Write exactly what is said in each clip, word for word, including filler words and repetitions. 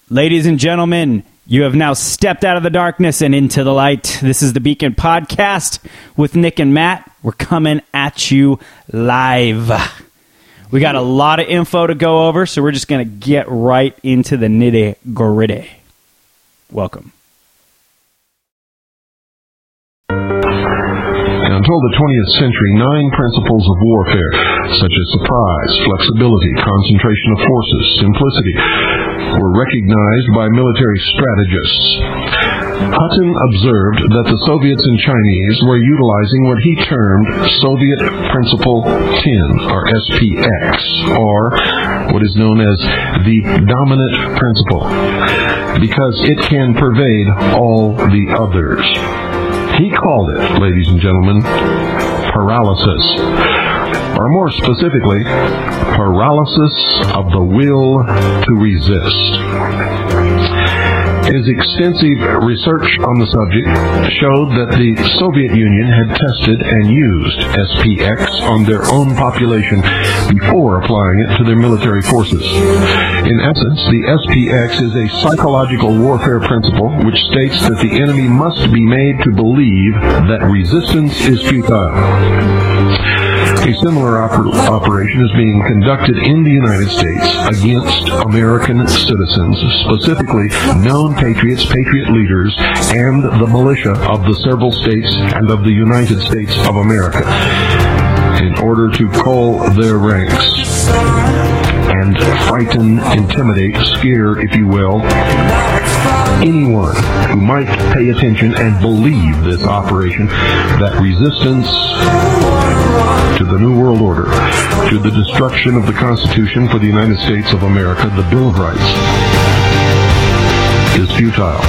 Ladies and gentlemen, you have now stepped out of the darkness and into the light. This is the Beacon Podcast with Nick and Matt. We're coming at you live. We got a lot of info to go over, so we're just going to get right into the nitty-gritty. Welcome. Until the twentieth century, nine principles of warfare, such as surprise, flexibility, concentration of forces, simplicity, were recognized by military strategists. Hutton observed that the Soviets and Chinese were utilizing what he termed Soviet Principle ten, or S P X, or what is known as the dominant principle, because it can pervade all the others. He called it, ladies and gentlemen, paralysis, or more specifically, paralysis of the will to resist. His extensive research on the subject showed that the Soviet Union had tested and used S P X on their own population before applying it to their military forces. In essence, the S P X is a psychological warfare principle which states that the enemy must be made to believe that resistance is futile. A similar oper- operation is being conducted in the United States against American citizens, specifically known patriots, patriot leaders, and the militia of the several states and of the United States of America, in order to cull their ranks and frighten, intimidate, scare, if you will, anyone who might pay attention and believe this operation, that resistance to the New World Order, to the destruction of the Constitution for the United States of America, the Bill of Rights, is futile.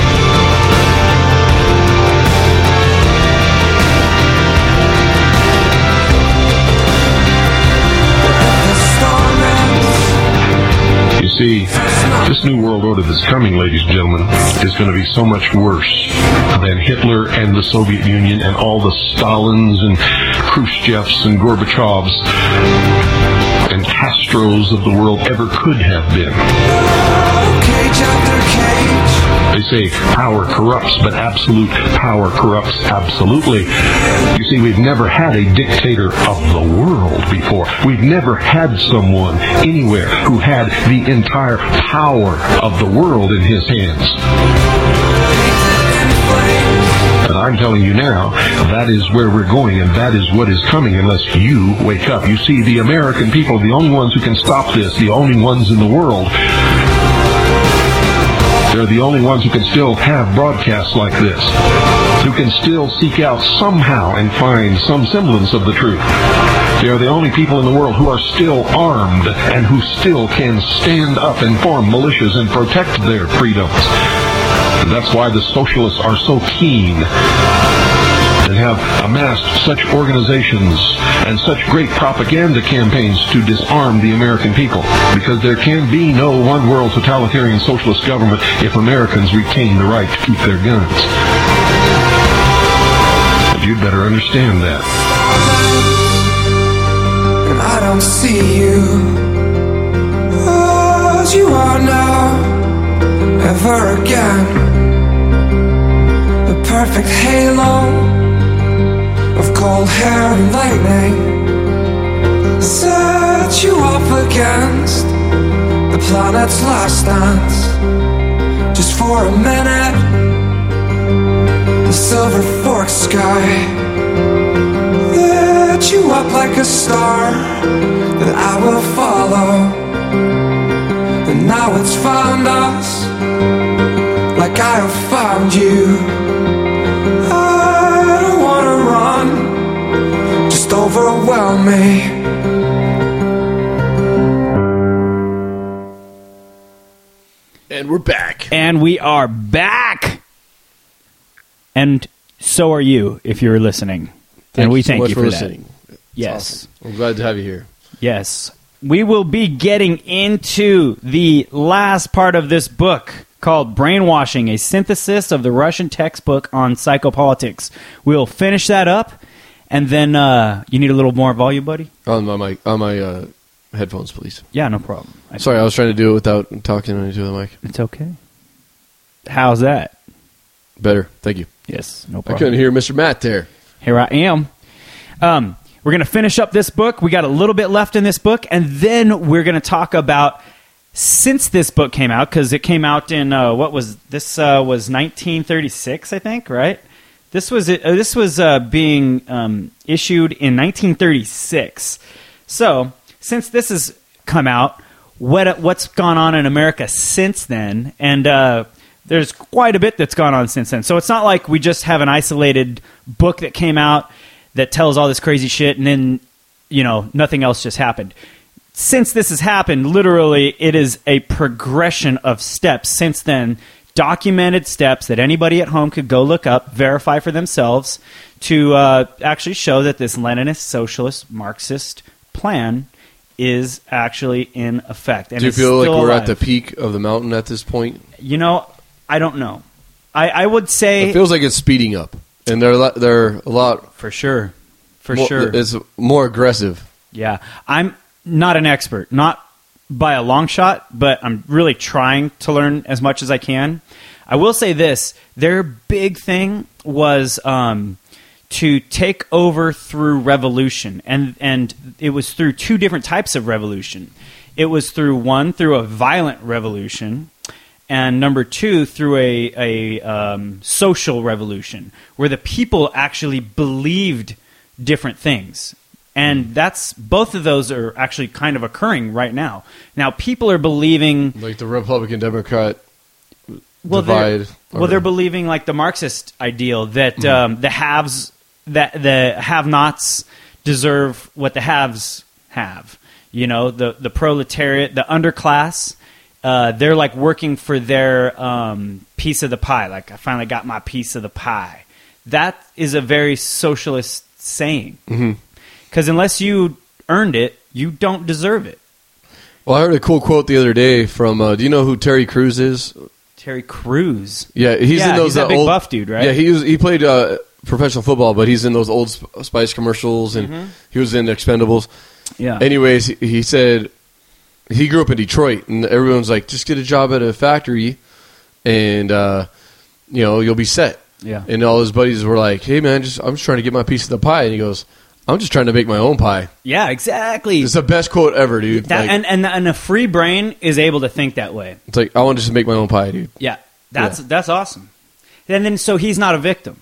You see, this New World Order that's coming, ladies and gentlemen, is going to be so much worse than Hitler and the Soviet Union and all the Stalins and Khrushchevs and Gorbachevs and Castros of the world ever could have been. They say power corrupts, but absolute power corrupts absolutely. You see, we've never had a dictator of the world before. We've never had someone anywhere who had the entire power of the world in his hands. And I'm telling you now, that is where we're going, and that is what is coming unless you wake up. You see, the American people are the only ones who can stop this, the only ones in the world. They're the only ones who can still have broadcasts like this, who can still seek out somehow and find some semblance of the truth. They are the only people in the world who are still armed and who still can stand up and form militias and protect their freedoms. And that's why the socialists are so keen and have amassed such organizations and such great propaganda campaigns to disarm the American people, because there can be no one world totalitarian socialist government if Americans retain the right to keep their guns. And you'd better understand that. And I don't see you as you are now, ever again. The perfect halo of cold hair and lightning set you up against the planet's last dance. Just for a minute, the silver forked sky lit you up like a star that I will follow. And now it's found us like I have found you. Just overwhelm me. And we're back. And we are back. And so are you, if you're listening. Thank and we you so thank much you for, for listening. that. Yes. Awesome. I'm glad to have you here. Yes. We will be getting into the last part of this book called Brainwashing, a synthesis of the Russian textbook on psychopolitics. We'll finish that up, and then uh, you need a little more volume, buddy? On my mic, on my uh, headphones, please. Yeah, no problem. I Sorry, I was trying to do it without talking into the mic. It's okay. How's that? Better. Thank you. Yes, no I problem. couldn't hear Mister Matt there. Here I am. Um, we're going to finish up this book. We got a little bit left in this book, and then we're going to talk about, since this book came out, because it came out in, uh, what was, this uh, was nineteen thirty-six, I think, right? This was, uh, this was uh, being um, issued in nineteen thirty-six. So, since this has come out, what what's gone on in America since then? And uh, there's quite a bit that's gone on since then. So it's not like we just have an isolated book that came out that tells all this crazy shit and then, you know, nothing else just happened. Since this has happened, literally, it is a progression of steps since then, documented steps that anybody at home could go look up, verify for themselves, to uh, actually show that this Leninist, socialist, Marxist plan is actually in effect. And Do you it's feel like still we're alive. at the peak of the mountain at this point? You know, I don't know. I, I would say It feels like it's speeding up, and they're a lot, they're a lot for sure, for more, sure. It's more aggressive. Yeah, I'm not an expert, not by a long shot, but I'm really trying to learn as much as I can. I will say this: their big thing was um, to take over through revolution, and and it was through two different types of revolution. It was through one through a violent revolution, and number two through a a um, social revolution, where the people actually believed different things. And that's both of those are actually kind of occurring right now. Now people are believing Like the Republican Democrat well, divide. They're, well, they're believing like the Marxist ideal that um, the haves, that the have-nots deserve what the haves have. You know, the the proletariat, the underclass, uh, they're like working for their um, piece of the pie. Like, I finally got my piece of the pie. That is a very socialist saying. Mm-hmm. Because unless you earned it, you don't deserve it. Well, I heard a cool quote the other day from. Uh, do you know who Terry Crews is? Terry Crews. Yeah, he's Yeah, in those he's that uh, big old, buff dude, right? Yeah, he was, he played uh, professional football, but he's in those Old Sp- Spice commercials, and Mm-hmm. he was in Expendables. Yeah. Anyways, he, he said he grew up in Detroit, and everyone's like, just get a job at a factory, and uh, you know you'll be set. Yeah. And all his buddies were like, hey man, just I'm just trying to get my piece of the pie, and he goes, I'm just trying to make my own pie. Yeah, exactly. It's the best quote ever, dude. That, Like, and, and and a free brain is able to think that way. it's like I want to just make my own pie, dude. Yeah, that's Yeah. that's awesome. And then so he's not a victim.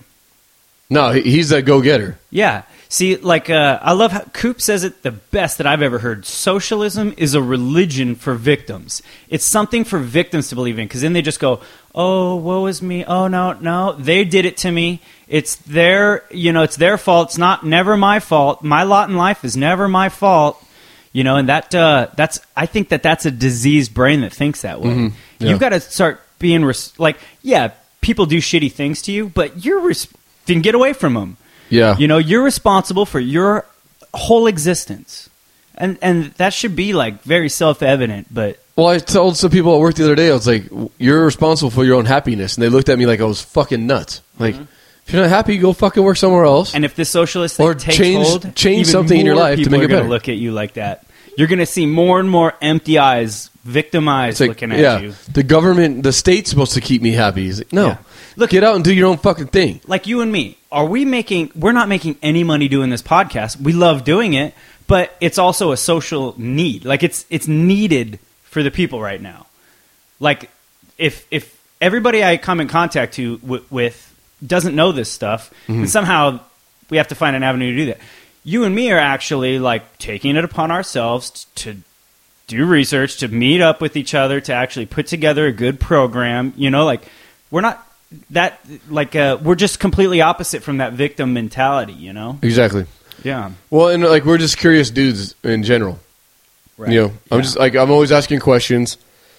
No, he, he's a go-getter. Yeah. See, like uh, I love how Coop says it the best that I've ever heard. Socialism is a religion for victims. It's something for victims to believe in, because then they just go, "Oh, woe is me. Oh no, no, they did it to me. It's their, you know, it's their fault. It's not never my fault. My lot in life is never my fault." You know, and that uh, that's I think that that's a diseased brain that thinks that way. Mhm. Yeah. You've got to start being res- like, yeah, people do shitty things to you, but you're res- then get away from them. Yeah. You know, you're responsible for your whole existence. And and that should be, like, very self-evident, but... Well, I told some people at work the other day, I was like, you're responsible for your own happiness. And they looked at me like I was fucking nuts. Like, if you're not happy, go fucking work somewhere else. And if this socialist thing Or takes change- hold... change even something in your more life to people make are it gonna better. look at you like that. You're going to see more and more empty eyes, victim eyes It's like, looking at yeah, you. the government, the state's supposed to keep me happy. He's like, no. Yeah. Look, get out and do your own fucking thing. Like you and me, are we making... We're not making any money doing this podcast. We love doing it, but it's also a social need. Like, it's it's needed for the people right now. Like, if if everybody I come in contact to w- with doesn't know this stuff, and somehow we have to find an avenue to do that. You and me are actually, like, taking it upon ourselves t- to do research, to meet up with each other, to actually put together a good program. You know, like, we're not that, like, uh, we're just completely opposite from that victim mentality, you know? Exactly. Yeah. Well, and like we're just curious dudes in general. Right. You know, I'm Yeah. just like I'm always asking questions.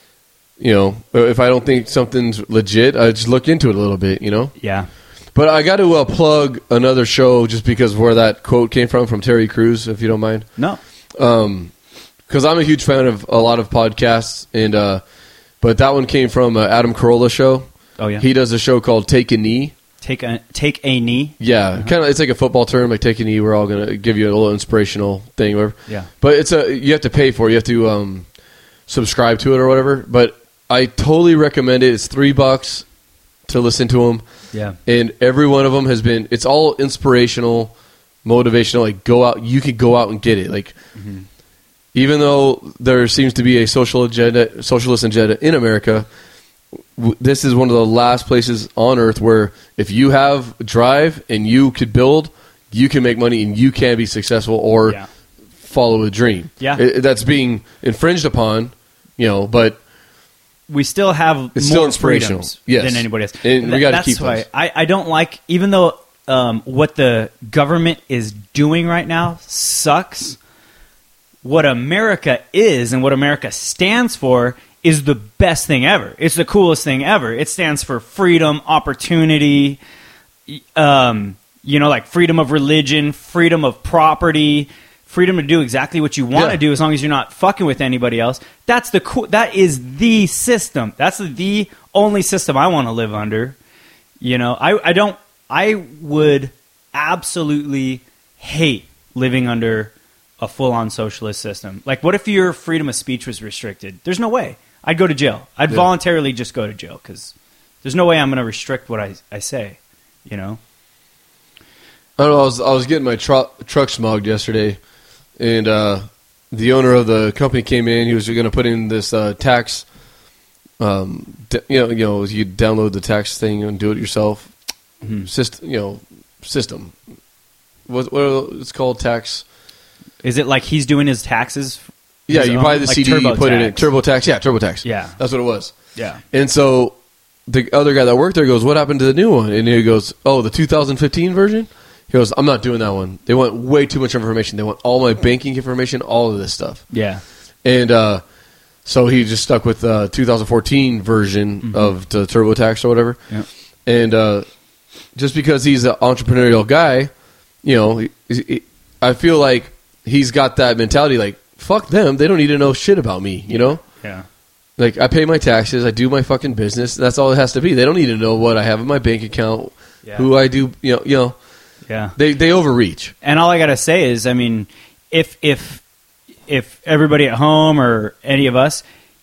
You know, if I don't think something's legit, I just look into it a little bit. You know, Yeah. but I got to uh, plug another show just because of where that quote came from from Terry Crews, if you don't mind. No. Um, because I'm a huge fan of a lot of podcasts, and uh, but that one came from uh, Adam Carolla show. Oh, yeah. He does a show called Take a Knee. Take a take a knee. Yeah, kind of. It's like a football term, like take a knee. We're all gonna give you a little inspirational thing, whatever. Yeah. But it's a you have to pay for it. You have to um, subscribe to it or whatever. But I totally recommend it. It's three bucks, to listen to them. Yeah. And every one of them has been, it's all inspirational, motivational. Like, go out, you can go out and get it. Like, mm-hmm. even though there seems to be a social agenda, socialist agenda in America, w- this is one of the last places on earth where if you have drive and you could build, you can make money and you can be successful or yeah. follow a dream. Yeah. It, that's being infringed upon, you know, but we still have it's more still inspirational. freedoms Yes. than anybody else. And we got to That's keep why those. I, I don't like, even though um, what the government is doing right now sucks, what America is and what America stands for is the best thing ever. It's the coolest thing ever. It stands for freedom, opportunity, um, you know, like freedom of religion, freedom of property, freedom to do exactly what you want Yeah. to do as long as you're not fucking with anybody else. That's the cool. That is the system. That's the only system I want to live under. You know, I, I don't. I would absolutely hate living under a full-on socialist system. Like, what if your freedom of speech was restricted? There's no way. I'd go to jail. I'd Yeah. voluntarily just go to jail because there's no way I'm going to restrict what I, I say, you know? I don't know. I was I was getting my tru- truck smogged yesterday, and uh, the owner of the company came in. He was going to put in this uh, tax. Um, d- you know, you know, you download the tax thing and do it yourself. Mm-hmm. System, you know, system. What what it's called? Tax. Is it like he's doing his taxes? Yeah, his you own- buy the like C D, you put it in TurboTax? TurboTax. Yeah, TurboTax. Yeah. That's what it was. Yeah. And so the other guy that worked there goes, "What happened to the new one?" And he goes, "Oh, the two thousand fifteen version." He goes, "I'm not doing that one. They want way too much information. They want all my banking information, all of this stuff." Yeah. And uh, so he just stuck with the two thousand fourteen version Mm-hmm. of the TurboTax or whatever. Yeah. And uh, just because he's an entrepreneurial guy, you know, he, he, I feel like he's got that mentality. Like, fuck them. They don't need to know shit about me. You know. Yeah. Like, I pay my taxes, I do my fucking business. That's all it has to be. They don't need to know what I have in my bank account, Yeah. who I do. You know, you know. Yeah. They they overreach. And all I gotta say is, I mean, if if if everybody at home or any of us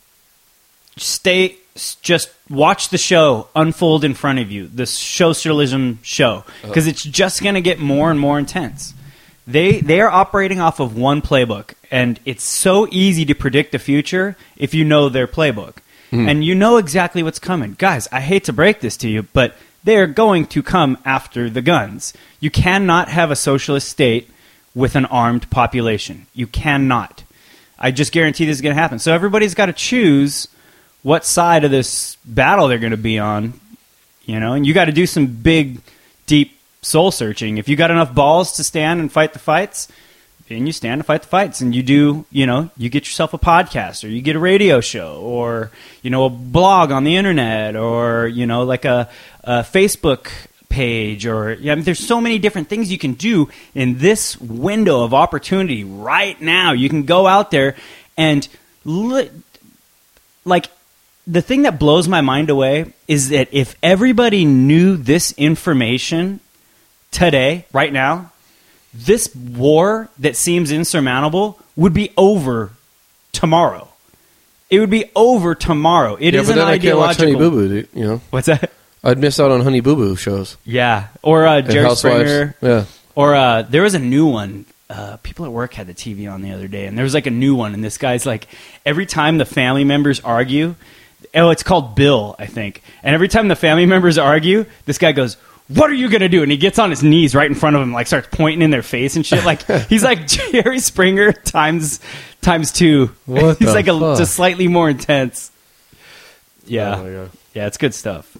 stay, just watch the show unfold in front of you, the socialism show, because it's just gonna get more and more intense. They they are operating off of one playbook, and it's so easy to predict the future if you know their playbook, and you know exactly what's coming. Guys, I hate to break this to you, but they're going to come after the guns. You cannot have a socialist state with an armed population. You cannot. I just guarantee this is going to happen. So everybody's got to choose what side of this battle they're going to be on, you know, and you got to do some big, deep soul searching. If you got enough balls to stand and fight the fights, then you stand and fight the fights, and you do, you know, you get yourself a podcast, or you get a radio show, or, you know, a blog on the internet, or, you know, like a, a Facebook page, or, yeah, I mean, there's so many different things you can do in this window of opportunity right now. You can go out there and, li- like, the thing that blows my mind away is that if everybody knew this information today, right now, this war that seems insurmountable would be over tomorrow. It would be over tomorrow. It yeah, is but an then I can't watch Honey ideological. Boo Boo. dude, You know, What's that? I'd miss out on Honey Boo Boo shows. Yeah, or uh, And Jerry Housewives. Springer. Yeah. Or uh, there was a new one. Uh, people at work had the T V on the other day, and there was like a new one. And this guy's like, every time the family members argue, oh, it's called Bill, I think. And every time the family members argue, this guy goes, "What are you going to do?" And he gets on his knees right in front of him, like starts pointing in their face and shit. Like, he's like Jerry Springer times times two. What he's the like a, fuck? just slightly more intense. Yeah. Oh my God. Yeah, it's good stuff.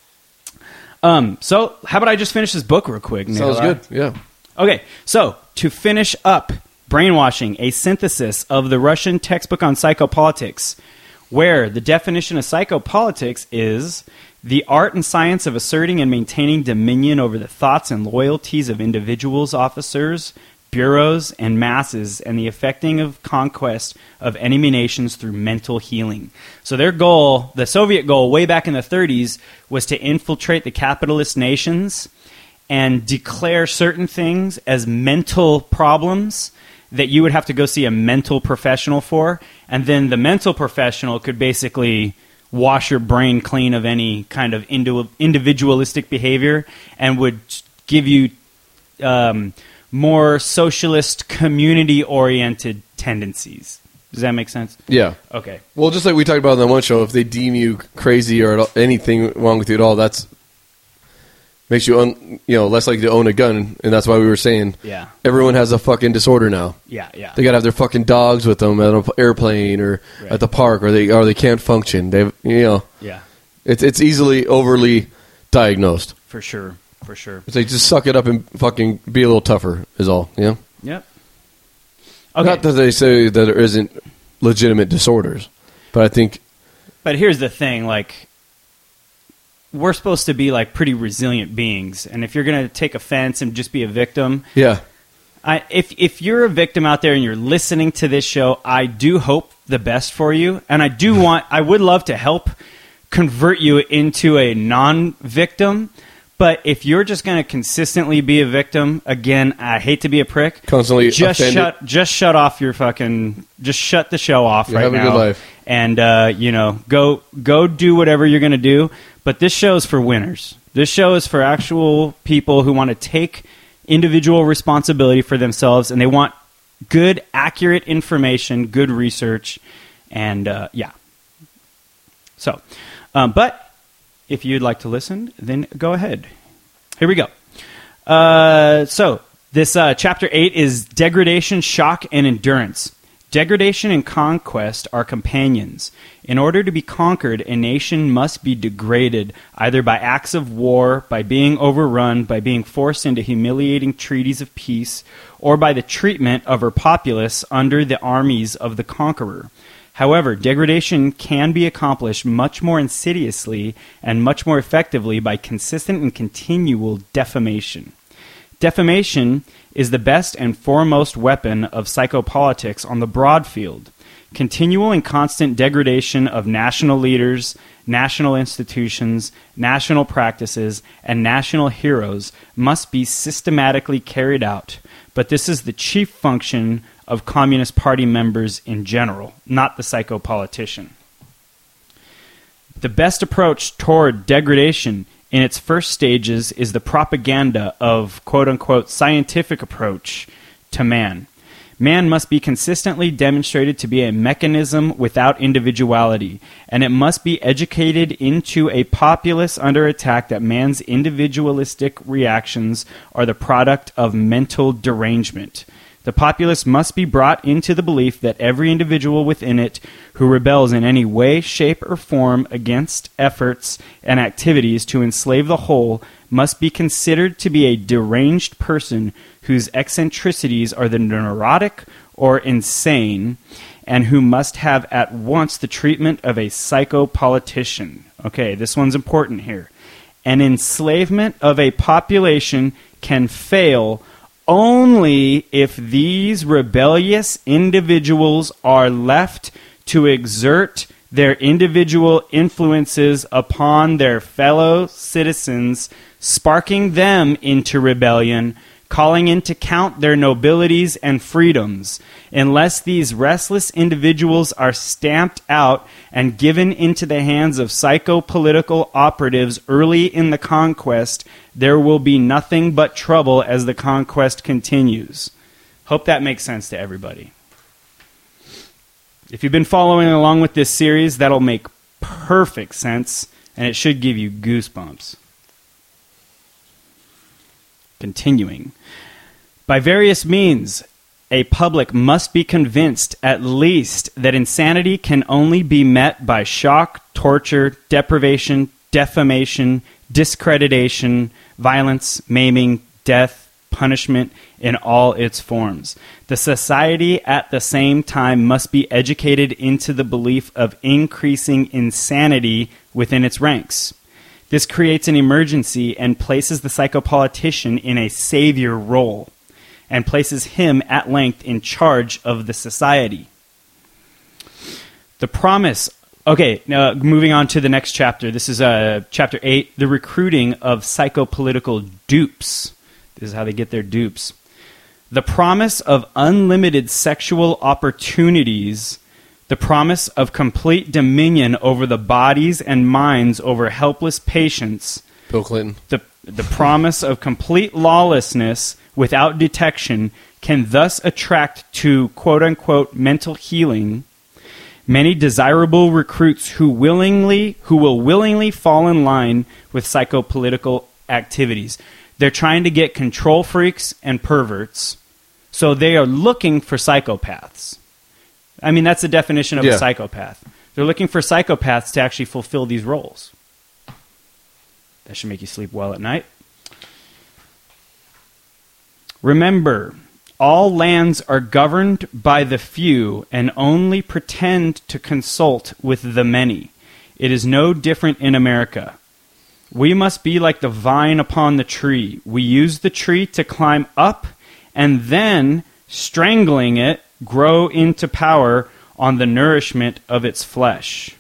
Um, so how about I just finish this book real quick? Sounds Nikolai? good. Yeah. Okay, so to finish up, Brainwashing, a synthesis of the Russian textbook on psychopolitics, where the definition of psychopolitics is the art and science of asserting and maintaining dominion over the thoughts and loyalties of individuals, officers, bureaus, and masses, and the effecting of conquest of enemy nations through mental healing. So their goal, the Soviet goal way back in the thirties, was to infiltrate the capitalist nations and declare certain things as mental problems that you would have to go see a mental professional for, and then the mental professional could basically wash your brain clean of any kind of indi- individualistic behavior and would give you um, more socialist, community-oriented tendencies. Does that make sense? Yeah. Okay. Well, just like we talked about on that one show, if they deem you crazy or at all- anything wrong with you at all, that's makes you un, you know less likely to own a gun, and that's why we were saying Yeah. everyone has a fucking disorder now. Yeah, yeah. They gotta have their fucking dogs with them at an airplane or Right. at the park, or they or they can't function. They you know Yeah, it's it's easily overly diagnosed. for sure. For sure. It's like just suck it up and fucking be a little tougher is all. You know. Yep. Okay. Not that they say that there isn't legitimate disorders, but I think But here's the thing, like, we're supposed to be, like, pretty resilient beings, and if you're going to take offense and just be a victim, yeah. I, if if you're a victim out there and you're listening to this show, I do hope the best for you, and I do want, I would love to help convert you into a non-victim, but if you're just going to consistently be a victim, again, I hate to be a prick, Constantly just offended. shut, just shut off your fucking, just shut the show off Yeah, right have a now, good life. and uh, you know, go go do whatever you're going to do. But this show is for winners. This show is for actual people who want to take individual responsibility for themselves, and they want good, accurate information, good research, and uh, yeah. So, um, but if you'd like to listen, then go ahead. Here we go. Uh, so, this uh, chapter eight is degradation, shock, and endurance. Degradation and conquest are companions. In order to be conquered, a nation must be degraded, either by acts of war, by being overrun, by being forced into humiliating treaties of peace, or by the treatment of her populace under the armies of the conqueror. However, degradation can be accomplished much more insidiously and much more effectively by consistent and continual defamation. Defamation is the best and foremost weapon of psychopolitics on the broad field. Continual and constant degradation of national leaders, national institutions, national practices, and national heroes must be systematically carried out, but this is the chief function of Communist Party members in general, not the psychopolitician. The best approach toward degradation in its first stages is the propaganda of quote-unquote scientific approach to man. Man must be consistently demonstrated to be a mechanism without individuality, and it must be educated into a populace under attack that man's individualistic reactions are the product of mental derangement. The populace must be brought into the belief that every individual within it who rebels in any way, shape, or form against efforts and activities to enslave the whole must be considered to be a deranged person whose eccentricities are the neurotic or insane, and who must have at once the treatment of a psychopolitician. Okay, this one's important here. An enslavement of a population can fail only if these rebellious individuals are left to exert their individual influences upon their fellow citizens, sparking them into rebellion, calling into count their nobilities and freedoms. Unless these restless individuals are stamped out and given into the hands of psychopolitical operatives early in the conquest, there will be nothing but trouble as the conquest continues. Hope that makes sense to everybody. If you've been following along with this series, that'll make perfect sense, and it should give you goosebumps. Continuing. By various means, a public must be convinced at least that insanity can only be met by shock, torture, deprivation, defamation, discreditation, violence, maiming, death, punishment in all its forms. The society at the same time must be educated into the belief of increasing insanity within its ranks. This creates an emergency and places the psychopolitician in a savior role, and places him at length in charge of the society. The promise... Okay, now moving on to the next chapter. This is uh, chapter eight, the recruiting of psychopolitical dupes. This is how they get their dupes. The promise of unlimited sexual opportunities the promise of complete dominion over the bodies and minds over helpless patients, Bill Clinton. the, the promise of complete lawlessness without detection can thus attract to quote-unquote mental healing many desirable recruits who willingly who will willingly fall in line with psychopolitical activities. They're trying to get control freaks and perverts, so they are looking for psychopaths. I mean, that's the definition of Yeah. a psychopath. They're looking for psychopaths to actually fulfill these roles. That should make you sleep well at night. Remember, all lands are governed by the few and only pretend to consult with the many. It is no different in America. We must be like the vine upon the tree. We use the tree to climb up and then, strangling it, grow into power on the nourishment of its flesh.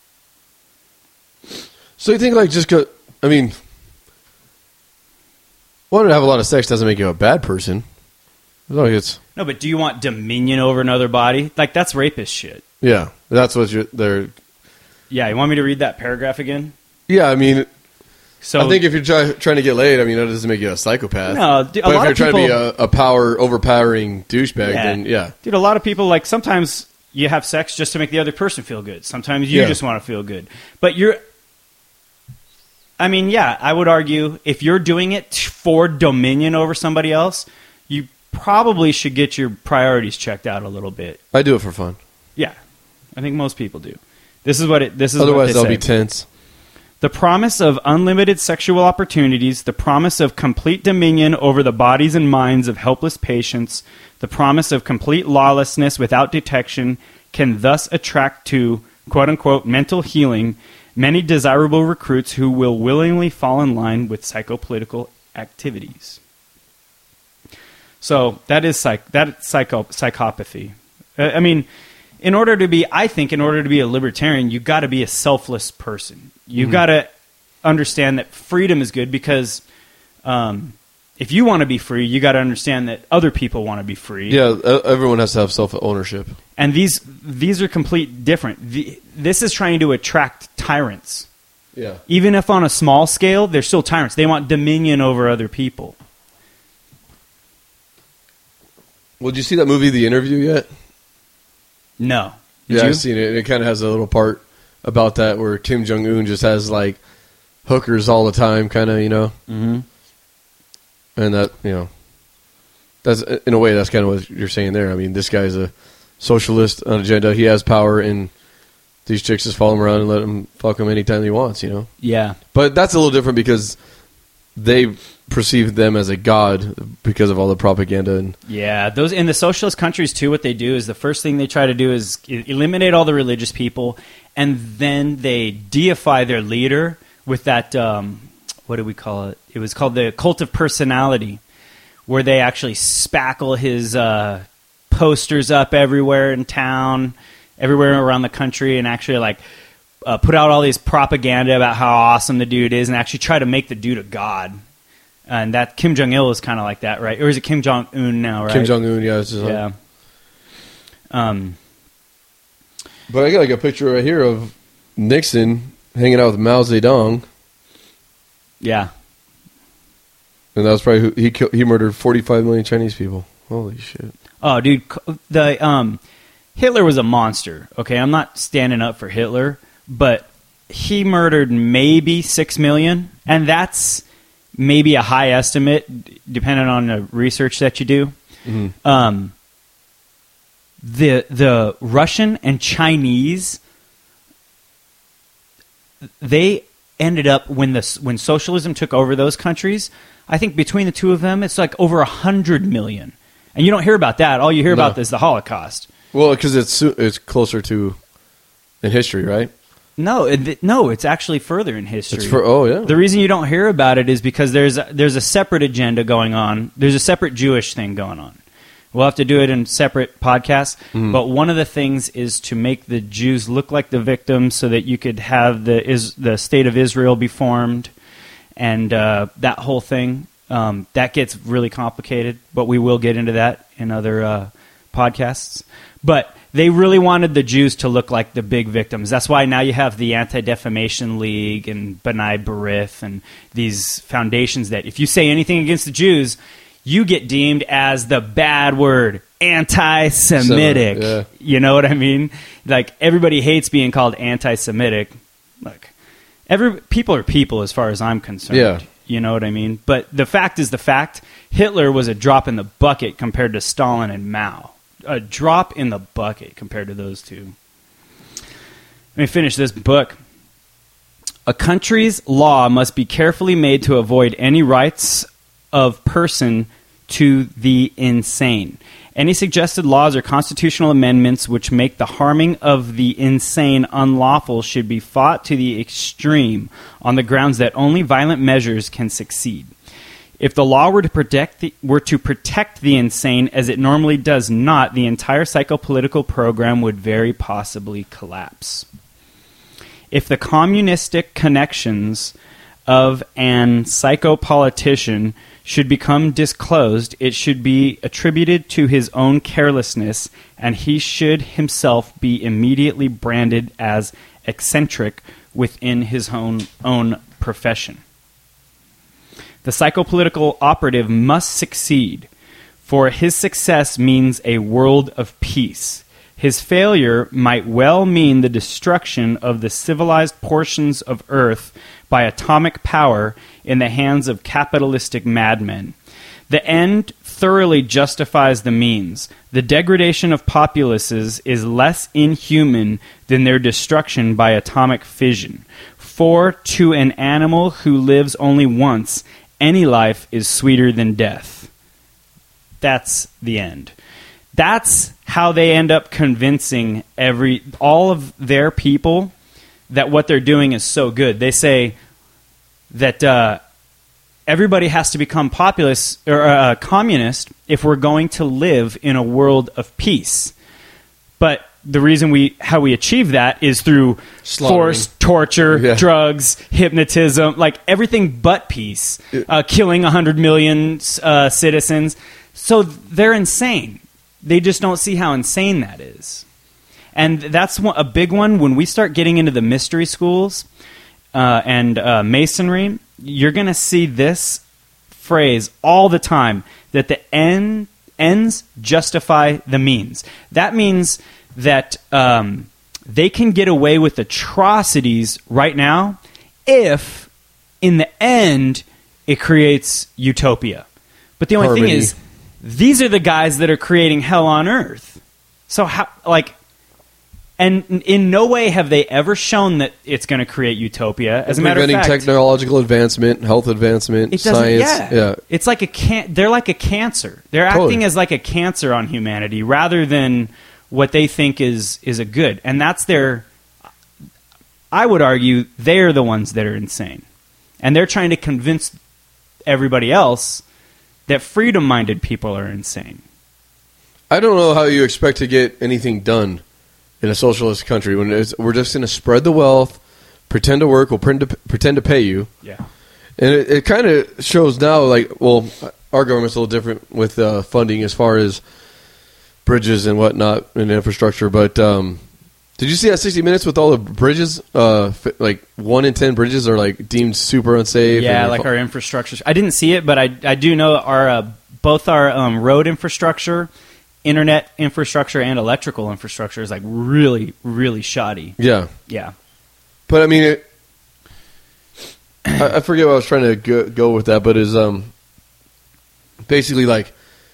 So you think like just go, I mean, wanting to have a lot of sex doesn't make you a bad person. As long as it's, No, but do you want dominion over another body? Like, that's rapist shit. yeah, that's what you're, they're, Yeah, you want me to read that paragraph again? yeah, I mean, So I think if you're try, trying to get laid, I mean, that doesn't make you a psychopath. No, d- a but lot if of you're trying people- to be a, a power, overpowering douchebag, Yeah. then yeah. Dude, a lot of people, like, sometimes you have sex just to make the other person feel good. Sometimes you Yeah. just want to feel good. But you're... I mean, yeah, I would argue if you're doing it t- for dominion over somebody else, you probably should get your priorities checked out a little bit. I do it for fun. Yeah, I think most people do. This is what it. This is Otherwise, what I'll they be say. tense. The promise of unlimited sexual opportunities, the promise of complete dominion over the bodies and minds of helpless patients, the promise of complete lawlessness without detection can thus attract to, quote-unquote, mental healing many desirable recruits who will willingly fall in line with psychopolitical activities. So that is psych that psycho psychopathy. Uh, I mean, in order to be, I think, in order to be a libertarian, you got to be a selfless person. You got to understand that freedom is good because um, if you want to be free, you got to understand that other people want to be free. Yeah, e- everyone has to have self ownership. And these these are complete different. The, this is trying to attract tyrants. Yeah. Even if on a small scale, they're still tyrants. They want dominion over other people. Well, did you see that movie, The Interview, yet? No. Did yeah, you? I've seen it. And it kind of has a little part about that where Kim Jong Un just has like hookers all the time, kind of, you know. Mm-hmm. And that, you know, that's in a way that's kind of what you're saying there. I mean, this guy's a socialist on agenda. He has power, and these chicks just follow him around and let him fuck him anytime he wants, you know. Yeah. But that's a little different because they perceive them as a god because of all the propaganda and Yeah, those in the socialist countries too. What they do is the first thing they try to do is e- eliminate all the religious people, and then they deify their leader with that. Um, what do we call it? It was called the cult of personality, where they actually spackle his uh, posters up everywhere in town, everywhere around the country, and actually like uh, put out all these propaganda about how awesome the dude is, and actually try to make the dude a god. And that Kim Jong Il is kind of like that, right? Or is it Kim Jong Un now? Right? Kim Jong Un. Yeah, it's just Yeah. Um. But I got like a picture right here of Nixon hanging out with Mao Zedong, Yeah. and that was probably who he killed, he murdered forty-five million Chinese people. Holy shit! Oh, dude, c- the um, Hitler was a monster. Okay, I'm not standing up for Hitler, but he murdered maybe six million, and that's maybe a high estimate, d- depending on the research that you do. Mm-hmm. Um, the the Russian and Chinese, they ended up when the when socialism took over those countries. I think between the two of them, it's like over a hundred million, and you don't hear about that. All you hear No. about is the Holocaust. Well, because it's su- it's closer to in history, right? No, it, no, it's actually further in history. It's for oh yeah. The reason you don't hear about it is because there's a, there's a separate agenda going on. There's a separate Jewish thing going on. We'll have to do it in separate podcasts. Mm. But one of the things is to make the Jews look like the victims, so that you could have the is the state of Israel be formed, and uh, that whole thing um, that gets really complicated. But we will get into that in other uh, podcasts, but they really wanted the Jews to look like the big victims. That's why now you have the Anti-Defamation League and B'nai B'rith and these foundations that if you say anything against the Jews, you get deemed as the bad word, anti-Semitic. So, yeah. You know what I mean? Like, everybody hates being called anti-Semitic. Look, every people are people as far as I'm concerned. Yeah. You know what I mean? But the fact is the fact. Hitler was a drop in the bucket compared to Stalin and Mao. A drop in the bucket compared to those two. Let me finish this book. A country's law must be carefully made to avoid any rights of person to the insane. Any suggested laws or constitutional amendments which make the harming of the insane unlawful should be fought to the extreme on the grounds that only violent measures can succeed. If the law were to protect the, were to protect the insane as it normally does not, the entire psychopolitical program would very possibly collapse. If the communistic connections of an psychopolitician should become disclosed, it should be attributed to his own carelessness, and he should himself be immediately branded as eccentric within his own, own profession. The psychopolitical operative must succeed, for his success means a world of peace. His failure might well mean the destruction of the civilized portions of Earth by atomic power in the hands of capitalistic madmen. The end thoroughly justifies the means. The degradation of populaces is less inhuman than their destruction by atomic fission. For to an animal who lives only once, any life is sweeter than death. That's the end. That's how they end up convincing every all of their people that what they're doing is so good. They say that uh, everybody has to become populist or uh, communist if we're going to live in a world of peace. But the reason we how we achieve that is through Slaughtering. force, torture, Yeah. drugs, hypnotism, like everything but peace, uh, killing one hundred million uh, citizens. So they're insane. They just don't see how insane that is. And that's one, a big one. When we start getting into the mystery schools uh, and uh, masonry, you're going to see this phrase all the time, that the end, ends justify the means. That means that um, they can get away with atrocities right now if, in the end, it creates utopia. But the only Harmony. thing is, these are the guys that are creating hell on earth. So how, like, and in no way have they ever shown that it's going to create utopia. As a matter of Preventing fact, technological advancement, health advancement, it doesn't. science. Yeah. yeah. It's like a can. They're like a cancer. They're Totally. acting as like a cancer on humanity rather than what they think is is a good. And that's their. I would argue they're the ones that are insane, and they're trying to convince everybody else that freedom-minded people are insane. I don't know how you expect to get anything done in a socialist country when it's, we're just going to spread the wealth, pretend to work, we'll pretend to, pretend to pay you. Yeah. And it, it kind of shows now, like, well, our government's a little different with uh, funding as far as bridges and whatnot and infrastructure. But um, did you see that sixty minutes with all the bridges? Uh, like, one in ten bridges are, like, deemed super unsafe. Yeah, and like fu- our infrastructure. I didn't see it, but I I do know our uh, both our um, road infrastructure, internet infrastructure, and electrical infrastructure is like really, really shoddy. Yeah. Yeah. But, I mean, it, I, I forget what I was trying to go, go with that, but is um, basically like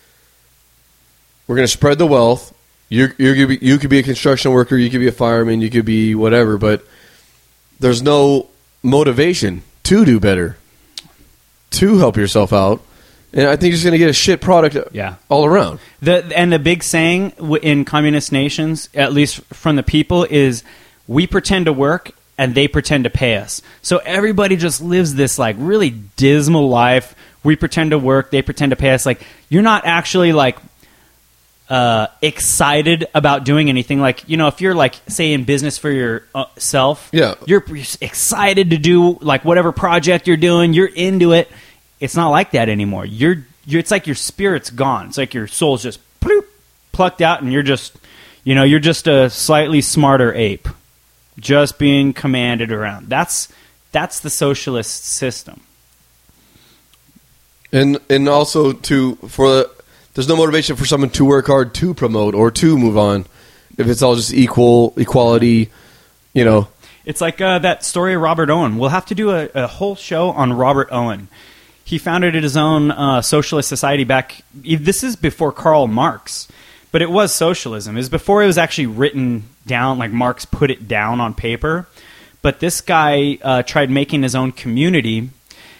we're going to spread the wealth. You're, you're gonna be, you could be a construction worker, you could be a fireman, you could be whatever, but there's no motivation to do better, to help yourself out. And I think you're just going to get a shit product Yeah. all around. The and the big saying w- in communist nations, at least from the people, is we pretend to work and they pretend to pay us. So everybody just lives this like really dismal life. We pretend to work, they pretend to pay us. Like, you're not actually like uh, excited about doing anything. Like, you know, if you're like, say, in business for yourself, Yeah. you're excited to do like whatever project you're doing. You're into it. It's not like that anymore. You're, you're it's like your spirit's gone. It's like your soul's just bloop, plucked out, and you're just, you know, you're just a slightly smarter ape, just being commanded around. That's that's the socialist system. And and also to for the, there's no motivation for someone to work hard to promote or to move on if it's all just equal equality, you know. It's like uh, that story of Robert Owen. We'll have to do a, a whole show on Robert Owen. He founded his own uh, socialist society back. This is before Karl Marx, but it was socialism. It was before it was actually written down, like Marx put it down on paper. But this guy uh, tried making his own community,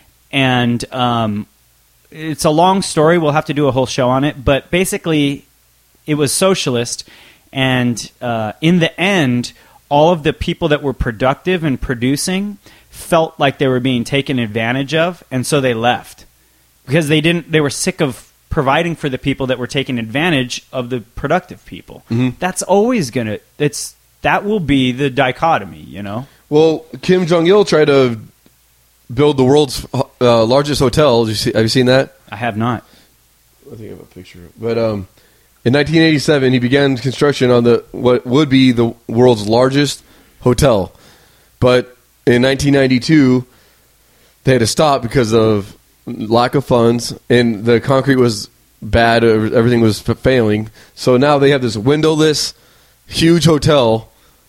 and um, it's a long story. We'll have to do a whole show on it. But basically, it was socialist, and uh, in the end, all of the people that were productive and producing felt like they were being taken advantage of, and so they left because they didn't. They were sick of providing for the people that were taking advantage of the productive people. Mm-hmm. That's always gonna. It's that will be the dichotomy, you know. Well, Kim Jong Il tried to build the world's uh, largest hotel. Have you, see, have you seen that? I have not. I think I have a picture. But um, in nineteen eighty-seven, he began construction on the what would be the world's largest hotel, but in nineteen ninety-two, they had to stop because of lack of funds, and the concrete was bad. Everything was failing. So now they have this windowless, huge hotel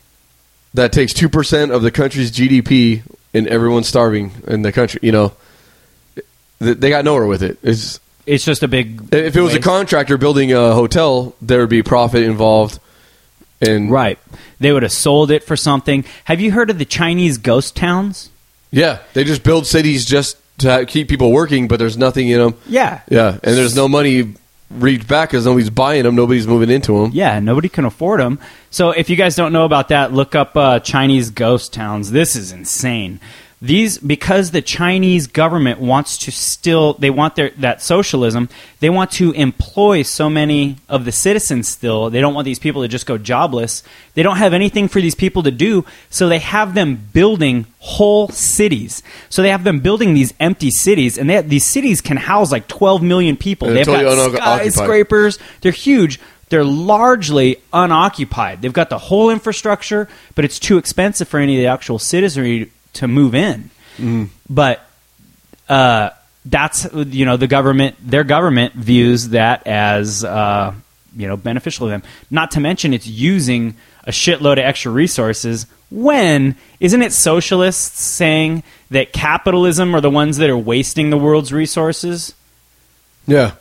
that takes two percent of the country's G D P, and everyone's starving in the country. You know, they got nowhere with it. It's it's just a big. If it was waste. a contractor building a hotel, there would be profit involved. And right. They would have sold it for something. Have you heard of the Chinese ghost towns? Yeah. They just build cities just to have, keep people working, but there's nothing in them. Yeah. Yeah. And there's no money reached back because nobody's buying them. Nobody's moving into them. Yeah. Nobody can afford them. So if you guys don't know about that, look up uh, Chinese ghost towns. This is insane. These, because the Chinese government wants to still, they want their that socialism, they want to employ so many of the citizens still. They don't want these people to just go jobless. They don't have anything for these people to do, so they have them building whole cities. So they have them building these empty cities, and they have, these cities can house like twelve million people. And They've got totally skyscrapers. They're huge. They're largely unoccupied. They've got the whole infrastructure, but it's too expensive for any of the actual citizenry to move in. Mm. But uh, that's, you know, the government, their government views that as, uh, you know, beneficial to them. Not to mention it's using a shitload of extra resources when, isn't it socialists saying that capitalism are the ones that are wasting the world's resources? Yeah.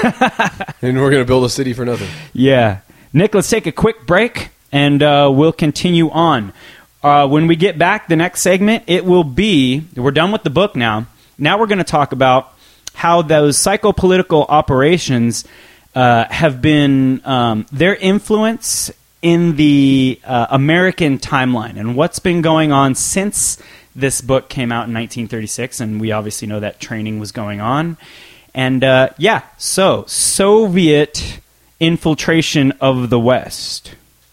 And we're going to build a city for nothing. Yeah. Nick, let's take a quick break, and uh, we'll continue on. Uh, when we get back, the next segment, it will be, we're done with the book now. Now we're going to talk about how those psychopolitical operations uh, have been, um, their influence in the uh, American timeline and what's been going on since this book came out in nineteen thirty-six. And we obviously know that training was going on. And uh, yeah, so Soviet infiltration of the West.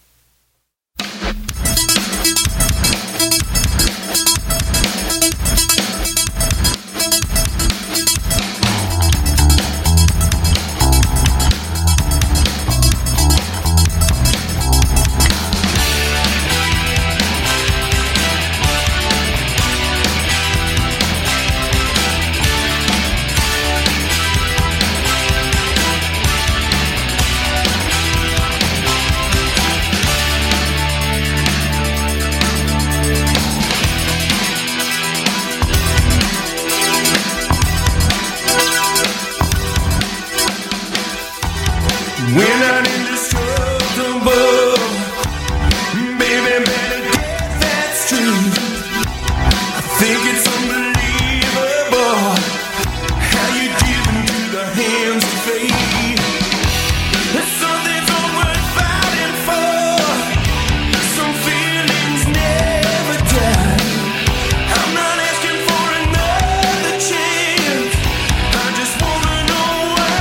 We're not indestructible. Baby, better get that straight. I think it's unbelievable how you give into the hands of fate. There's something so worth fighting for. Some feelings never die. I'm not asking for another chance. I just wanna know why.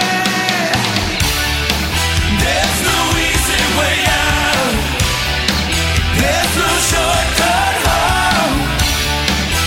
There's no easy way out. There's no shortcut home.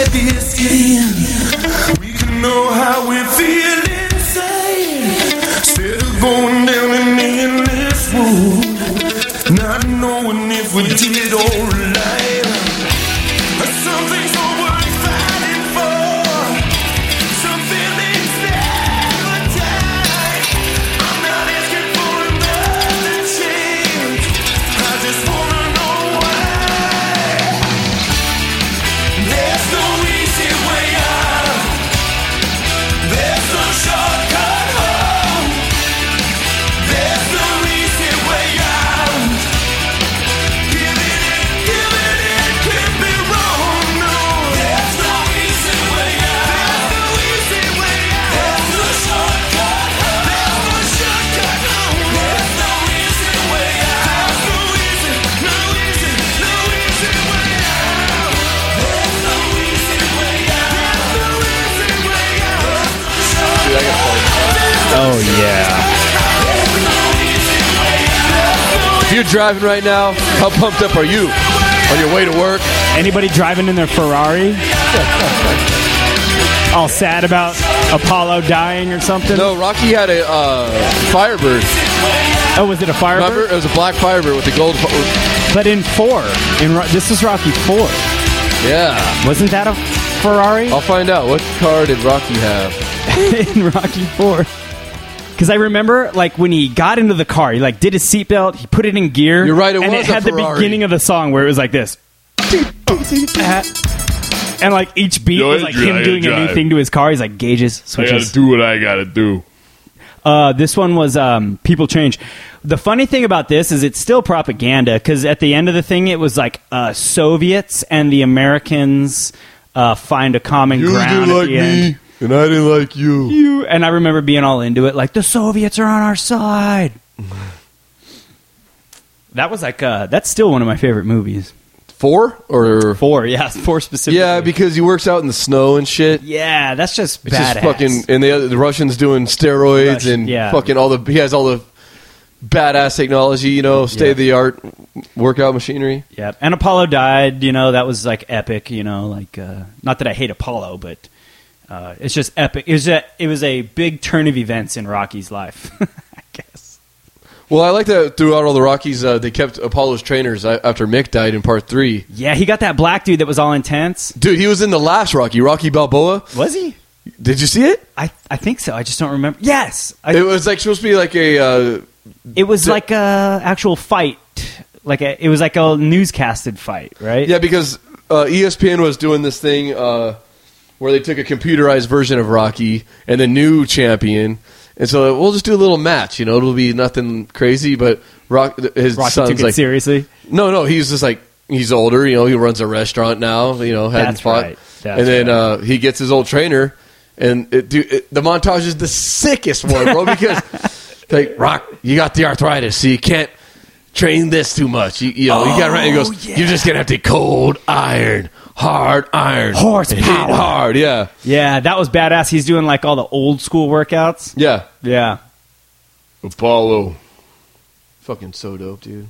let this get in. We can know how we feel inside. Instead of going down an endless road, not knowing if we did it all right. Some things are worth fighting for. Some feelings never die. I'm not asking for another chance. I just wanna know why. There's no easy way out. There's no shortcut home. There's no easy way out. Giving it, giving it can be wrong. No, there's no easy way out. There's no easy way out. There's no shortcut home. There's no shortcut home. There's no easy way out. There's no easy, no easy, no easy way out. There's no easy way out. There's no easy way out. Dude, I got Oh, yeah. If you're driving right now, how pumped up are you on your way to work? Anybody driving in their Ferrari? All sad about Apollo dying or something? No, Rocky had a uh, Firebird. Oh, was it a Remember? Firebird? It was a black Firebird with the gold. But in four. In Ro- This is Rocky four. Yeah. Wasn't that a Ferrari? I'll find out. What car did Rocky have? In Rocky four. Because I remember, like, when he got into the car, he, like, did his seatbelt, he put it in gear. You're right, it and was it a had the Ferrari. beginning of the song where it was like this. And, like, each beat Yo, was, I like, dri- him I doing a new drive. thing to his car. He's like, gauges, I gotta switches. do what I gotta do. Uh, this one was um, People Change. The funny thing about this is it's still propaganda, because at the end of the thing, it was like uh, Soviets and the Americans uh, find a common You ground didn't at like the end. me, and I didn't like you. You and I remember being all into it, like the Soviets are on our side. That was like uh, that's still one of my favorite movies. Four or Four, yeah, four specifically. yeah, because he works out in the snow and shit. yeah, that's just It's badass. just fucking, and the other, the Russians doing steroids Rush- and yeah. fucking all the. He has all the badass technology, you know, state of the art workout machinery. Yep. And Apollo died, you know, that was like epic, you know, like uh, not that I hate Apollo, but uh, it's just epic. It was a it was a big turn of events in Rocky's life, I guess. Well, I like that throughout all the Rockies, uh, they kept Apollo's trainers uh, after Mick died in part three. Yeah, he got that black dude that was all intense. Dude, he was in the last Rocky, Rocky Balboa. Was he? Did you see it? I I think so. I just don't remember. Yes. I, It was like supposed to be like a. Uh, it was the- like a actual fight. Like a, it was like a newscasted fight, right? yeah, because uh, E S P N was doing this thing uh, where they took a computerized version of Rocky and the new champion. And so we'll just do a little match, you know. It'll be nothing crazy, but Rock, his Rocky son's took it like, seriously. no, no, he's just like he's older, you know. He runs a restaurant now, you know, hadn't That's fought, right. That's and then right. uh, he gets his old trainer, and it, dude, it, the montage is the sickest one, bro, because like Rock, you got the arthritis, so you can't train this too much. You, you know, you got right. He goes, yeah. you're just gonna have to cold iron, hard iron, Horsepower. hit hard, yeah, Yeah, that was badass. He's doing like all the old school workouts. yeah. Yeah. Apollo. Fucking so dope, dude.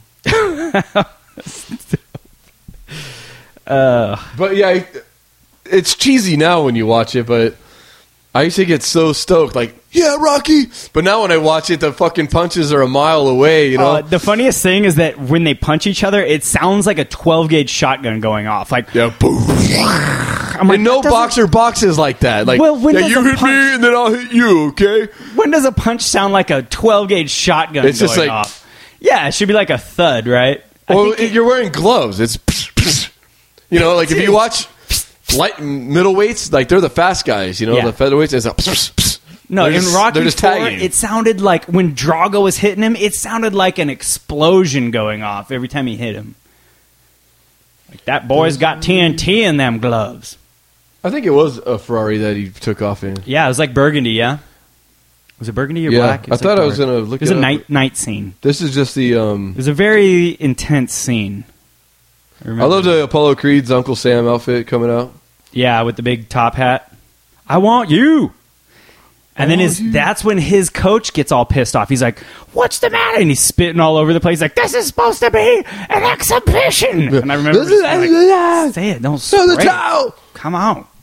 Uh, But yeah, it- it's cheesy now when you watch it, but I used to get so stoked, like, yeah, Rocky. But now when I watch it, the fucking punches are a mile away, you know? uh, the funniest thing is that when they punch each other, it sounds like a twelve gauge shotgun going off. Like, yeah, boom. I'm like, And no that doesn't- boxer boxes like that. Like, Well, when yeah, does you a hit punch- me and then I'll hit you, okay? When does a punch sound like a twelve gauge shotgun It's just going like- off? Yeah, it should be like a thud, right? I Well, think it- you're wearing gloves. It's, you know, like if you watch light middleweights, like they're the fast guys, you know, Yeah. the featherweights. It's like, no, they're in just- Rocky they're just four, tagging. it sounded like when Drago was hitting him, it sounded like an explosion going off every time he hit him. Like, that boy's got T N T in them gloves. I think it was a Ferrari that he took off in. Yeah, it was like burgundy, yeah? Was it burgundy or Yeah, black? It I was thought like I was dark. gonna look It was it a up. night night scene. This is just the. um It was a very intense scene. I love the Apollo Creed's Uncle Sam outfit coming out. Yeah, with the big top hat. I want you. And then want his you. that's when his coach gets all pissed off. He's like, "What's the matter?" And he's spitting all over the place. Like, "This is supposed to be an exhibition." And I remember This is- just being like, say it, don't Throw the spray it. towel. Come on.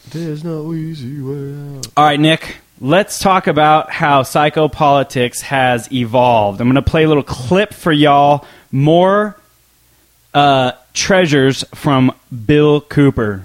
There's no easy way out. All right, Nick, let's talk about how psychopolitics has evolved. I'm going to play a little clip for y'all. More uh, treasures from Bill Cooper.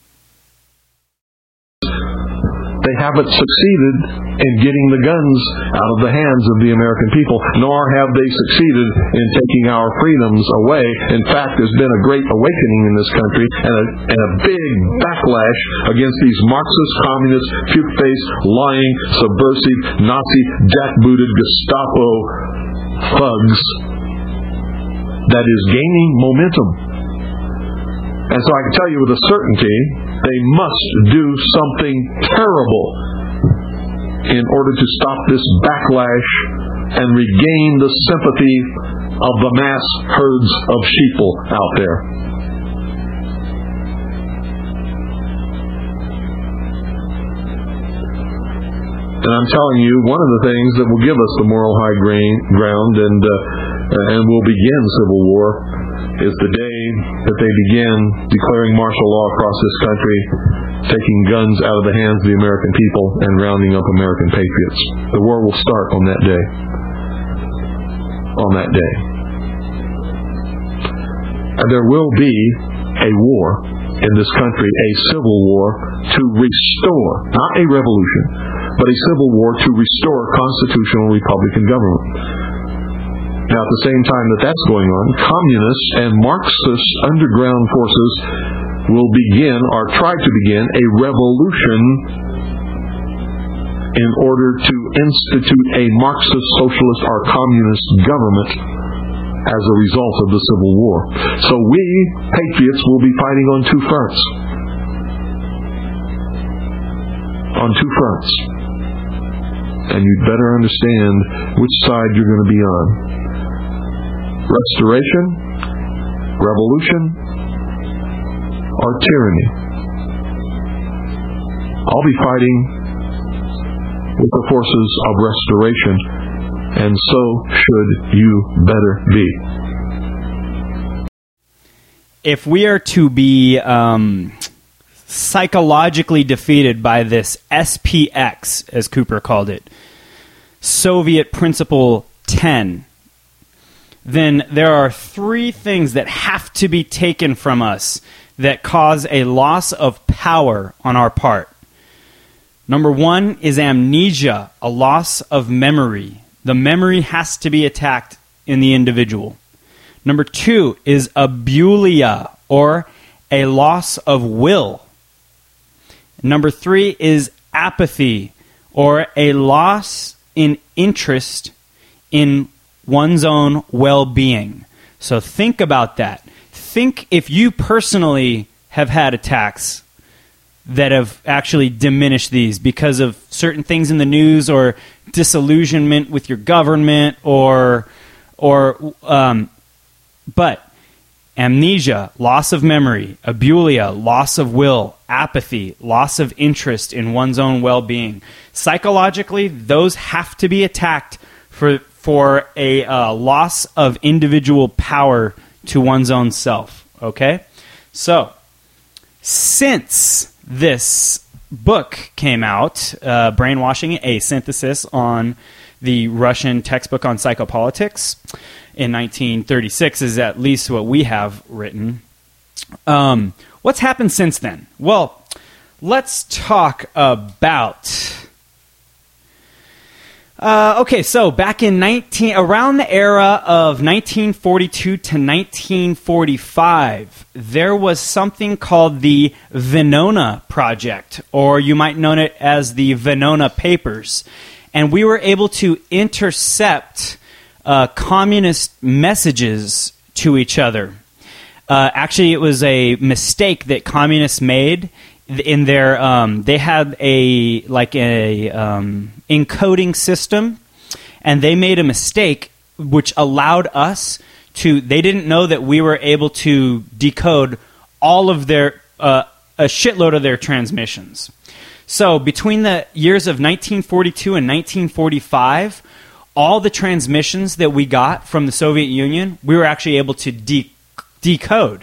They haven't succeeded in getting the guns out of the hands of the American people, nor have they succeeded in taking our freedoms away. In fact, there's been a great awakening in this country and a, and a big backlash against these Marxist, communist, puke-faced, lying, subversive, Nazi, jackbooted Gestapo thugs that is gaining momentum. And so I can tell you with a certainty, they must do something terrible in order to stop this backlash and regain the sympathy of the mass herds of sheeple out there. And I'm telling you, one of the things that will give us the moral high grain, ground and uh, and will begin civil war is the day that they begin declaring martial law across this country, taking guns out of the hands of the American people and rounding up American patriots. The war will start on that day. On that day. And there will be a war in this country, a civil war to restore, not a revolution, but a civil war to restore constitutional Republican government. Now, at the same time that that's going on, communist and Marxist underground forces will begin, or try to begin, a revolution in order to institute a Marxist, socialist, or communist government as a result of the Civil War. So we, patriots, will be fighting on two fronts. On two fronts. And you'd better understand which side you're going to be on. Restoration, revolution, or tyranny. I'll be fighting with the forces of restoration, and so should you better be. If we are to be um, psychologically defeated by this S P X, as Cooper called it, Soviet Principle ten, then there are three things that have to be taken from us that cause a loss of power on our part. Number one is amnesia, a loss of memory. The memory has to be attacked in the individual. Number two is abulia, or a loss of will. Number three is apathy, or a loss in interest in one's own well-being. So think about that. Think if you personally have had attacks that have actually diminished these because of certain things in the news, or disillusionment with your government, or or um, but amnesia, loss of memory, abulia, loss of will, apathy, loss of interest in one's own well-being. Psychologically, those have to be attacked for for a uh, loss of individual power to one's own self. Okay? So, since this book came out, uh, Brainwashing, a synthesis on the Russian textbook on psychopolitics in nineteen thirty-six is at least what we have written. Um, what's happened since then? Well, let's talk about... Uh, okay, so back in nineteen around the era of nineteen forty-two to nineteen forty-five, there was something called the Venona Project, or you might know it as the Venona Papers, and we were able to intercept uh, communist messages to each other. Uh, actually, it was a mistake that communists made. In their, um, they had a like a um, encoding system, and they made a mistake which allowed us to. They didn't know that we were able to decode all of their uh, a shitload of their transmissions. So between the years of nineteen forty-two and nineteen forty-five, all the transmissions that we got from the Soviet Union, we were actually able to de- decode.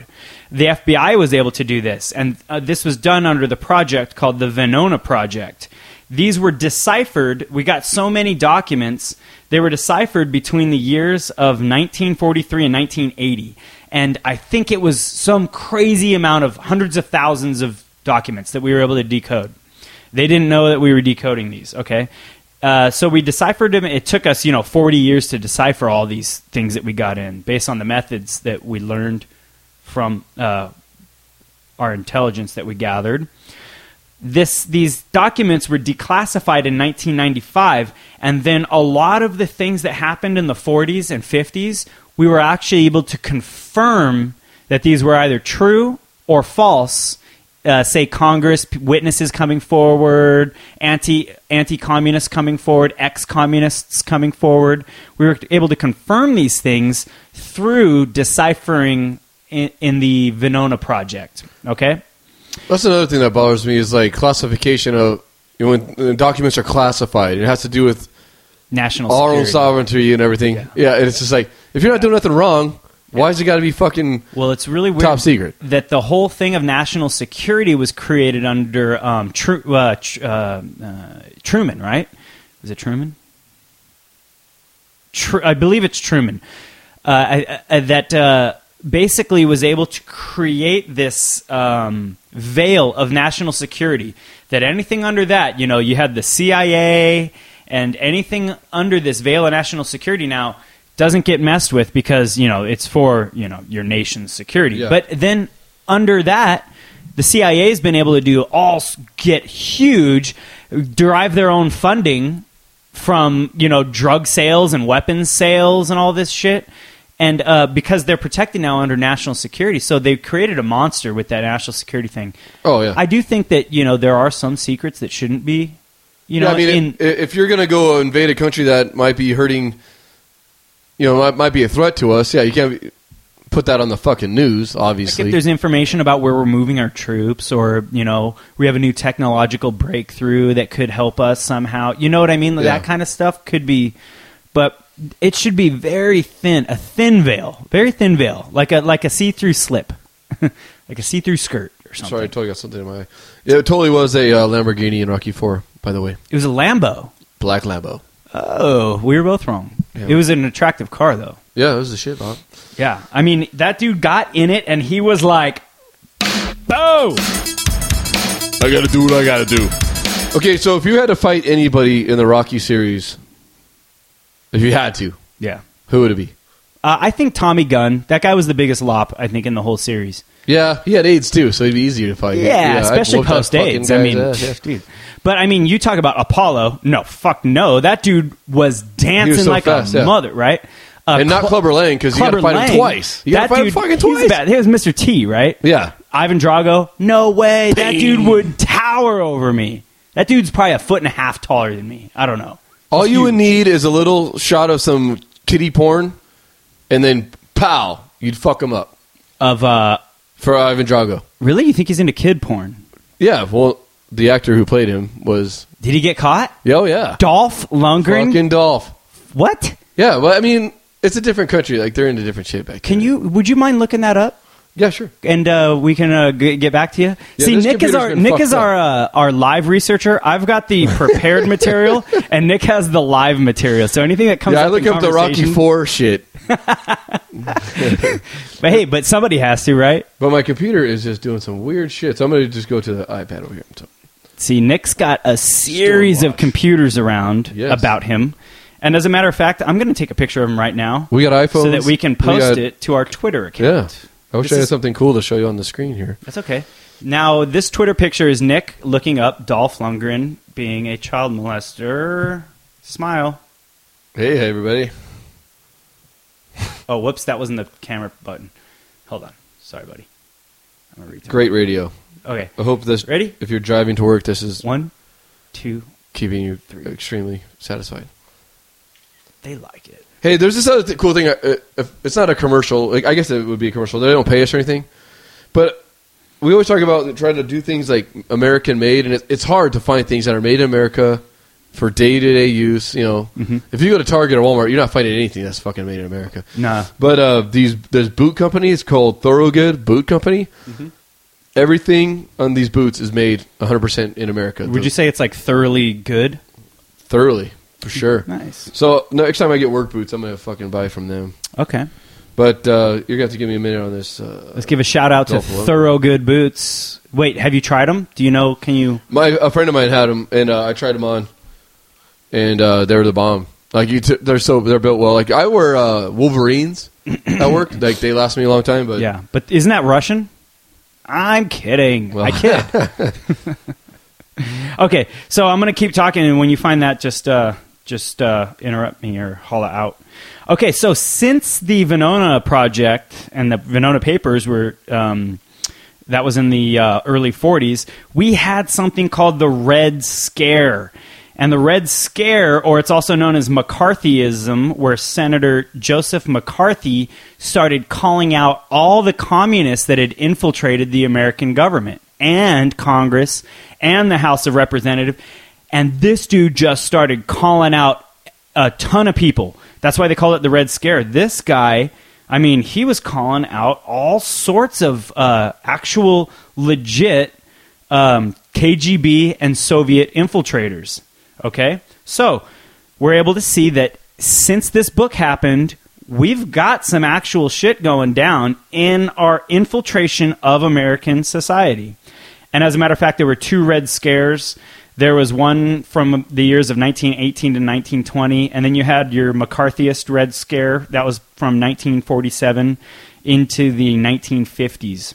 the F B I was able to do this, and uh, this was done under the project called the Venona Project. These were deciphered. We got so many documents. They were deciphered between the years of nineteen forty-three and nineteen eighty. And I think it was some crazy amount of hundreds of thousands of documents that we were able to decode. They didn't know that we were decoding these, okay? Uh, so we deciphered them. It took us, you know, forty years to decipher all these things that we got in based on the methods that we learned from uh, our intelligence that we gathered. This, these documents were declassified in nineteen ninety-five, and then a lot of the things that happened in the forties and fifties, we were actually able to confirm that these were either true or false. Uh, say Congress, witnesses coming forward, anti, anti-communists coming forward, ex-communists coming forward. We were able to confirm these things through deciphering in, in the Venona Project. Okay? That's another thing that bothers me is like classification of, you know, when, when documents are classified. It has to do with National our own security. sovereignty and everything. Yeah. yeah, and it's just like, if you're not doing nothing wrong, why has it got to be fucking Well, it's really weird top secret? that the whole thing of national security was created under um, Tru- uh, tr- uh, uh, Truman, right? Was it Truman? Tr- I believe it's Truman. Uh, I, I, that uh, basically was able to create this um, veil of national security. That anything under that, you know, you had the C I A and anything under this veil of national security now doesn't get messed with because, you know, it's for, you know, your nation's security. Yeah. But then under that, the C I A's been able to do all get huge, derive their own funding from, you know, drug sales and weapons sales and all this shit. And uh, because they're protected now under national security, so they've created a monster with that national security thing. Oh, yeah. I do think that, you know, there are some secrets that shouldn't be, you know, yeah, I mean, in, if, if you're going to go invade a country that might be hurting, you know, might, might be a threat to us, yeah, you can't put that on the fucking news, obviously. Like if there's information about where we're moving our troops, or, you know, we have a new technological breakthrough that could help us somehow, you know what I mean? Yeah. That kind of stuff could be, but it should be very thin, a thin veil, very thin veil, like a like a see-through slip, like a see-through skirt or something. Sorry, I totally got something in my eye. Yeah, it totally was a uh, Lamborghini in Rocky four, by the way. It was a Lambo. Black Lambo. Oh, we were both wrong. Yeah. It was an attractive car, though. Yeah, it was the shit, Bob. Yeah, I mean, that dude got in it, and he was like, "Boom!" I gotta do what I gotta do. Okay, so if you had to fight anybody in the Rocky series, if you had to, Yeah. who would it be? Uh, I think Tommy Gunn. That guy was the biggest lop, I think, in the whole series. Yeah, he had AIDS too, so it'd be easier to fight. Yeah, I'd especially whoop that post AIDS. fucking I mean, guy's ass, yeah. dude. But I mean, you talk about Apollo. No, fuck no. That dude was dancing so like fast, a yeah. mother, right? Uh, And not Cl- Clubber Lang, because you got to Clubber fight him Lang, twice. You got to that fight him dude, fucking he's twice. bad. He was Mister T, right? Yeah. Ivan Drago. No way. That dude would tower over me. That dude's probably a foot and a half taller than me. I don't know. All He's you would huge. need is a little shot of some kiddie porn, and then pow, you'd fuck him up Of uh, for Ivan Drago. really, you think he's into kid porn? Yeah, well, the actor who played him was. Did he get caught? Oh yeah, Dolph Lundgren. fucking Dolph. What? Yeah, well, I mean, it's a different country. Like they're into different shit back Can then. you? Would you mind looking that up? Yeah, sure. And uh, we can uh, g- get back to you. Yeah, See, this Nick is computer's our been Nick fucked is up. our uh, our live researcher. I've got the prepared material, and Nick has the live material. So anything that comes Yeah, I up look in up the Rocky conversation- Four shit, But hey, but somebody has to, right? but my computer is just doing some weird shit. So I'm gonna just go to the iPad over here. So, See, Nick's got a series of Stormwatch. computers around Yes. about him. And as a matter of fact, I'm going to take a picture of him right now we got iPhones so that we can We post got- it to our Twitter Yeah, account. I wish This I had is- something cool to show you on the screen here. That's okay. Now, this Twitter picture is Nick looking up Dolph Lundgren being a child molester. Smile. Hey, hey everybody. Oh, whoops, that wasn't the camera button. Hold on. Sorry, buddy. I'm gonna return. Great radio. Okay. I hope this. Ready? If you're driving to work, this is One, two, keeping you Three. extremely satisfied. they like it. Hey, there's this other th- cool thing. Uh, if it's not a commercial. Like, I guess it would be a commercial. They don't pay us or anything. But we always talk about trying to do things like American made, and it, it's hard to find things that are made in America for day-to-day use. You know, Mm-hmm. if you go to Target or Walmart, you're not finding anything that's fucking made in America. Nah. But uh, these there's boot companies called Thorogood Boot Company. Mm-hmm. Everything on these boots is made one hundred percent in America. Would you say it's like thoroughly good? Thoroughly, for sure. Nice. So next time I get work boots, I'm gonna fucking buy from them. Okay. But uh, you're gonna have to give me a minute on this. Uh, Let's give a shout out to Golf Low. Thorogood Boots. Wait, have you tried them? Do you know? Can you? My a friend of mine had them, and uh, I tried them on, and uh, they were the bomb. Like you, t- they're so they're built well. Like I wear uh, Wolverines at work. Like they last me a long time. But Yeah, but isn't that Russian? I'm kidding. Well- I kid. Okay, so I'm going to keep talking, and when you find that, just uh, just uh, interrupt me or holla out. Okay, so since the Venona project and the Venona papers were um, that was in the uh, early forties, we had something called the Red Scare. And the Red Scare, or it's also known as McCarthyism, where Senator Joseph McCarthy started calling out all the communists that had infiltrated the American government and Congress and the House of Representatives. And this dude just started calling out a ton of people. That's why they call it the Red Scare. This guy, I mean, he was calling out all sorts of uh, actual legit um, K G B and Soviet infiltrators. Okay? So, we're able to see that since this book happened, we've got some actual shit going down in our infiltration of American society. And as a matter of fact, there were two Red Scares. There was one from the years of nineteen eighteen to nineteen twenty, and then you had your McCarthyist Red Scare. That was from nineteen forty-seven into the nineteen fifties.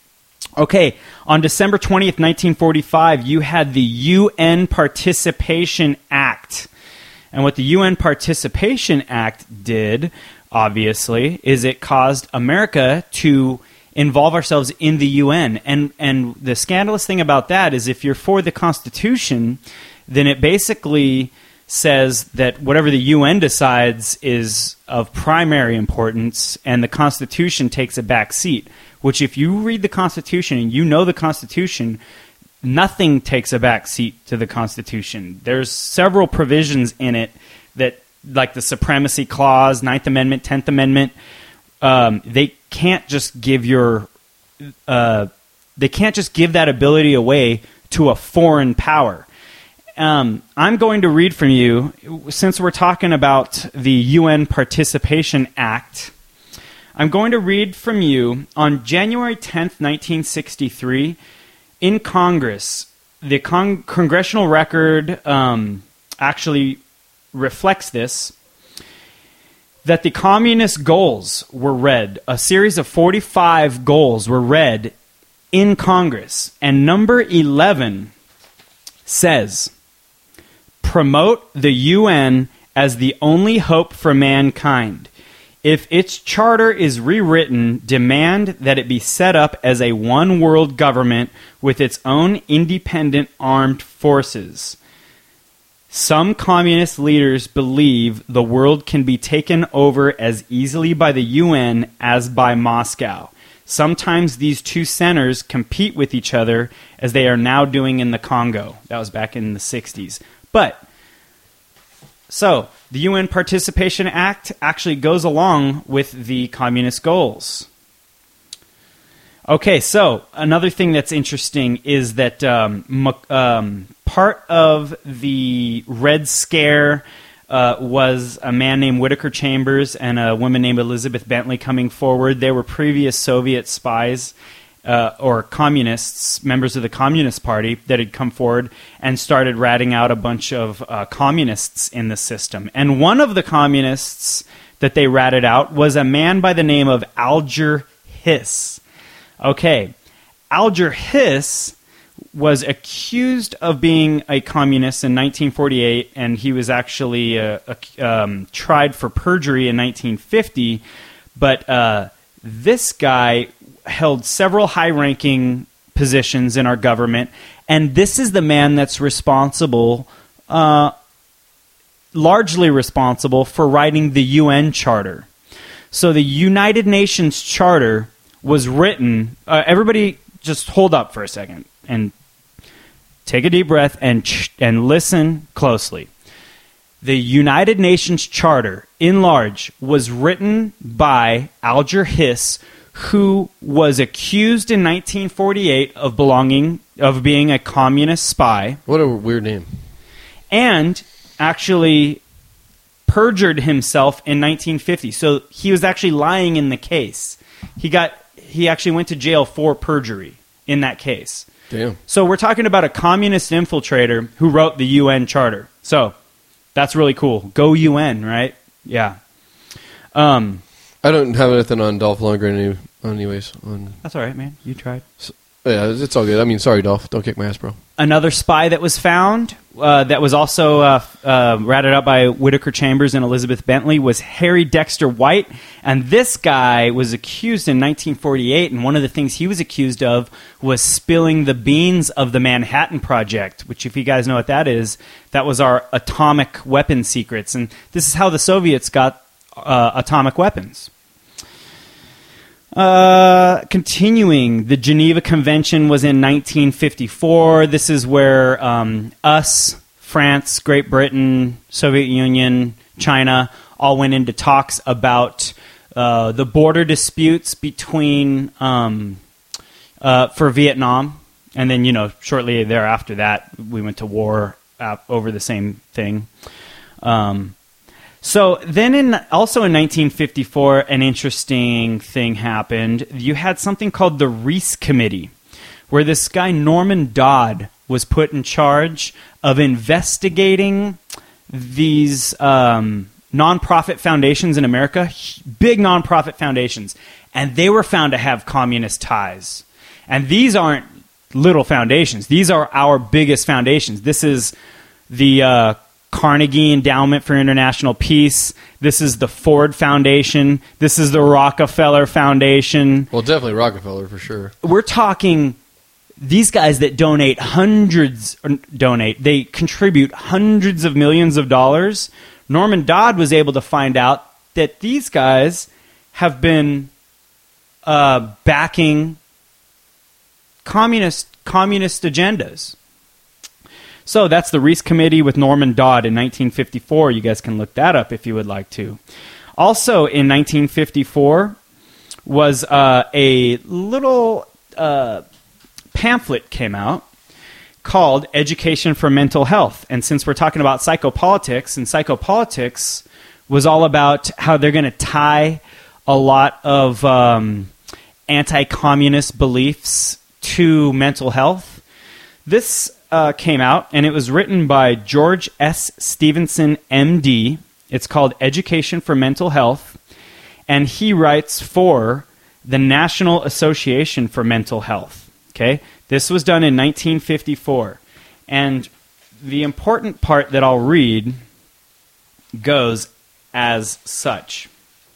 Okay, on December twentieth, nineteen forty-five, you had the U N Participation Act. And what the U N Participation Act did, obviously, is it caused America to involve ourselves in the U N. And and the scandalous thing about that is if you're for the Constitution, then it basically says that whatever the U N decides is of primary importance, and the Constitution takes a back seat. Which, if you read the Constitution and you know the Constitution, nothing takes a back seat to the Constitution. There's several provisions in it that, like the Supremacy Clause, Ninth Amendment, Tenth Amendment, um, they can't just give your, uh, they can't just give that ability away to a foreign power. Um, I'm going to read from you, since we're talking about the U N Participation Act. I'm going to read from you on January tenth, nineteen sixty-three, in Congress. The con- congressional record um, actually reflects this, that the communist goals were read. A series of forty-five goals were read in Congress. And number eleven says, promote the U N as the only hope for mankind. If its charter is rewritten, demand that it be set up as a one-world government with its own independent armed forces. Some communist leaders believe the world can be taken over as easily by the U N as by Moscow. Sometimes these two centers compete with each other, as they are now doing in the Congo. That was back in the sixties. But, so, the U N Participation Act actually goes along with the communist goals. Okay, so another thing that's interesting is that um, um, part of the Red Scare uh, was a man named Whittaker Chambers and a woman named Elizabeth Bentley coming forward. They were previous Soviet spies uh, or communists, members of the Communist Party, that had come forward and started ratting out a bunch of uh, communists in the system. And one of the communists that they ratted out was a man by the name of Alger Hiss. Okay, Alger Hiss was accused of being a communist in nineteen forty-eight, and he was actually uh, um, tried for perjury in nineteen fifty. But uh, this guy held several high-ranking positions in our government, and this is the man that's responsible, uh, largely responsible, for writing the U N Charter. So the United Nations Charter was written... Uh, everybody just hold up for a second. And take a deep breath and ch- and listen closely. The United Nations Charter, in large, was written by Alger Hiss, who was accused in nineteen forty-eight of belonging of being a communist spy, What a weird name. and actually perjured himself in nineteen fifty. So he was actually lying in the case. He got he actually went to jail for perjury in that case. Damn. So we're talking about a communist infiltrator who wrote the U N Charter. So that's really cool. Go U N, right? Yeah. Um, I don't have anything on Dolph Lundgren any, anyways. On, that's all right, man. You tried. yeah, it's all good. I mean, sorry, Dolph. Don't kick my ass, bro. Another spy that was found uh, that was also uh, uh, ratted out by Whitaker Chambers and Elizabeth Bentley was Harry Dexter White. And this guy was accused in nineteen forty-eight, and one of the things he was accused of was spilling the beans of the Manhattan Project, which, if you guys know what that is, that was our atomic weapon secrets. And this is how the Soviets got uh, atomic weapons. Uh, continuing, the Geneva Convention was in nineteen fifty-four. This is where um, us, France, Great Britain, Soviet Union, China all went into talks about uh, the border disputes between um, uh, for Vietnam, and then you know shortly thereafter that we went to war uh, over the same thing. Um, So then in also in nineteen fifty-four, an interesting thing happened. You had something called the Reese Committee, where this guy Norman Dodd was put in charge of investigating these um, nonprofit foundations in America, big nonprofit foundations, and they were found to have communist ties. And these aren't little foundations. These are our biggest foundations. This is the uh, Carnegie Endowment for International Peace. This is the Ford Foundation. This is the Rockefeller Foundation. Well, definitely Rockefeller for sure. We're talking these guys that donate hundreds, or donate, they contribute hundreds of millions of dollars. Norman Dodd was able to find out that these guys have been uh, backing communist communist agendas. So that's the Reese Committee with Norman Dodd in nineteen fifty-four. You guys can look that up if you would like to. Also in nineteen fifty-four was uh, a little uh, pamphlet came out called Education for Mental Health. And since we're talking about psychopolitics, and psychopolitics was all about how they're going to tie a lot of um, anti-communist beliefs to mental health. This uh, came out, and it was written by George S. Stevenson, M D. It's called Education for Mental Health, and he writes for the National Association for Mental Health. Okay, this was done in nineteen fifty-four, and the important part that I'll read goes as such.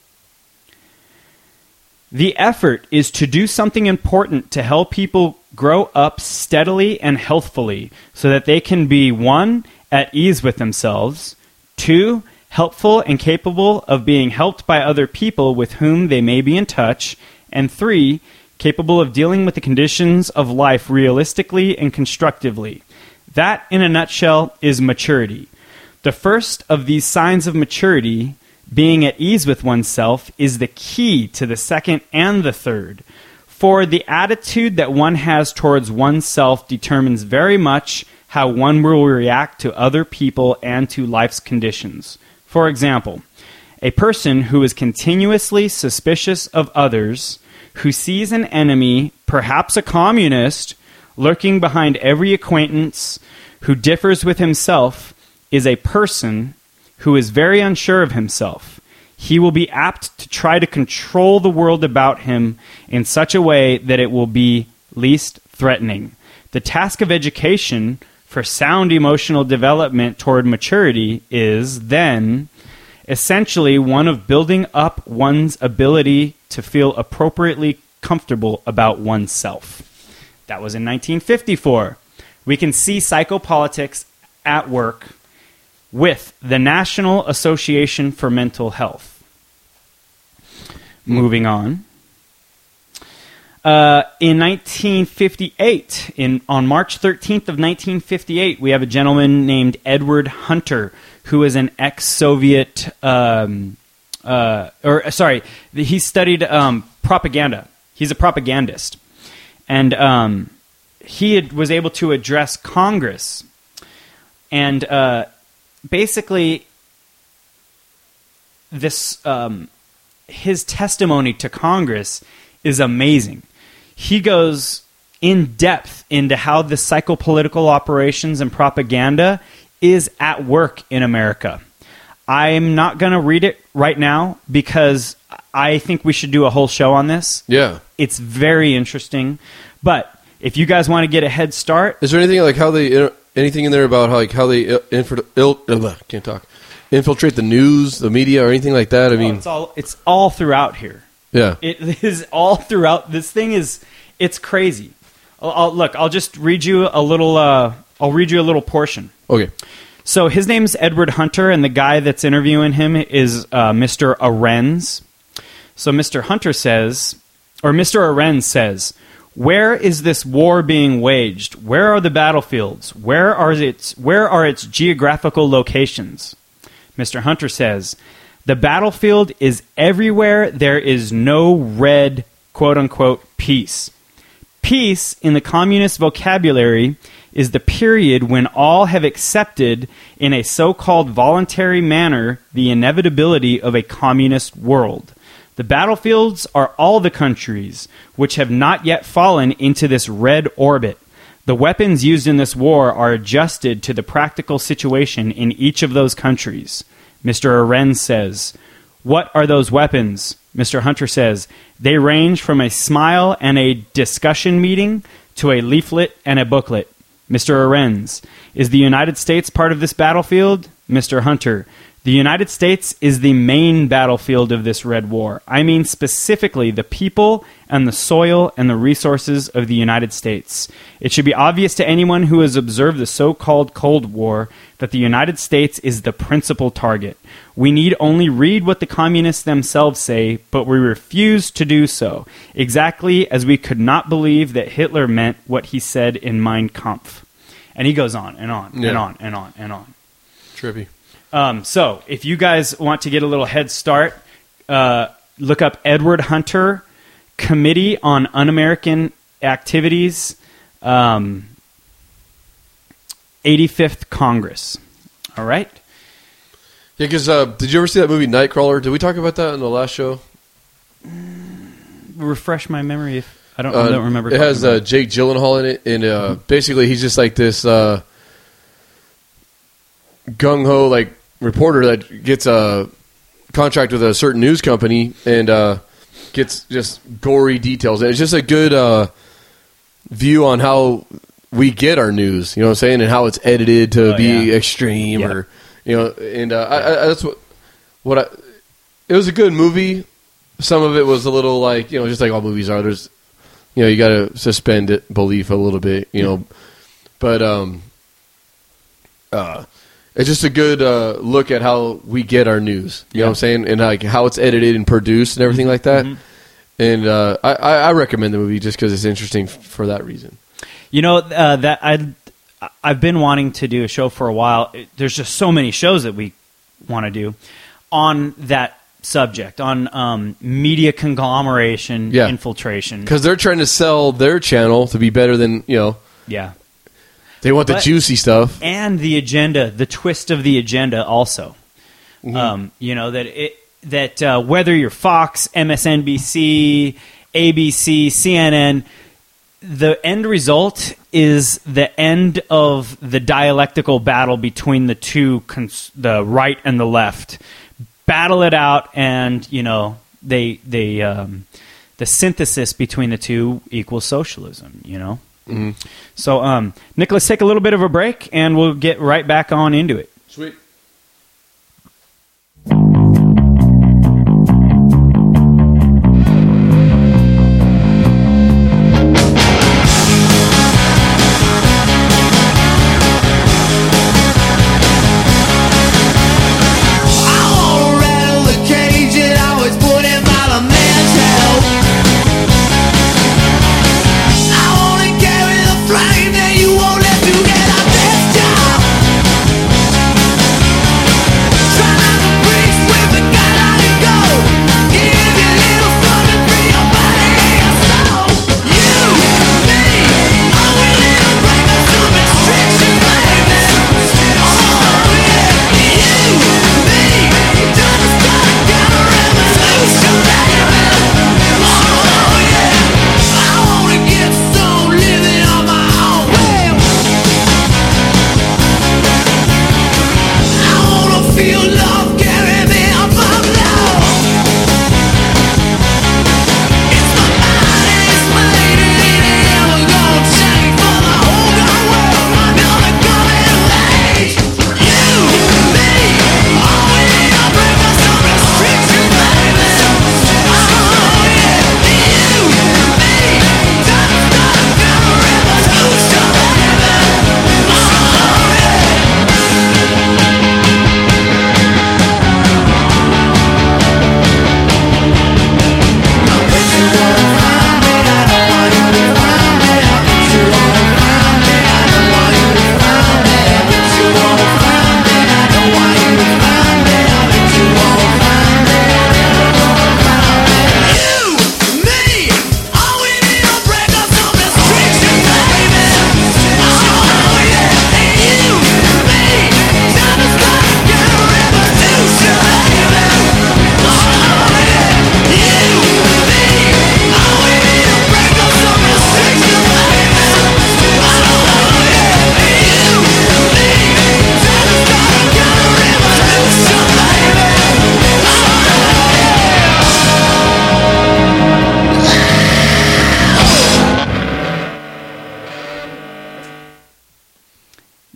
The effort is to do something important to help people grow up steadily and healthfully so that they can be, one, at ease with themselves, two, helpful and capable of being helped by other people with whom they may be in touch, and three, capable of dealing with the conditions of life realistically and constructively. That, in a nutshell, is maturity. The first of these signs of maturity, being at ease with oneself, is the key to the second and the third. For the attitude that one has towards oneself determines very much how one will react to other people and to life's conditions. For example, a person who is continuously suspicious of others, who sees an enemy, perhaps a communist, lurking behind every acquaintance, who differs with himself, is a person who is very unsure of himself. He will be apt to try to control the world about him in such a way that it will be least threatening. The task of education for sound emotional development toward maturity is, then, essentially one of building up one's ability to feel appropriately comfortable about oneself. That was in nineteen fifty-four. We can see psychopolitics at work with the National Association for Mental Health. Moving on. Uh, in nineteen fifty-eight, in on March thirteenth of nineteen fifty-eight, we have a gentleman named Edward Hunter, who is an ex-Soviet, um, uh, or sorry, he studied um, propaganda. He's a propagandist, and um, he had, was able to address Congress, and uh, basically, this um, his testimony to Congress is amazing. He goes in depth into how the psychopolitical operations and propaganda is at work in America. I'm not going to read it right now because I think we should do a whole show on this. Yeah. It's very interesting. But if you guys want to get a head start... Is there anything like how they anything in there about how like how they infra, il, il, can't talk infiltrate the news, the media, or anything like that? I mean, oh, it's all it's all throughout here. Yeah. It is all throughout. This thing is, it's crazy. I'll, I'll, look, I'll just read you a little, uh, I'll read you a little portion. Okay. So his name's Edward Hunter, and the guy that's interviewing him is uh, Mister Arends. So Mister Hunter says, or Mister Arends says, where is this war being waged? Where are the battlefields? Where are its, where are its geographical locations? Mister Hunter says, the battlefield is everywhere there is no red, quote-unquote, peace. Peace, in the communist vocabulary, is the period when all have accepted, in a so-called voluntary manner, the inevitability of a communist world. The battlefields are all the countries which have not yet fallen into this red orbit. The weapons used in this war are adjusted to the practical situation in each of those countries. Mister Arends says, what are those weapons? Mister Hunter says, they range from a smile and a discussion meeting to a leaflet and a booklet. Mister Arends, is the United States part of this battlefield? Mister Hunter, the United States is the main battlefield of this red war. I mean specifically the people and the soil and the resources of the United States. It should be obvious to anyone who has observed the so-called Cold War that the United States is the principal target. We need only read what the communists themselves say, but we refuse to do so, exactly as we could not believe that Hitler meant what he said in Mein Kampf. And he goes on and on yeah. and on and on and on. Trippy. Um, so, if you guys want to get a little head start, uh, look up Edward Hunter, Committee on Un-American Activities, um, eighty-fifth Congress. All right? Yeah, because uh, did you ever see that movie Nightcrawler? Did we talk about that in the last show? Refresh my memory if I don't, Uh, I don't remember. It has talking uh, about Jake Gyllenhaal in it, and uh, mm-hmm. basically he's just like this uh, gung-ho like reporter that gets a contract with a certain news company and uh, gets just gory details. And it's just a good uh, view on how we get our news, you know what I'm saying, and how it's edited to Oh, be yeah. extreme, Yep. or you know, and uh, I, I, that's what what I. It was a good movie. Some of it was a little like, you know, just like all movies are. There's, you know, you got to suspend it, belief a little bit, you know, but um, uh, it's just a good uh, look at how we get our news. You Yeah. know what I'm saying, and like how it's edited and produced and everything like that. Mm-hmm. And uh, I, I recommend the movie just because it's interesting f- for that reason. You know, uh, that I I've been wanting to do a show for a while. It- There's just so many shows that we want to do on that subject, on um, media conglomeration, Yeah. infiltration. Because they're trying to sell their channel to be better than, you know, Yeah. they want the But- juicy stuff. And the agenda, the twist of the agenda also. Mm-hmm. Um, you know, that it that uh, whether you're Fox, M S N B C, A B C, C N N, the end result is the end of the dialectical battle between the two, cons- the right and the left. Battle it out, and you know they they um, the synthesis between the two equals socialism. You know. Mm-hmm. So, um, Nick, let's take a little bit of a break, and we'll get right back on into it. Sweet. I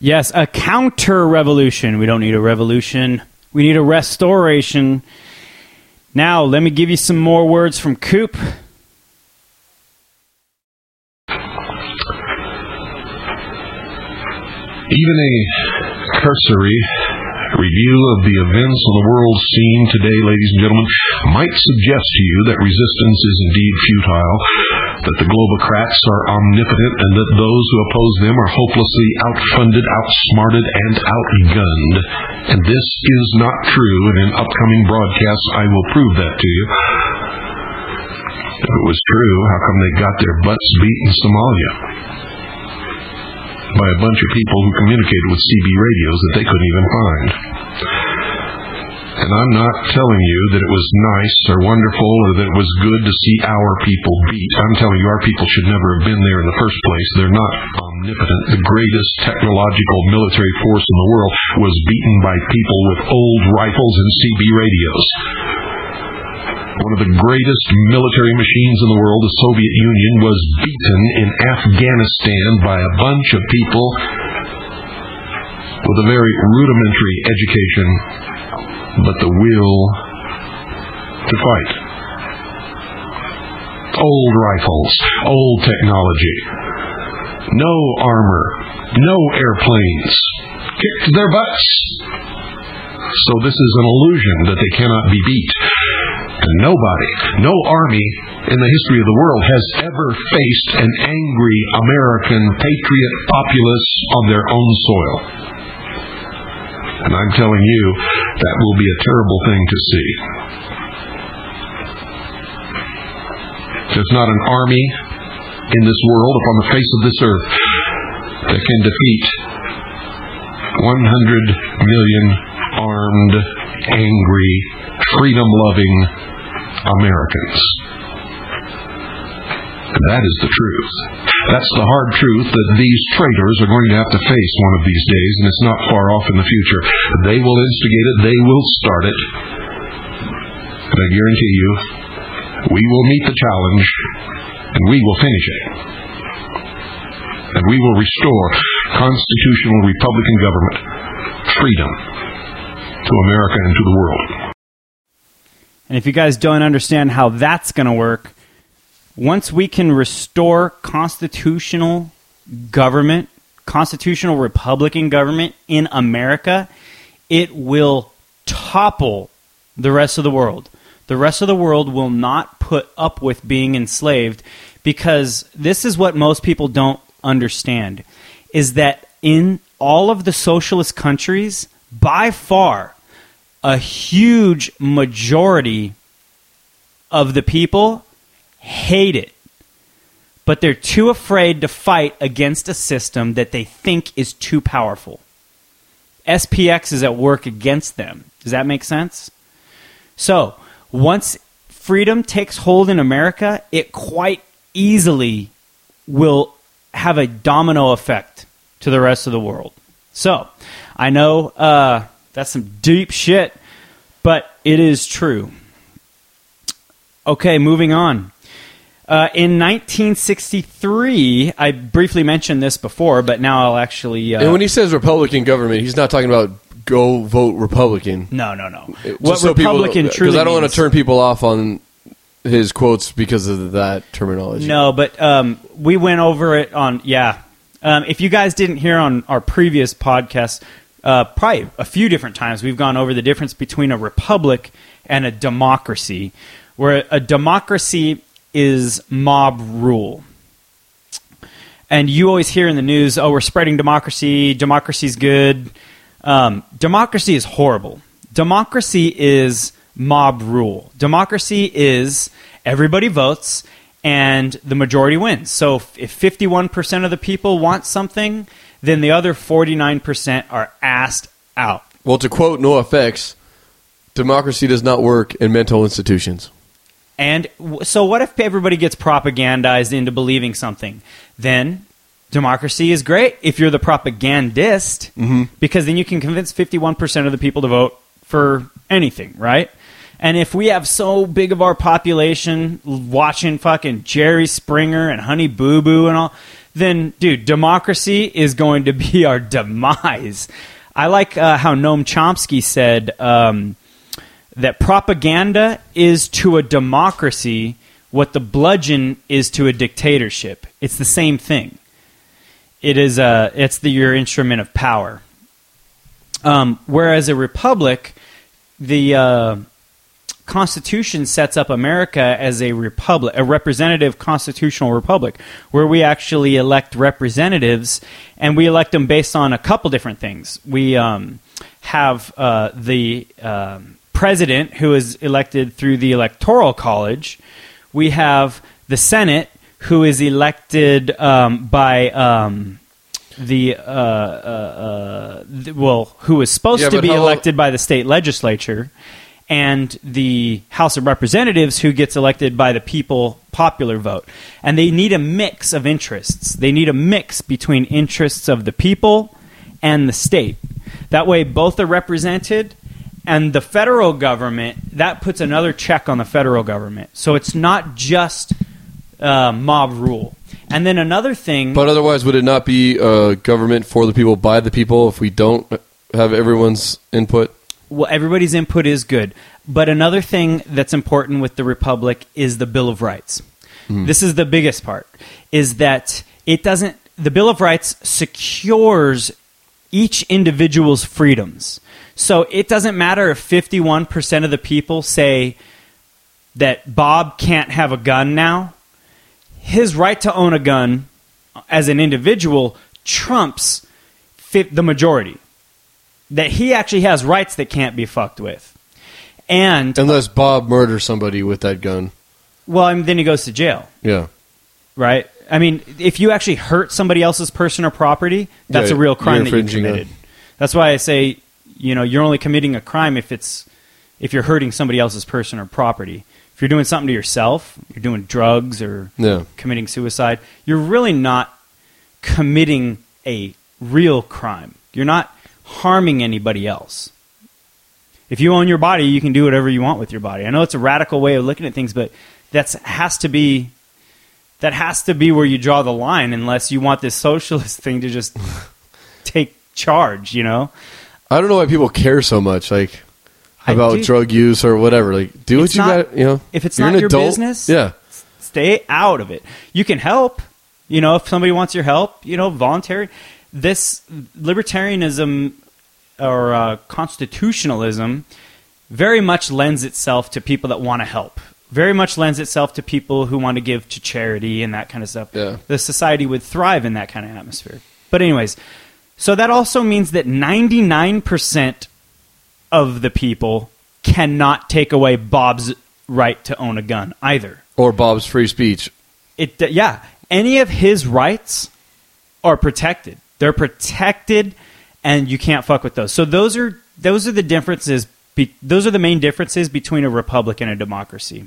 Yes, a counter-revolution. We don't need a revolution. We need a restoration. Now, let me give you some more words from Coop. Even a cursory review of the events on the world scene today, ladies and gentlemen, might suggest to you that resistance is indeed futile, that the globocrats are omnipotent, and that those who oppose them are hopelessly outfunded, outsmarted, and outgunned. And this is not true. In an upcoming broadcast, I will prove that to you. If it was true, how come they got their butts beat in Somalia by a bunch of people who communicated with C B radios that they couldn't even find? And I'm not telling you that it was nice or wonderful or that it was good to see our people beat. I'm telling you our people should never have been there in the first place. They're not omnipotent. The greatest technological military force in the world was beaten by people with old rifles and C B radios. One of the greatest military machines in the world, the Soviet Union, was beaten in Afghanistan by a bunch of people with a very rudimentary education, but the will to fight. Old rifles, old technology, no armor, no airplanes, kicked their butts. So this is an illusion that they cannot be beat. And nobody, no army in the history of the world has ever faced an angry American patriot populace on their own soil. And I'm telling you, that will be a terrible thing to see. There's not an army in this world, upon the face of this earth, that can defeat one hundred million armed, angry, freedom-loving Americans. And that is the truth. That's the hard truth that these traitors are going to have to face one of these days, and it's not far off in the future. They will instigate it. They will start it. And I guarantee you, we will meet the challenge, and we will finish it. And we will restore constitutional Republican government, freedom to America and to the world. And if you guys don't understand how that's going to work, once we can restore constitutional government, constitutional Republican government in America, it will topple the rest of the world. The rest of the world will not put up with being enslaved, because this is what most people don't understand, is that in all of the socialist countries, by far, a huge majority of the people hate it. But they're too afraid to fight against a system that they think is too powerful. S P X is at work against them. Does that make sense? So, once freedom takes hold in America, it quite easily will have a domino effect to the rest of the world. So, I know uh, that's some deep shit, but it is true. Okay, moving on. Uh, in nineteen sixty-three, I briefly mentioned this before, but now I'll actually... Uh, and when he says Republican government, he's not talking about go vote Republican. No, no, no. Just What so Republican people, truly because I don't want means- to turn people off on his quotes because of that terminology. No, but um, we went over it on... Yeah. Um, if you guys didn't hear on our previous podcast, uh, probably a few different times, we've gone over the difference between a republic and a democracy, where a democracy is mob rule. And you always hear in the news, oh, we're spreading democracy, democracy's good. Um, democracy is horrible. Democracy is mob rule. Democracy is everybody votes and the majority wins. So if fifty-one percent of the people want something, then the other forty-nine percent are asked out. Well, to quote NoFX, democracy does not work in mental institutions. And w- so what if everybody gets propagandized into believing something? Then democracy is great if you're the propagandist, mm-hmm. because then you can convince fifty-one percent of the people to vote for anything, right? And if we have so big of our population watching fucking Jerry Springer and Honey Boo Boo and all, then, dude, democracy is going to be our demise. I like uh, how Noam Chomsky said um, that propaganda is to a democracy what the bludgeon is to a dictatorship. It's the same thing. It is a, it's the, your instrument of power. Um, whereas a republic, the uh, Constitution sets up America as a republic, a representative constitutional republic, where we actually elect representatives, and we elect them based on a couple different things. We um, have uh, the uh, president, who is elected through the Electoral College. We have the Senate, who is elected um, by um, the, uh, uh, uh, the well, who is supposed Yeah, to but be how- elected by the state legislature, and the House of Representatives, who gets elected by the people popular vote. And they need a mix of interests. They need a mix between interests of the people and the state. That way, both are represented. And the federal government, that puts another check on the federal government. So it's not just uh, mob rule. And then another thing... But otherwise, would it not be uh, government for the people, by the people, if we don't have everyone's input? Well, everybody's input is good. But another thing that's important with the Republic is the Bill of Rights. Mm. This is the biggest part, is that it doesn't... The Bill of Rights secures each individual's freedoms. So it doesn't matter if fifty-one percent of the people say that Bob can't have a gun now. His right to own a gun as an individual trumps the majority. That he actually has rights that can't be fucked with. And unless Bob murders somebody with that gun. Well, I mean, then he goes to jail. Yeah. Right? I mean, if you actually hurt somebody else's person or property, that's Yeah, a real crime that you're you infringing committed. on- That's why I say, you know, you're only committing a crime if it's if you're hurting somebody else's person or property. If you're doing something to yourself, you're doing drugs or Yeah. committing suicide, you're really not committing a real crime. You're not harming anybody else. If you own your body, you can do whatever you want with your body. I know it's a radical way of looking at things, but that's has to be that has to be where you draw the line, unless you want this socialist thing to just take charge, you know? I don't know why people care so much, like I about do- drug use or whatever. Like, do what It's you not- got. You know, if it's You're not an your adult. business, yeah. stay out of it. You can help, you know, if somebody wants your help, you know, voluntary. This libertarianism or uh, constitutionalism very much lends itself to people that want to help. Very much lends itself to people who want to give to charity and that kind of stuff. Yeah. The society would thrive in that kind of atmosphere. But anyways, so that also means that ninety-nine percent of the people cannot take away Bob's right to own a gun either. Or Bob's free speech. It yeah, any of his rights are protected. They're protected, and you can't fuck with those. So those are those are the differences. Be, those are the main differences between a republic and a democracy.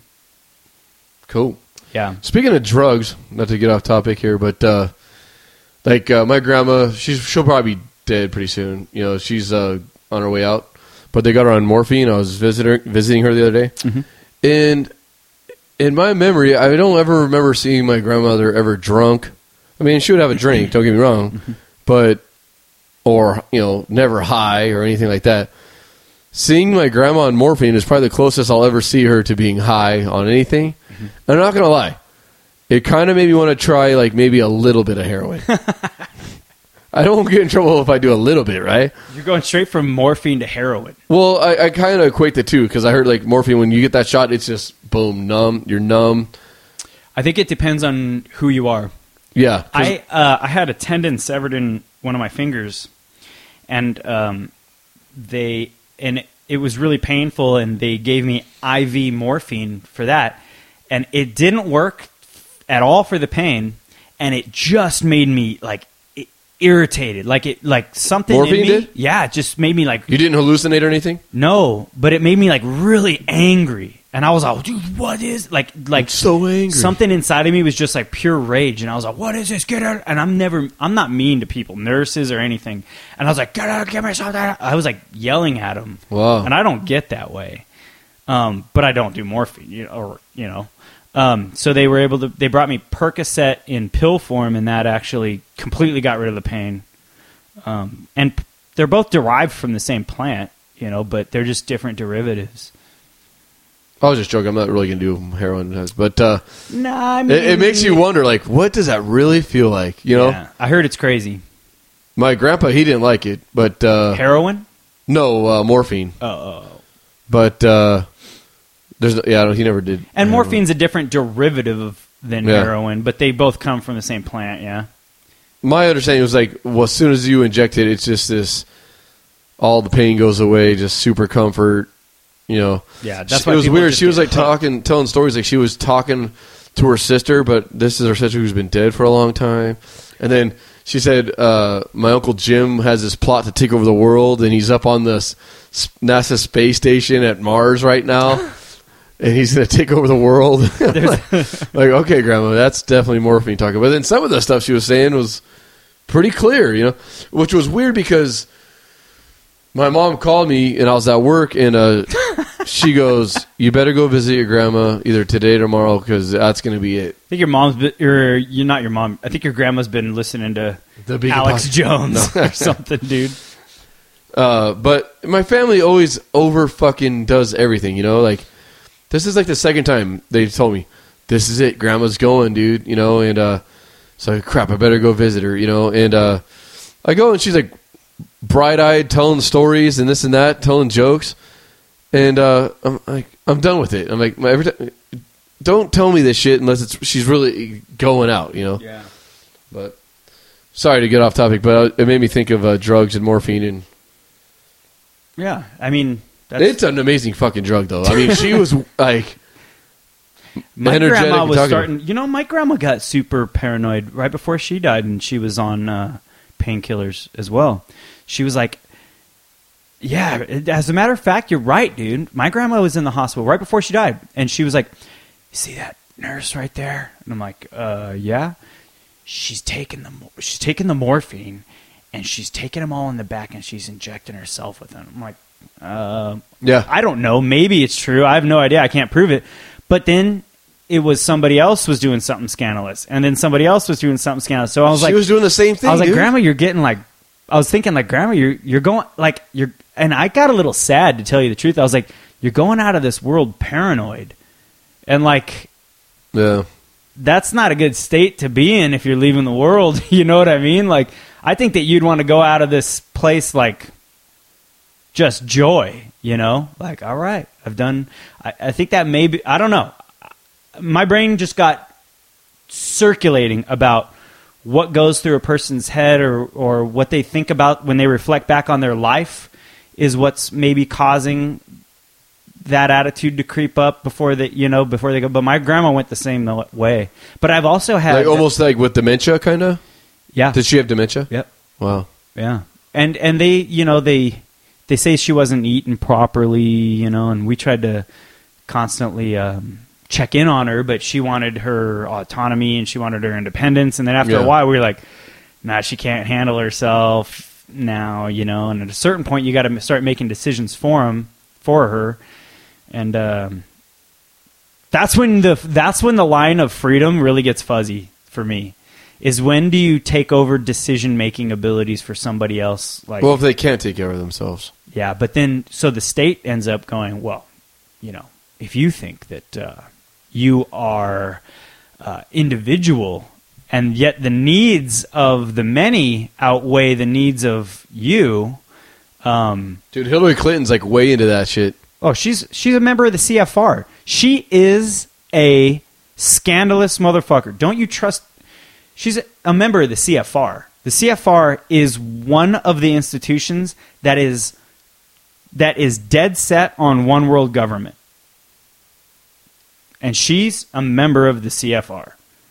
Cool. Yeah. Speaking of drugs, not to get off topic here, but uh, like uh, my grandma, she's she'll probably be dead pretty soon. You know, she's uh, on her way out, but they got her on morphine. I was visitor, visiting her the other day, Mm-hmm. and in my memory, I don't ever remember seeing my grandmother ever drunk. I mean, she would have a drink. Don't get me wrong, but or you know, never high or anything like that. Seeing my grandma on morphine is probably the closest I'll ever see her to being high on anything. Mm-hmm. I'm not gonna lie. It kind of made me want to try, like, maybe a little bit of heroin. I don't get in trouble if I do a little bit, right? You're going straight from morphine to heroin. Well, I, I kind of equate the two because I heard, like, morphine, when you get that shot, it's just, boom, numb. You're numb. I think it depends on who you are. Yeah. 'cause- I uh, I had a tendon severed in one of my fingers, and um, they and it was really painful, and they gave me I V morphine for that, and it didn't work at all for the pain, and it just made me like i- irritated, like it like something Morphine in me. did? Yeah, it just made me like you didn't hallucinate or anything? no, but it made me like really angry. And I was like, dude, what is like like so angry. Something inside of me was just like pure rage, and I was like, what is this? Get out! And I'm never, I'm not mean to people, nurses or anything. And I was like, get out, give me something. I was like yelling at them. Wow. And I don't get that way. um, but I don't do morphine, you know, or you know. Um, so they were able to. They brought me Percocet in pill form, and that actually completely got rid of the pain. Um, and p- they're both derived from the same plant, you know, but they're just different derivatives. I was just joking. I'm not really going to do heroin, but uh, Nah, I mean, it, it makes you wonder, like, what does that really feel like? You know, yeah, I heard it's crazy. my grandpa, he didn't like it, but uh, Heroin? no uh, morphine. Oh, oh, oh. But uh, there's yeah, I don't, he never did. And heroin. morphine's a different derivative of, than Yeah. heroin, but they both come from the same plant. Yeah. My understanding was like, well, as soon as you inject it, it's just this. All the pain goes away, just super comfort. You know, Yeah, that's She- why it was people weird. just She was get like hooked. talking, telling stories like she was talking to her sister, but this is her sister who's been dead for a long time. And then she said, uh, "My uncle Jim has this plot to take over the world, and he's up on this s- NASA space station at Mars right now, and he's going to take over the world." like, like, okay, Grandma, that's definitely morphine talking. But then some of the stuff she was saying was pretty clear, you know, which was weird because. My mom called me, and I was at work, and uh, she goes, "You better go visit your grandma either today or tomorrow because that's going to be it." I think your mom's, been, or you're not your mom. I think your grandma's been listening to The big Alex podcast. Jones or something, dude. Uh, but my family always over fucking does everything, you know? Like, this is like the second time they told me, "This is it, grandma's going, dude," you know? And uh, so, crap, I better go visit her, you know? And uh, I go, and she's like, bright-eyed, telling stories and this and that, telling jokes, and uh, I'm like, I'm done with it. I'm like, every time, don't tell me this shit unless it's she's really going out, you know. Yeah. But sorry to get off topic, but it made me think of uh, drugs and morphine, and Yeah. I mean, that's, it's an amazing fucking drug, though. I mean, she was like, my energetic grandma and was talking. starting. You know, my grandma got super paranoid right before she died, and she was on uh, painkillers as well. She was like, "Yeah, it- as a matter of fact, you're right, dude. My grandma was in the hospital right before she died, and she was like, you see that nurse right there?" And I'm like, "Uh, yeah." She's taking the mo- she's taking the morphine, and she's taking them all in the back, and she's injecting herself with them. I'm like, uh, yeah, I don't know. Maybe it's true. I have no idea. I can't prove it. But then it was somebody else was doing something scandalous, and then somebody else was doing something scandalous. So I was she like, was doing the same thing. I was like, dude. Grandma, you're getting like, I was thinking like, Grandma, you're you're going like you're, and I got a little sad to tell you the truth. I was like, you're going out of this world paranoid, and like, yeah, that's not a good state to be in if you're leaving the world. You know what I mean? Like, I think that you'd want to go out of this place like just joy, you know? Like, all right, I've done, I, I think that maybe, I don't know. My brain just got circulating about what goes through a person's head or, or what they think about when they reflect back on their life is what's maybe causing that attitude to creep up before they, you know, before they go. But my grandma went the same way. But I've also had like almost like with dementia, kind of. yeah, Did she have dementia? yep, Wow. yeah, and and they, you know, they they say she wasn't eating properly, you know, and we tried to constantly um, check in on her, but she wanted her autonomy and she wanted her independence, and then after Yeah. a while, we were like, nah, she can't handle herself now, you know, and at a certain point, you got to start making decisions for him, for her. And um, that's when the that's when the line of freedom really gets fuzzy for me. Is when do you take over decision making abilities for somebody else? Like, Well, if they can't take care of themselves. yeah, but then so the state ends up going, well, you know, if you think that uh, you are uh, individual and yet the needs of the many outweigh the needs of you. Um, Dude, Hillary Clinton's like way into that shit. Oh, she's she's a member of the C F R. She is a scandalous motherfucker. Don't you trust? She's a, a member of the C F R. The C F R is one of the institutions that is that is dead set on one world government. And she's a member of the C F R.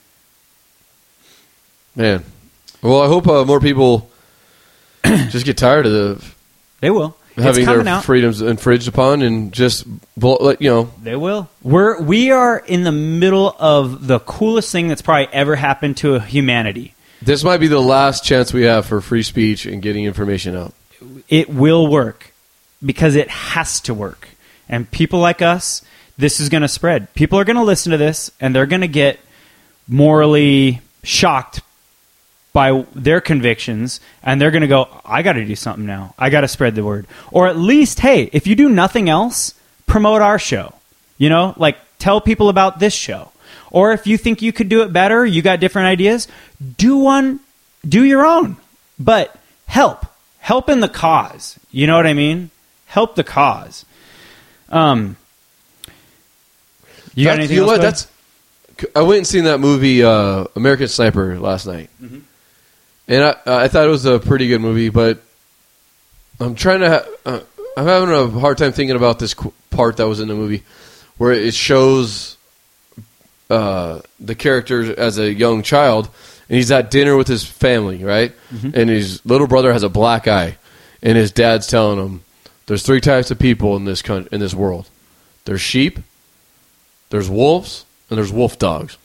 Man. Well, I hope uh, more people just get tired of the They will. having it's coming their out. freedoms infringed upon and just, blo- like, you know, They will. We're we are in the middle of the coolest thing that's probably ever happened to humanity. this might be the last chance we have for free speech and getting information out. It will work because it has to work. And people like us, this is going to spread. People are going to listen to this, and they're going to get morally shocked by their convictions, and they're going to go, I got to do something now. I got to spread the word. Or at least, hey, if you do nothing else, promote our show. You know, like tell people about this show. Or if you think you could do it better, you got different ideas, do one, do your own. But help. Help in the cause. You know what I mean? Help the cause. Um, you got That's, anything you know else? what? That's I went and seen that movie uh, American Sniper last night, mm-hmm. and I, I thought it was a pretty good movie. But I'm trying to, ha- uh, I'm having a hard time thinking about this qu- part that was in the movie, where it shows uh, the character as a young child, and he's at dinner with his family, right? Mm-hmm. And his little brother has a black eye, and his dad's telling him, "There's three types of people in this con- in this world. There's sheep, there's wolves, and there's wolf dogs."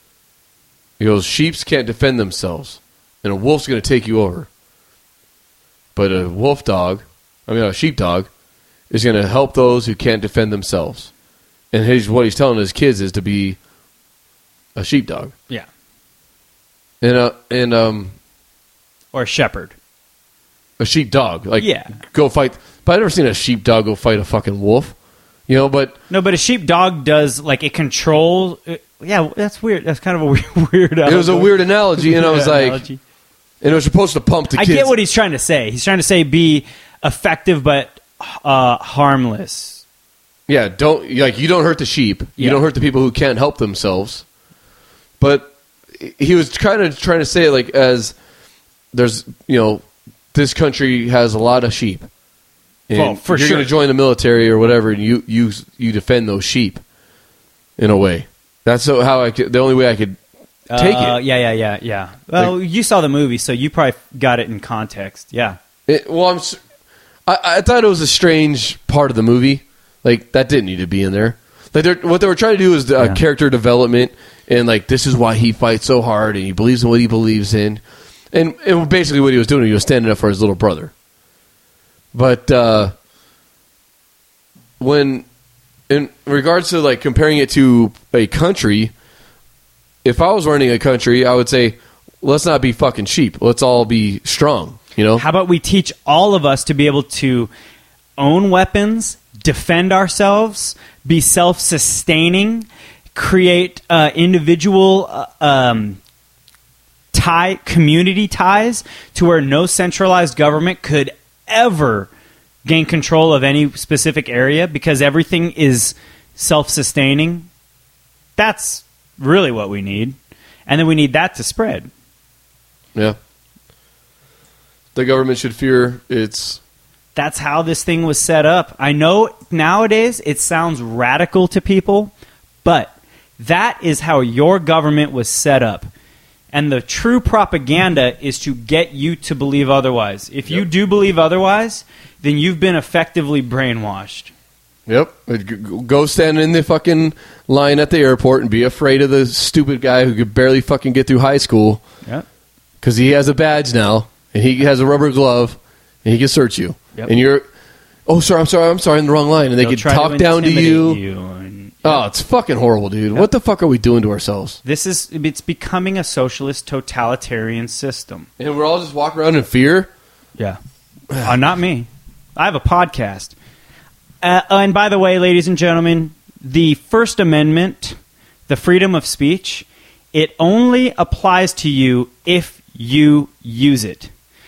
He goes, "Sheeps can't defend themselves, and a wolf's going to take you over. But a wolf dog, I mean a sheepdog, is going to help those who can't defend themselves." And his, what he's telling his kids is to be a sheepdog. Yeah. And uh, and um, or a shepherd. A sheepdog, like yeah. go fight. But I've never seen a sheepdog go fight a fucking wolf. You know, but no, but a sheepdog does like it controls. It, yeah, that's weird. That's kind of a weird. weird it was a weird analogy, and I was like, analogy. And it was supposed to pump the I kids. get what he's trying to say. He's trying to say be effective but uh, harmless. Yeah, don't like you don't hurt the sheep. You Yeah. don't hurt the people who can't help themselves. But he was kind of trying to say it like as there's you know this country has a lot of sheep. And well, for you're sure. going to join the military or whatever, and you you you defend those sheep in a way. That's so how I could, the only way I could take uh, it. Yeah, yeah, yeah, yeah. Well, Like- you saw the movie, so you probably got it in context. Yeah. It, well, I'm, s- I, I thought it was a strange part of the movie. Like that didn't need to be in there. Like they're, what they were trying to do is uh, Yeah. character development, and like this is why he fights so hard, and he believes in what he believes in, and, and basically what he was doing, he was standing up for his little brother. But uh, when, in regards to like comparing it to a country, if I was running a country, I would say, let's not be fucking sheep. Let's all be strong. You know, How about we teach all of us to be able to own weapons, defend ourselves, be self-sustaining, create uh, individual uh, um, tie community ties to where no centralized government could ever gain control of any specific area because everything is self-sustaining. That's really what we need. And then we need that to spread. yeah. The government should fear its. That's how this thing was set up. I know nowadays it sounds radical to people, but that is how your government was set up. And the true propaganda is to get you to believe otherwise. If you Yep. do believe otherwise, then you've been effectively brainwashed. Yep. Go stand in the fucking line at the airport and be afraid of the stupid guy who could barely fucking get through high school Yep. because he has a badge now and he has a rubber glove and he can search you. Yep. And you're, oh, sorry, I'm sorry, I'm sorry, in the wrong line. And they They'll can try talk down to intimidate you. you and- Oh, it's fucking horrible, dude. What the fuck are we doing to ourselves? This is it's becoming a socialist totalitarian system. And we're all just walking around in fear? Yeah. Uh, not me. I have a podcast. Uh, and by the way, ladies and gentlemen, the First Amendment, the freedom of speech, it only applies to you if you use it.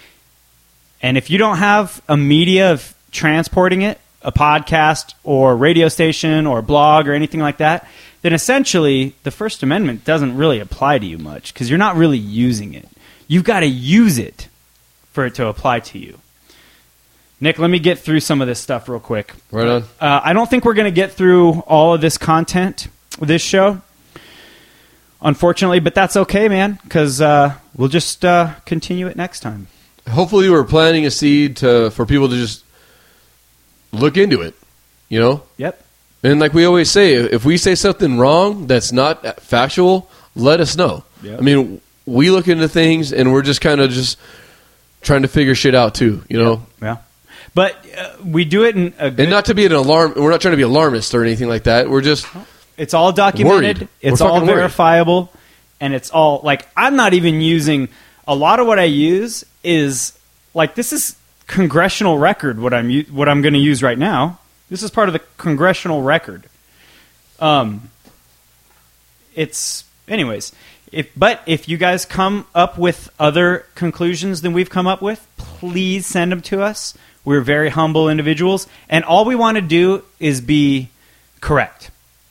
And if you don't have a media of transporting it, a podcast or radio station or blog or anything like that, then essentially the First Amendment doesn't really apply to you much because you're not really using it. You've got to use it for it to apply to you. Nick, let me get through some of this stuff real quick. Right on. Uh, I don't think we're going to get through all of this content with this show, unfortunately, but that's okay, man, because uh, we'll just uh, continue it next time. Hopefully we're planting a seed to for people to just look into it, you know? Yep. And like we always say, if we say something wrong that's not factual, let us know. Yep. I mean, we look into things and we're just kind of just trying to figure shit out too, you know? Yeah. But uh, we do it in a good... And not to be an alarm, we're not trying to be alarmist or anything like that. We're just... It's all documented. Worried. It's We're all fucking worried. verifiable. And it's all... Like, I'm not even using... A lot of what I use is... Like, this is congressional record, what I'm, u- what I'm going to use right now. This is part of the congressional record. Um, It's... Anyways... If, but if you guys come up with other conclusions than we've come up with, please send them to us. We're very humble individuals, and all we want to do is be correct.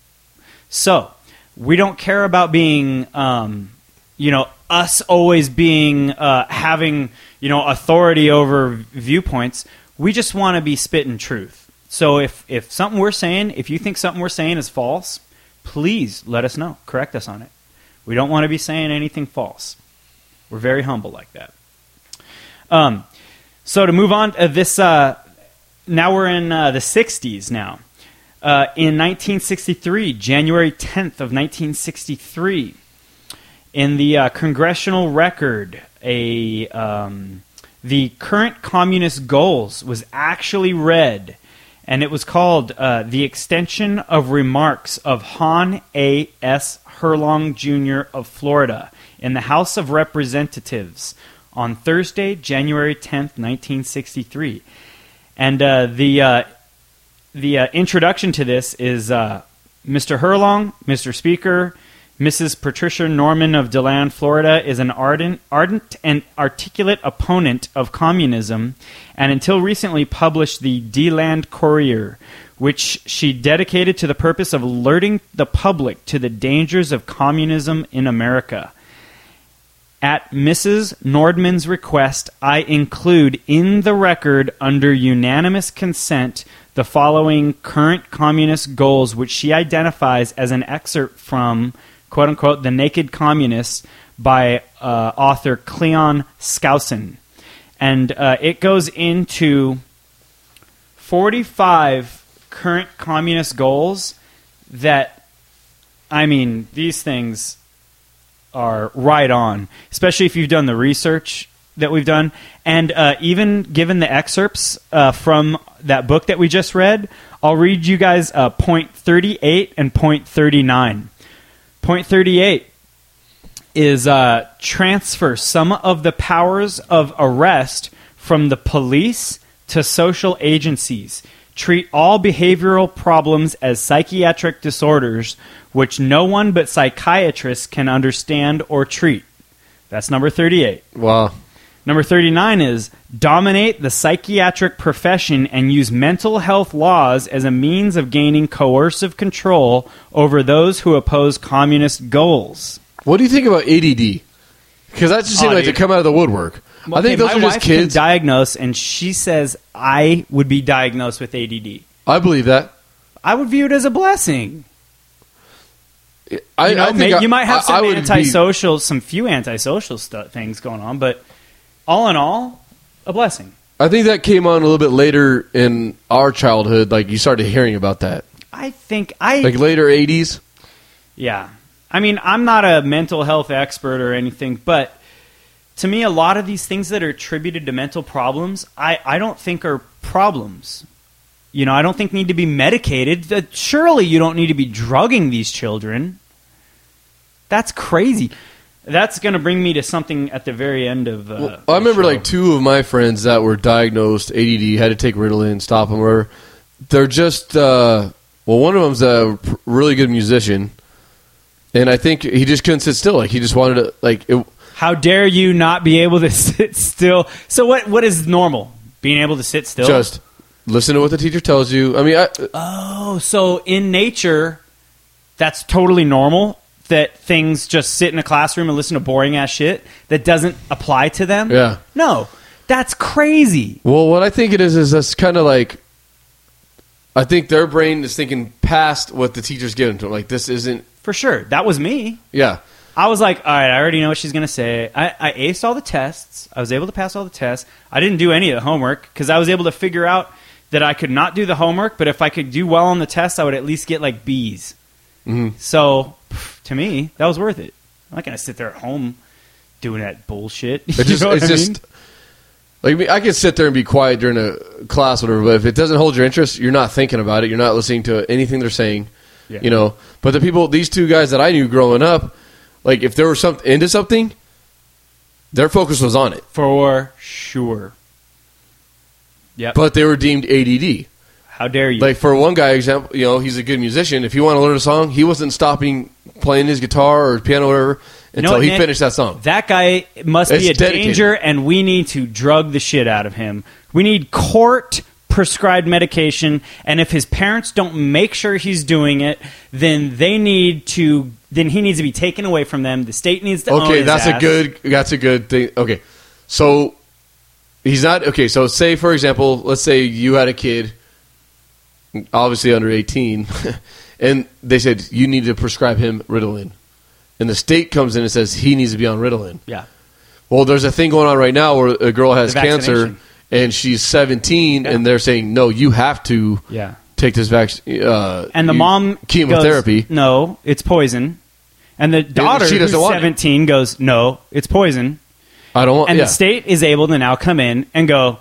So we don't care about being, um, you know, us always being uh, having, you know, authority over viewpoints. We just want to be spitting truth. So if if something we're saying, if you think something we're saying is false, please let us know. Correct us on it. We don't want to be saying anything false. We're very humble like that. Um, so to move on, uh, this uh, now we're in uh, the sixties now. Uh, in nineteen sixty-three, January tenth of nineteen sixty-three, in the uh, Congressional Record, a um, the current communist goals was actually read, and it was called uh, The Extension of Remarks of Han A. S. Herlong Junior of Florida in the House of Representatives on Thursday, January tenth, nineteen sixty-three. And uh, the uh, the uh, introduction to this is uh, Mister Herlong, Mister Speaker, Missus Patricia Norman of DeLand, Florida, is an ardent, ardent and articulate opponent of communism, and until recently published the DeLand Courier, which she dedicated to the purpose of alerting the public to the dangers of communism in America. At Missus Nordman's request, I include in the record, under unanimous consent, the following current communist goals, which she identifies as an excerpt from, quote-unquote, The Naked Communists by uh, author Cleon Skousen. And uh, it goes into forty-five current communist goals that, I mean, these things are right on, especially if you've done the research that we've done. And uh, even given the excerpts uh, from that book that we just read, I'll read you guys uh, point thirty-eight and point thirty-nine. Point thirty-eight is uh, transfer some of the powers of arrest from the police to social agencies. Treat all behavioral problems as psychiatric disorders which no one but psychiatrists can understand or treat. That's number thirty-eight. Wow. Number thirty-nine is dominate the psychiatric profession and use mental health laws as a means of gaining coercive control over those who oppose communist goals. What do you think about A D D? Because that just seemed Oh, like dude. to come out of the woodwork. I think those my are just wife kids. Can diagnose, and she says I would be diagnosed with A D D. I believe that. I would view it as a blessing. I, You know, I think may, I, you might have I- some I would antisocial, some few antisocial stu- things going on, but all in all, a blessing. Be, I think that came on a little bit later in our childhood. Like you started hearing about that, I think I like later eighties. Yeah. I mean, I'm not a mental health expert or anything, but to me, a lot of these things that are attributed to mental problems, I, I don't think are problems. You know, I don't think need to be medicated. That surely you don't need to be drugging these children. That's crazy. That's going to bring me to something at the very end of uh, Well, I the remember show. like two of my friends that were diagnosed A D D, had to take Ritalin, stop them, or they're just uh, well, one of them's a p- really good musician, and I think he just couldn't sit still. Like he just wanted to like. It, How dare you not be able to sit still? So what? What is normal? Being able to sit still? Just listen to what the teacher tells you. I mean, I, Oh, so in nature, that's totally normal that things just sit in a classroom and listen to boring ass shit that doesn't apply to them? Yeah. No, that's crazy. well, what I think it is is that's kind of like. I think their brain is thinking past what the teacher's giving to them. Like this isn't. For sure. That was me. Yeah. I was like, all right, I already know what she's going to say. I, I aced all the tests. I was able to pass all the tests. I didn't do any of the homework because I was able to figure out that I could not do the homework, but if I could do well on the test, I would at least get like B's. Mm-hmm. So, pff, to me, that was worth it. I'm not going to sit there at home doing that bullshit. It You just, know what it's I just. mean? Like, I mean, I could sit there and be quiet during a class, whatever, but if it doesn't hold your interest, you're not thinking about it. You're not listening to anything they're saying, Yeah. you know. But the people, these two guys that I knew growing up, like, if they were some, into something, their focus was on it. For sure. Yep. But they were deemed A D D. How dare you? Like, for one guy, example, you know, he's a good musician. If he wanted to learn a song, he wasn't stopping playing his guitar or piano or whatever You know until what, he Nick? finished that song. That guy must It's be a dedicated. danger, and we need to drug the shit out of him. We need court prescribed medication, and if his parents don't make sure he's doing it, then they need to. Then he needs to be taken away from them. The state needs to. own Okay, his that's ass. a good. That's a good thing. Okay, so he's not okay. So say, for example, let's say you had a kid, obviously under eighteen, and they said you need to prescribe him Ritalin, and the state comes in and says he needs to be on Ritalin. Yeah. Well, there's a thing going on right now where a girl has The cancer vaccination. and she's seventeen, Yeah. and they're saying no, you have to Yeah. take this vaccine. Uh, And the you- mom chemotherapy. goes, no, it's poison. And the daughter, she doesn't who's want it. seventeen, goes, no, it's poison. I don't want. And yeah. the state is able to now come in and go,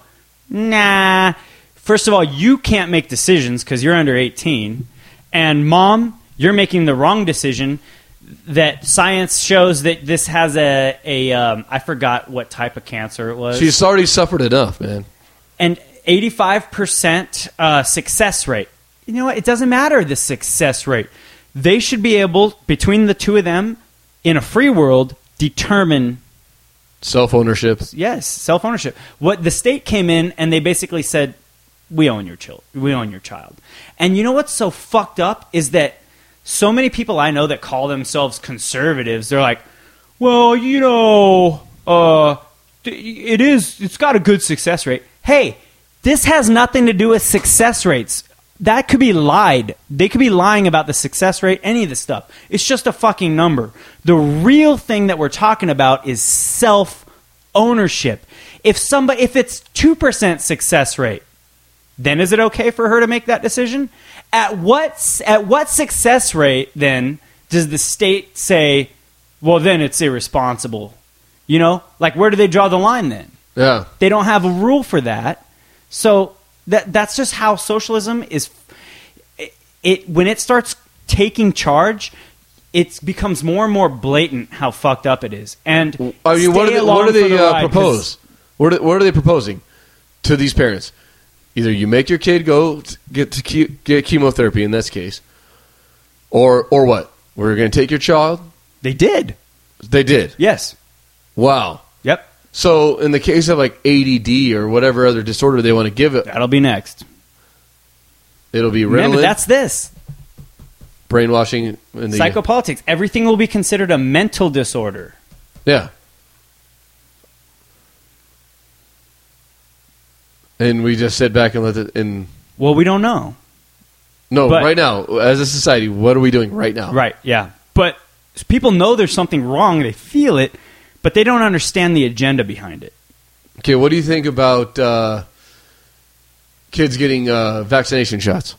nah. First of all, you can't make decisions because you're under eighteen. And mom, you're making the wrong decision. That science shows that this has a, a um, I forgot what type of cancer it was. She's already suffered enough, man. And eighty-five percent uh, success rate. You know what? It doesn't matter the success rate. They should be able, between the two of them, in a free world, determine, Self ownership. yes, self-ownership. What the state came in and they basically said, we own your child. We own your child. And you know what's so fucked up is that so many people I know that call themselves conservatives, they're like, well, you know, uh, it is, it's got a good success rate. Hey, this has nothing to do with success rates. That could be lied. They could be lying about the success rate, any of this stuff. It's just a fucking number. The real thing that we're talking about is self-ownership. If somebody, if it's two percent success rate, then is it okay for her to make that decision? At what at what success rate then does the state say, well, then it's irresponsible? You know, like where do they draw the line then? Yeah. They don't have a rule for that. So that that's just how socialism is. It, it when it starts taking charge, it becomes more and more blatant how fucked up it is. And I mean, what stay do they, along what do for they the uh, ride, 'cause- propose? What are, what are they proposing to these parents? Either you make your kid go t- get to ke- get chemotherapy in this case, or or what? We're going to take your child. They did. They did. Yes. Wow. Yep. So in the case of like A D D or whatever other disorder they want to give it, That'll be next. it'll be Remember, Ritalin, that's this. brainwashing, and the Psychopolitics. Everything will be considered a mental disorder. yeah. And we just sit back and let it. And Well, we don't know. no, But- right now as a society, what are we doing right now? Right, yeah. But people know there's something wrong. They feel it, but they don't understand the agenda behind it. Okay, what do you think about uh, kids getting uh, vaccination shots?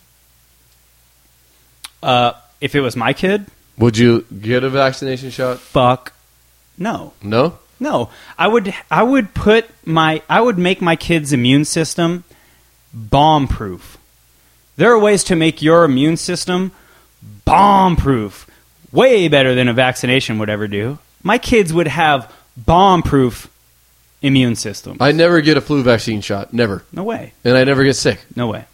Uh, if it was my kid, Would you get a vaccination shot? fuck no. No? No. I would I would put my I would make my kid's immune system bomb proof. There are ways to make your immune system bomb proof. Way better than a vaccination would ever do. My kids would have bomb proof immune system. I never get a flu vaccine shot. Never. No way. And I never get sick. No way.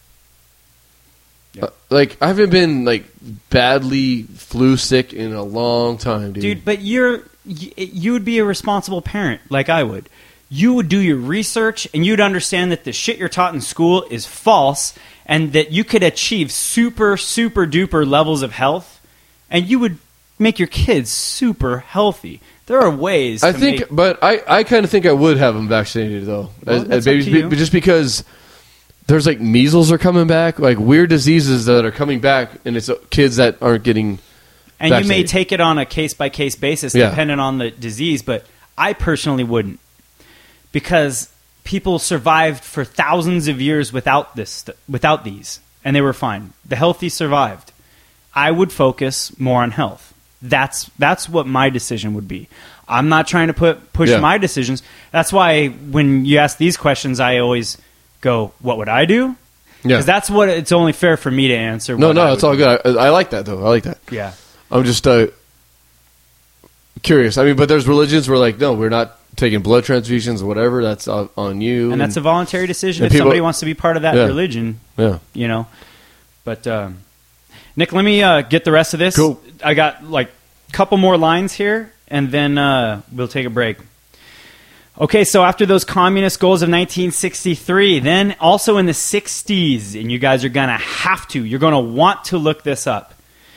Uh, like, I haven't been, like, badly flu sick in a long time, dude. Dude, but you're you, you would be a responsible parent like I would. You would do your research and you'd understand that the shit you're taught in school is false and that you could achieve super super duper levels of health and you would make your kids super healthy. There are ways I to think, make, but I, I kind of think I would have them vaccinated, though. Well, as, as that's up babies, to you. be- just because there's, like, measles are coming back, like, weird diseases that are coming back, and it's uh, kids that aren't getting and you may vaccinated. take it on a case by case basis Yeah. depending on the disease, but I personally wouldn't. Because people survived for thousands of years without this, st- without these, and they were fine. The healthy survived. I would focus more on health. That's that's what my decision would be. I'm not trying to put push Yeah. my decisions. That's why when you ask these questions, I always go, "What would I do?" Yeah. Because that's what it's only fair for me to answer. No, what no, I it's would all do. good. I, I like that, though. I like that. Yeah. I'm just uh, curious. I mean, but there's religions where, like, no, we're not taking blood transfusions or whatever. That's on, on you. And that's a voluntary decision and if people- somebody wants to be part of that Yeah. religion, yeah. you know. But, um, Nick, let me uh, get the rest of this. Cool. I got, like, a couple more lines here, and then uh, we'll take a break. Okay, so after those communist goals of nineteen sixty-three, then also in the sixties, and you guys are going to have to, you're going to want to look this up.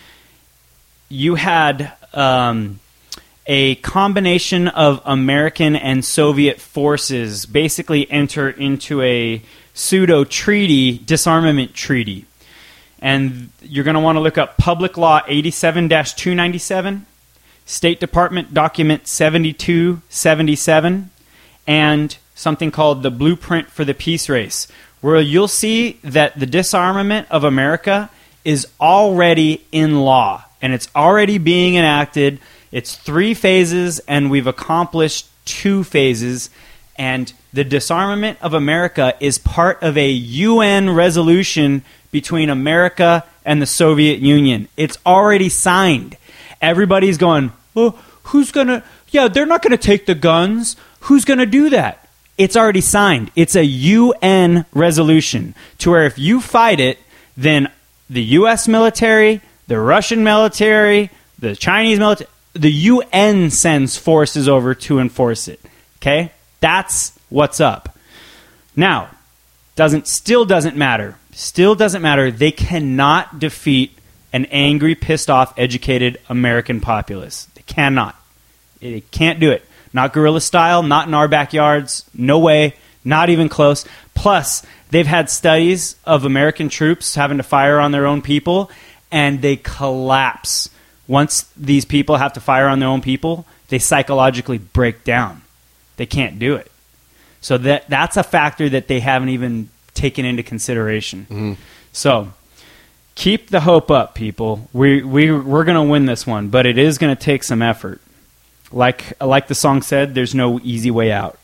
You had um, a combination of American and Soviet forces basically enter into a pseudo-treaty, disarmament treaty. And you're going to want to look up Public Law eighty-seven dash two ninety-seven, State Department Document seventy-two seventy-seven, and something called the Blueprint for the Peace Race, where you'll see that the disarmament of America is already in law, and it's already being enacted. It's three phases, and we've accomplished two phases, and the disarmament of America is part of a U N resolution between America and the Soviet Union. It's already signed. Everybody's going, oh, who's going to... Yeah, they're not going to take the guns. Who's going to do that? It's already signed. It's a U N resolution to where if you fight it, then the U S military, the Russian military, the Chinese military, the U N sends forces over to enforce it. Okay? That's what's up. Now, doesn't still doesn't matter. Still doesn't matter. They cannot defeat an angry, pissed off, educated American populace. They cannot. They can't do it. Not guerrilla style, not in our backyards, no way, not even close. Plus, they've had studies of American troops having to fire on their own people, and they collapse. Once these people have to fire on their own people, they psychologically break down. They can't do it. So that that's a factor that they haven't even taken into consideration. Mm-hmm. So keep the hope up, people. We, we, we're going to win this one, but it is going to take some effort. Like like the song said, there's no easy way out.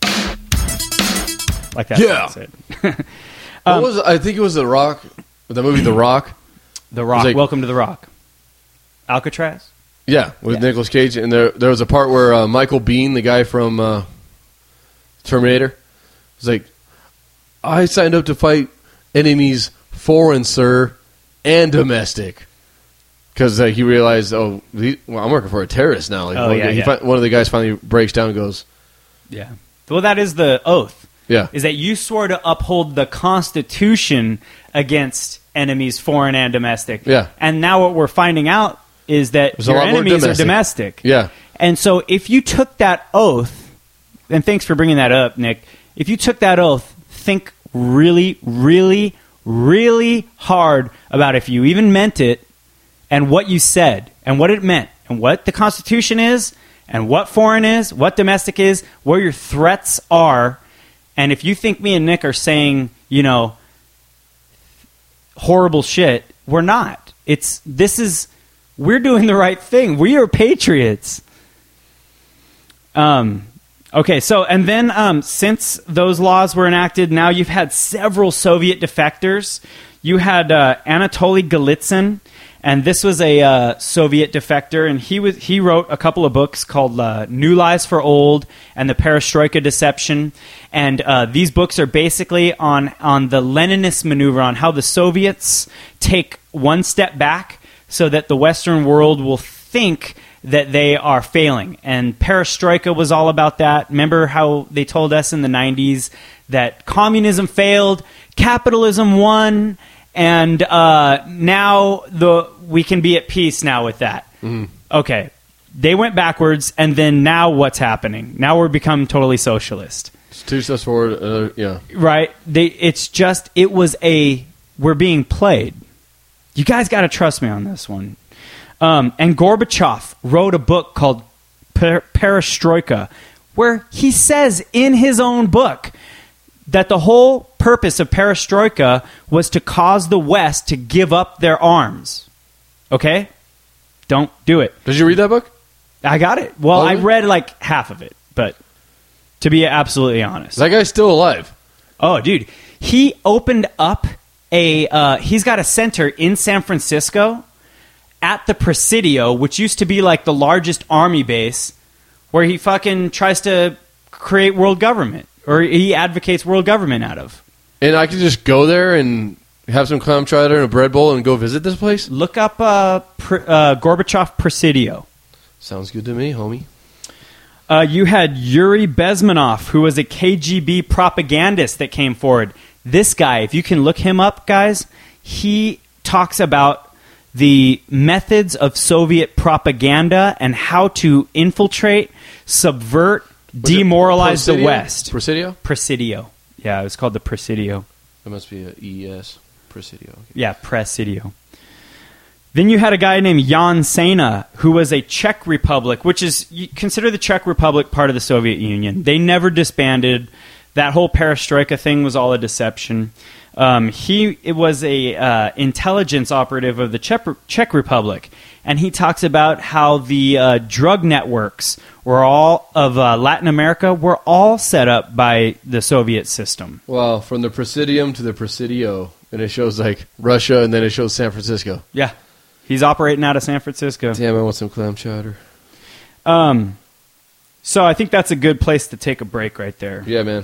Like that Yeah. song said. What was I think it was The Rock, the movie The Rock. The Rock. like- Welcome to the Rock. Alcatraz? Yeah, with Yeah. Nicolas Cage, and there there was a part where uh, Michael Biehn, the guy from uh, Terminator, was like, "I signed up to fight enemies, foreign, sir, and domestic," because uh, he realized, "Oh, the, well, I'm working for a terrorist now." Like, Oh, one, yeah, he yeah. fi- one of the guys finally breaks down and goes, Yeah. Well, that is the oath. "Yeah, Is that you swore to uphold the Constitution against enemies, foreign and domestic. Yeah. And now what we're finding out is that There's a your lot more enemies domestic. are domestic. yeah, And so if you took that oath, and thanks for bringing that up, Nick, if you took that oath, think really, really, really hard about if you even meant it and what you said and what it meant and what the Constitution is and what foreign is, what domestic is, where your threats are. And if you think me and Nick are saying, you know, horrible shit, we're not. It's this is we're doing the right thing. We are patriots. Um okay, so and then um since those laws were enacted, now you've had several Soviet defectors. You had uh, Anatoly Golitsyn, and this was a uh, Soviet defector, and he was he wrote a couple of books called uh, New Lies for Old and The Perestroika Deception. And uh, these books are basically on on the Leninist maneuver, on how the Soviets take one step back so that the Western world will think that they are failing. And Perestroika was all about that. Remember how they told us in the nineties that communism failed, capitalism won, and uh, now the we can be at peace now with that. Mm-hmm. Okay, they went backwards, and then now what's happening? Now we're become totally socialist. it's two steps forward." Uh, yeah, Right? They, it's just, it was a, we're being played. You guys got to trust me on this one. Um, and Gorbachev wrote a book called per- Perestroika, where he says in his own book that the whole purpose of Perestroika was to cause the West to give up their arms. Okay? Don't do it. Did you read that book? I got it. Well, Oh, I really? read like half of it, but to be absolutely honest. That guy's still alive. Oh, dude. He opened up a, uh, he's got a center in San Francisco at the Presidio, which used to be like the largest army base, where he fucking tries to create world government, or he advocates world government out of. And I could just go there and have some clam chowder and a bread bowl and go visit this place? Look up uh, Pr- uh, Gorbachev Presidio. Sounds good to me, homie. Uh, you had Yuri Bezmenov, who was a K G B propagandist that came forward. This guy, if you can look him up, guys, he talks about the methods of Soviet propaganda and how to infiltrate, subvert, Was it demoralize the Presidio? West. Presidio? Presidio. Yeah, it was called the Presidio. That must be a E S. Presidio. Okay. Yeah, Presidio. Then you had a guy named Jan Sena, who was a Czech Republic, which is, you consider the Czech Republic part of the Soviet Union. They never disbanded. That whole perestroika thing was all a deception. Um, he it was a uh, intelligence operative of the Czech, Czech Republic, and he talks about how the uh, drug networks were all of uh, Latin America were all set up by the Soviet system. Well, from the Presidium to the Presidio, and it shows like Russia, and then it shows San Francisco. Yeah, he's operating out of San Francisco. Damn, I want some clam chowder. Um, so I think that's a good place to take a break right there. Yeah, man.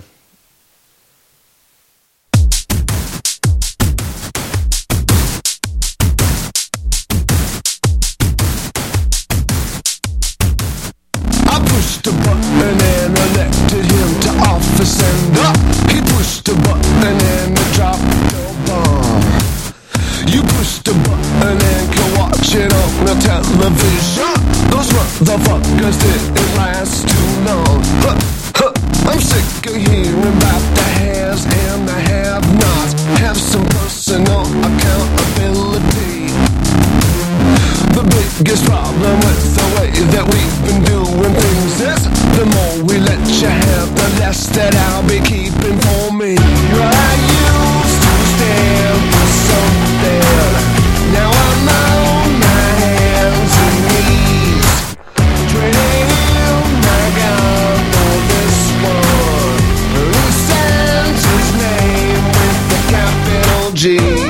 I pushed the button and elected him to office, and up he pushed the button and it dropped the bomb. You push the button and can watch it on the television. Those motherfuckers didn't last too long. Huh, huh. I'm sick of hearing about the haves and the have-nots. Have some personal accountability. The biggest problem with the way that we've been doing things is the more we let you have, the less that I'll be keeping for me. I used to stand for something. Now I'm on my hands and knees, trading my God for this one who signs his name with the capital G.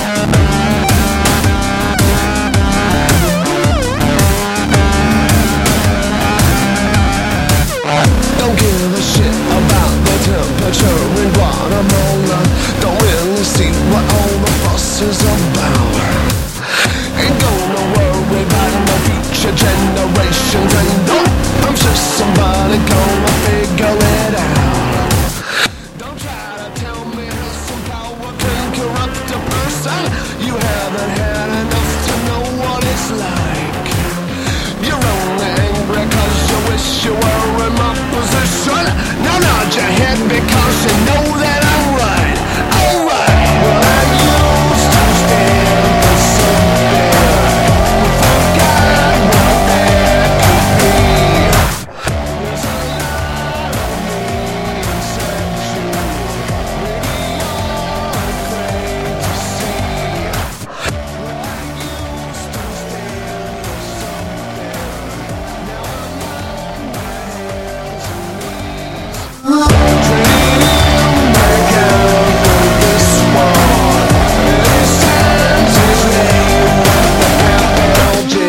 Don't give a shit about the temperature in Guatemala. Don't really see what all the fuss is about. Ain't gonna worry about no future generations, and oh, I'm sure somebody gonna figure it out. Don't try to tell me how some power can corrupt a person. You haven't had enough to know what it's like. You're only angry cause you wish you were in my position. Now nod your head because you know that I'm right. Alright, well I used to stand for something. Forgot what that could be. There's a lot of me inside you. Maybe you're afraid to see. Well I used to stand for something. Now I'm on my hands and knees, trading my God for this one. And he signs his name with the capital G.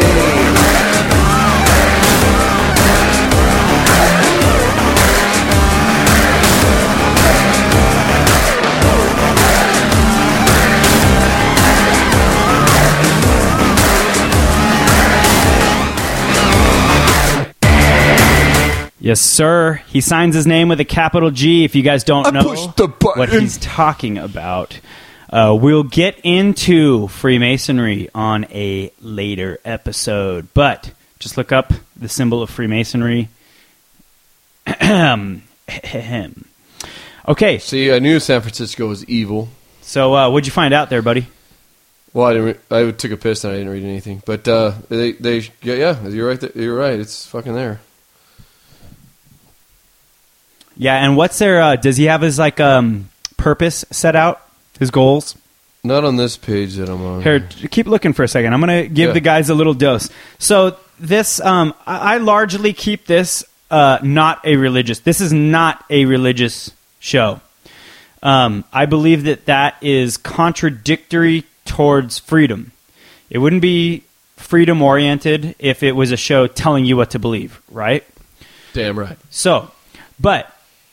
Yes, sir. He signs his name with a capital G. If you guys don't I know pushed the button. what he's talking about, uh, we'll get into Freemasonry on a later episode. But just look up the symbol of Freemasonry. Okay, See, I knew San Francisco was evil. so uh, what'd you find out there, buddy? Well, I didn't. Re- I took a piss and I didn't read anything. But uh, they, they, yeah, yeah, you're right. There. You're right. It's fucking there. Yeah, and what's their? Uh, does he have his like um, purpose set out? His goals? Not on this page that I'm on. Here, keep looking for a second. I'm going to give Yeah. the guys a little dose. So this, um, I, I largely keep this uh, not a religious. This is not a religious show. Um, I believe that that is contradictory towards freedom. It wouldn't be freedom oriented if it was a show telling you what to believe, right? Damn right. So, but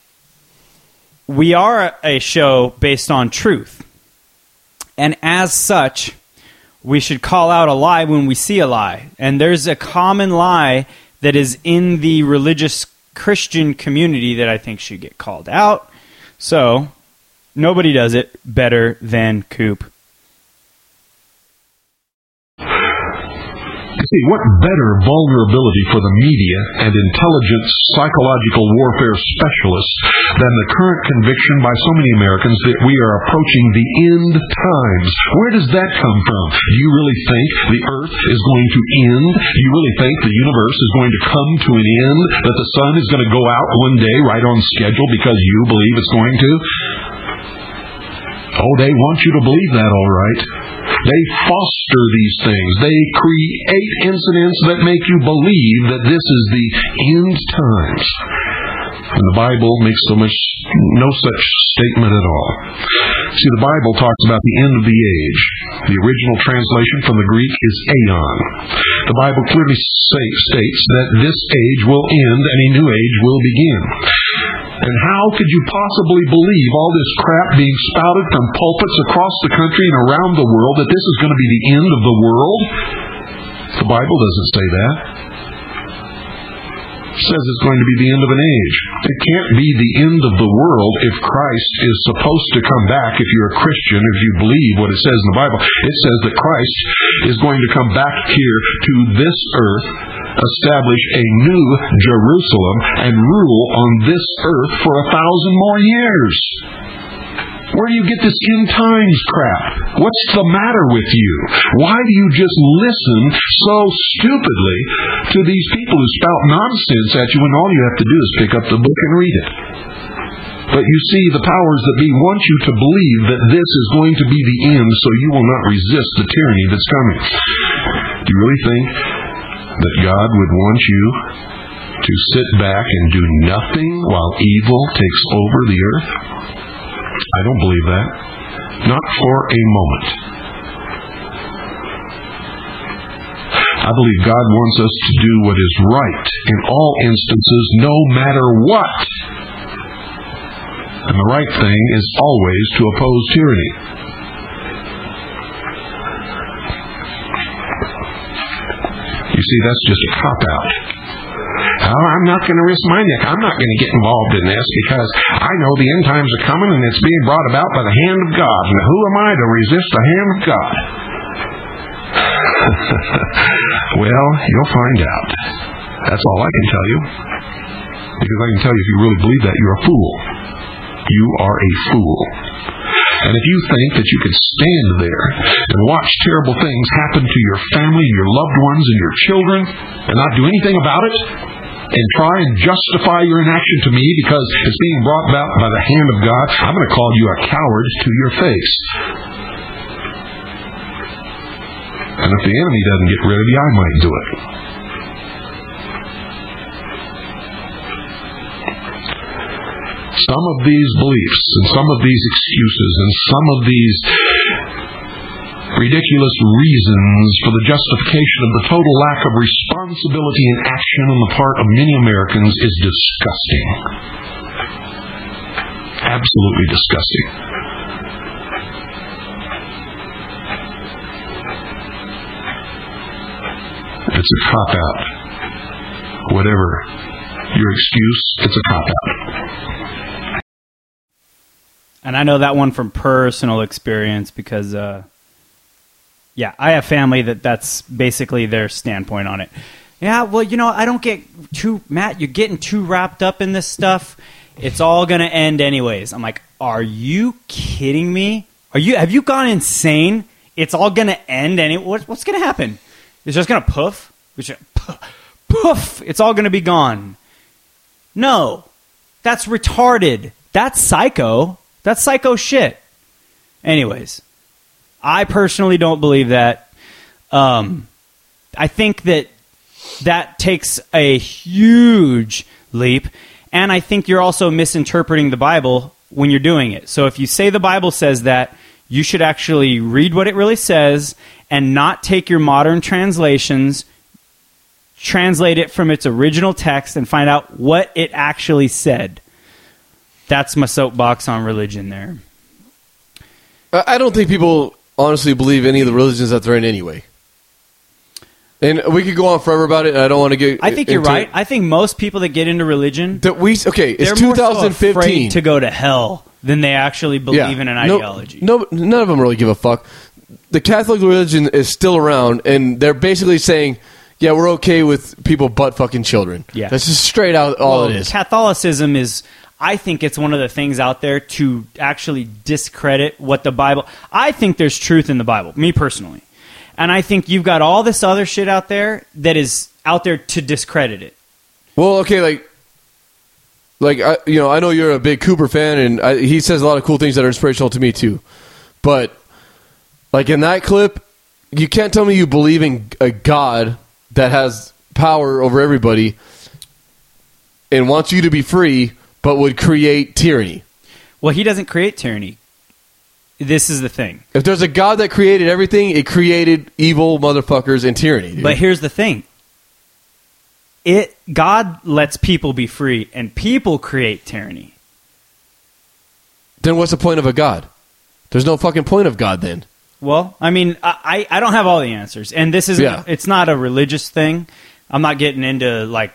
we are a show based on truth. And as such, we should call out a lie when we see a lie. And there's a common lie that is in the religious Christian community that I think should get called out. So, nobody does it better than Coop. See, what better vulnerability for the media and intelligent psychological warfare specialists than the current conviction by so many Americans that we are approaching the end times? Where does that come from? Do you really think the earth is going to end? Do you really think the universe is going to come to an end? That the sun is going to go out one day right on schedule because you believe it's going to? Oh, they want you to believe that, all right. They foster these things. They create incidents that make you believe that this is the end times. And the Bible makes so much, no such statement at all. See, the Bible talks about the end of the age. The original translation from the Greek is aeon. The Bible clearly say, states that this age will end and a new age will begin. And how could you possibly believe all this crap being spouted from pulpits across the country and around the world that this is going to be the end of the world? The Bible doesn't say that. It says it's going to be the end of an age. It can't be the end of the world if Christ is supposed to come back. If you're a Christian, if you believe what it says in the Bible, it says that Christ is going to come back here to this earth, establish a new Jerusalem, and rule on this earth for a thousand more years. Where do you get this end times crap? What's the matter with you? Why do you just listen so stupidly to these people who spout nonsense at you when all you have to do is pick up the book and read it? But you see, the powers that be want you to believe that this is going to be the end, so you will not resist the tyranny that's coming. Do you really think that God would want you to sit back and do nothing while evil takes over the earth? I don't believe that. Not for a moment. I believe God wants us to do what is right in all instances, no matter what. And the right thing is always to oppose tyranny. You see, that's just a cop-out. Oh, I'm not going to risk my neck. I'm not going to get involved in this because I know the end times are coming and it's being brought about by the hand of God. And who am I to resist the hand of God? Well, you'll find out. That's all I can tell you. Because I can tell you if you really believe that, you're a fool. You are a fool. And if you think that you could stand there and watch terrible things happen to your family, your loved ones, and your children, and not do anything about it, and try and justify your inaction to me because it's being brought about by the hand of God, I'm going to call you a coward to your face. And if the enemy doesn't get rid of you, I might do it. Some of these beliefs and some of these excuses and some of these ridiculous reasons for the justification of the total lack of responsibility and action on the part of many Americans is disgusting. Absolutely disgusting. It's a cop-out. Whatever your excuse, it's a cop-out. And I know that one from personal experience because, uh, yeah, I have family that that's basically their standpoint on it. Yeah, well, you know, I don't get too, Matt, you're getting too wrapped up in this stuff. It's all going to end anyways. I'm like, are you kidding me? Are you, have you gone insane? It's all going to end anyway. What, what's going to happen? It's just going to poof? It's just, poof. It's all going to be gone. No, that's retarded. That's psycho. That's psycho shit. Anyways, I personally don't believe that. Um, I think that that takes a huge leap, and I think you're also misinterpreting the Bible when you're doing it. So if you say the Bible says that, you should actually read what it really says and not take your modern translations, translate it from its original text, and find out what it actually said. That's my soapbox on religion there. I I don't think people honestly believe any of the religions that they're in anyway. And we could go on forever about it, and I don't want to get I think you're into right. it. I think most people that get into religion, That we okay, they're it's more so twenty fifteen. afraid to go to hell than they actually believe in an No- ideology. No, none of them really give a fuck. The Catholic religion is still around, and they're basically saying, "Yeah, we're okay with people butt fucking children." Yeah. That's just straight out all Well, it is. Catholicism is, I think it's one of the things out there to actually discredit what the Bible... I think there's truth in the Bible, me personally. And I think you've got all this other shit out there that is out there to discredit it. Well, okay, like, like I, you know, I know you're a big Cooper fan, and I, he says a lot of cool things that are inspirational to me too. But like in that clip, you can't tell me you believe in a God that has power over everybody and wants you to be free, but would create tyranny. Well, he doesn't create tyranny. This is the thing. If there's a God that created everything, it created evil motherfuckers and tyranny. Dude. But here's the thing. It God lets people be free, and people create tyranny. Then what's the point of a God? There's no fucking point of God then. Well, I mean, I, I don't have all the answers, and this is Yeah. it's not a religious thing. I'm not getting into like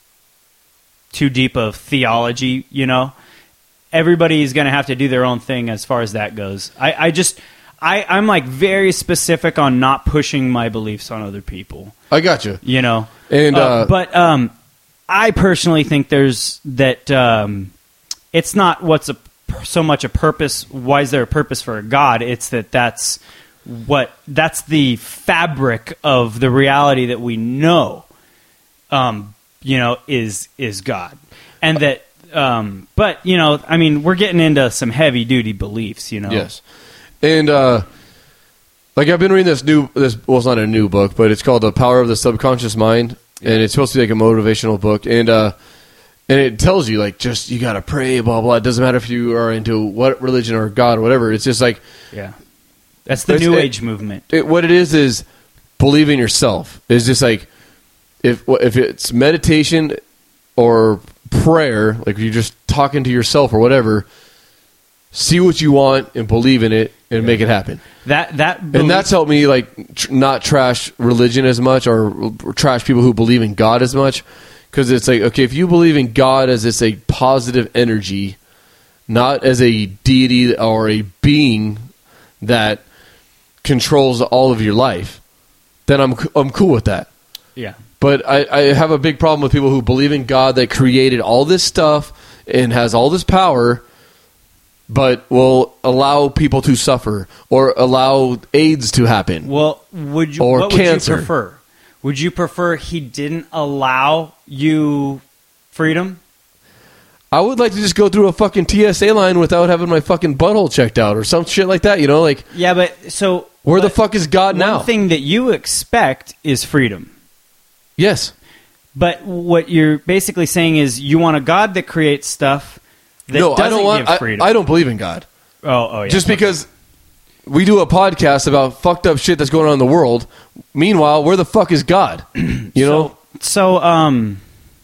too deep of theology, you know. Everybody's going to have to do their own thing as far as that goes. I, I just I, I'm like very specific on not pushing my beliefs on other people. I got you. You know, And, uh, but um, I personally think there's that um, it's not what's a so much a purpose. Why is there a purpose for a God? It's that that's what that's the fabric of the reality that we know. Um, you know, is is God, and that. Um, but you know, I mean, we're getting into some heavy duty beliefs. You know, Yes, and uh, like I've been reading this new this well, it's not a new book, but it's called The Power of the Subconscious Mind, and it's supposed to be like a motivational book, and uh, and it tells you like just you gotta pray, blah blah. It doesn't matter if you are into what religion or God or whatever. It's just like yeah, that's the It's- New it- Age movement. it, what it is is believe in yourself. It's just like if if it's meditation or prayer, like you're just talking to yourself or whatever, see what you want and believe in it and make it happen. That that And that's helped me like tr- not trash religion as much or, or trash people who believe in God as much, because it's like, okay, if you believe in God as it's a positive energy, not as a deity or a being that controls all of your life, then I'm I'm cool with that. yeah. But I, I have a big problem with people who believe in God that created all this stuff and has all this power, but will allow people to suffer or allow AIDS to happen. Well, would you Or what cancer. would you prefer? Would you prefer he didn't allow you freedom? I would like to just go through a fucking T S A line without having my fucking butthole checked out or some shit like that, you know? Like, Yeah, but so where the but fuck is God one now? thing that you expect is freedom. Yes. But what you're basically saying is you want a God that creates stuff that No, doesn't I don't want. give I, freedom. I don't believe in God. oh, oh, yeah. Just because we do a podcast about fucked up shit that's going on in the world. Meanwhile, where the fuck is God? You know? So, um,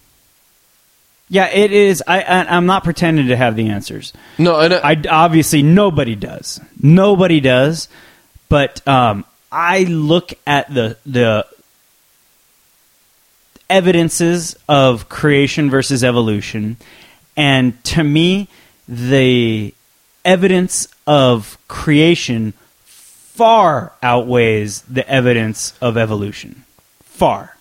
yeah, it is. I, I I'm not pretending to have the answers. No, and I, I obviously nobody does. Nobody does. But um, I look at the the evidences of creation versus evolution, and to me, the evidence of creation far outweighs the evidence of evolution. Far.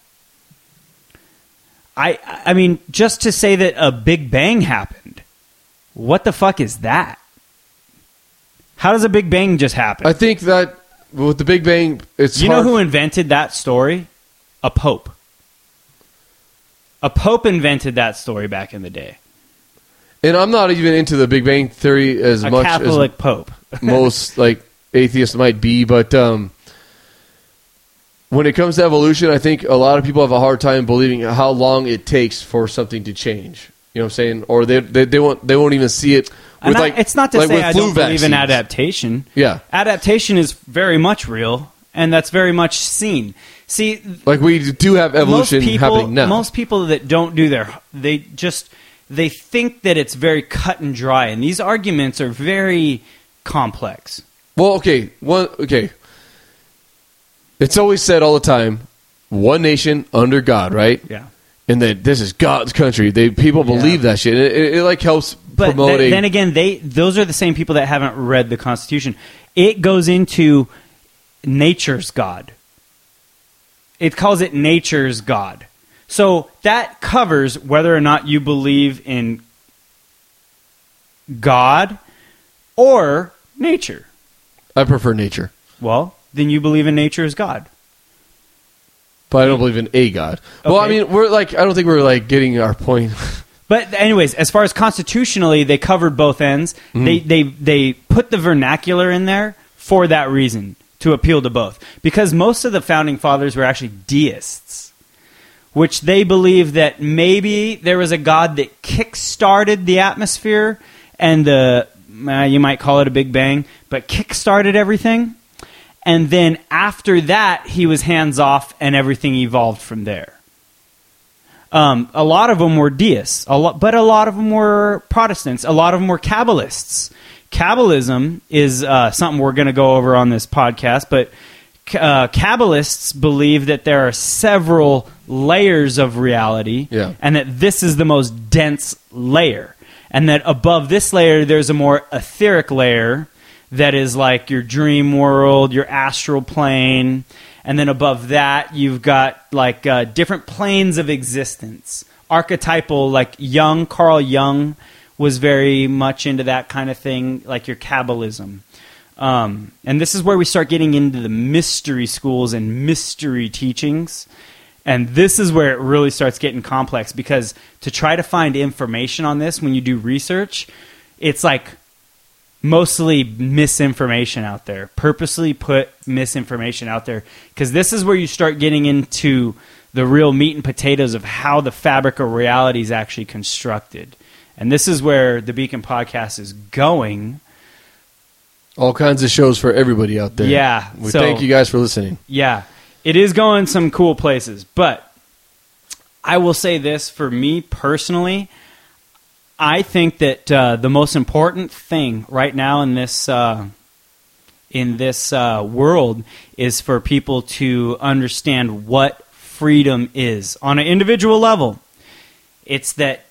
I I mean, just to say that a Big Bang happened, what the fuck is that? How does a Big Bang just happen? I think that with the Big Bang, it's you hard. know who invented that story? A pope. A pope invented that story back in the day. And I'm not even into the Big Bang Theory as A much Catholic as pope. most like atheists might be, but um, when it comes to evolution, I think a lot of people have a hard time believing how long it takes for something to change. You know what I'm saying? Or they they, they won't they won't even see it. With I, like, it's not to like say with I flu don't believe in vaccines. adaptation. Yeah. Adaptation is very much real, and that's very much seen. See, Like we do have evolution most people, happening now. Most people that don't do their, they just, they think that it's very cut and dry, and these arguments are very complex. Well, okay, one okay. It's always said all the time, one nation under God, right? Yeah. And that this is God's country. They people believe Yeah. that shit. It, it, it like helps But promote th- a then again, they those are the same people that haven't read the Constitution. It goes into nature's God. It calls it nature's God. So that covers whether or not you believe in God or nature. I prefer nature, Well, then you believe in nature's God. but I don't believe in a God. Well, I Okay. mean, we're like I don't think we're like getting our point. But anyways, as far as constitutionally, they covered both ends. Mm-hmm. They they they put the vernacular in there for that reason, to appeal to both. Because most of the founding fathers were actually deists, which they believed that maybe there was a God that kick-started the atmosphere and the, uh, you might call it a Big Bang, but kick-started everything. And then after that, he was hands-off and everything evolved from there. Um, a lot of them were deists, a lot, but a lot of them were Protestants. A lot of them were Kabbalists. Kabbalism is uh, something we're going to go over on this podcast, but uh, Kabbalists believe that there are several layers of reality, Yeah. and that this is the most dense layer, and that above this layer there's a more etheric layer that is like your dream world, your astral plane, and then above that you've got like uh, different planes of existence, archetypal, like Jung, Carl Jung was very much into that kind of thing, like your Kabbalism. Um, and this is where we start getting into the mystery schools and mystery teachings. And this is where it really starts getting complex, because to try to find information on this when you do research, it's like mostly misinformation out there, purposely put misinformation out there, because this is where you start getting into the real meat and potatoes of how the fabric of reality is actually constructed. And this is where the Beacon Podcast is going. All kinds of shows for everybody out there. Yeah, We so- thank you guys for listening. Yeah, it is going some cool places. But I will say this, for me personally, I think that uh, the most important thing right now in this uh, in this uh, world is for people to understand what freedom is on an individual level. It's that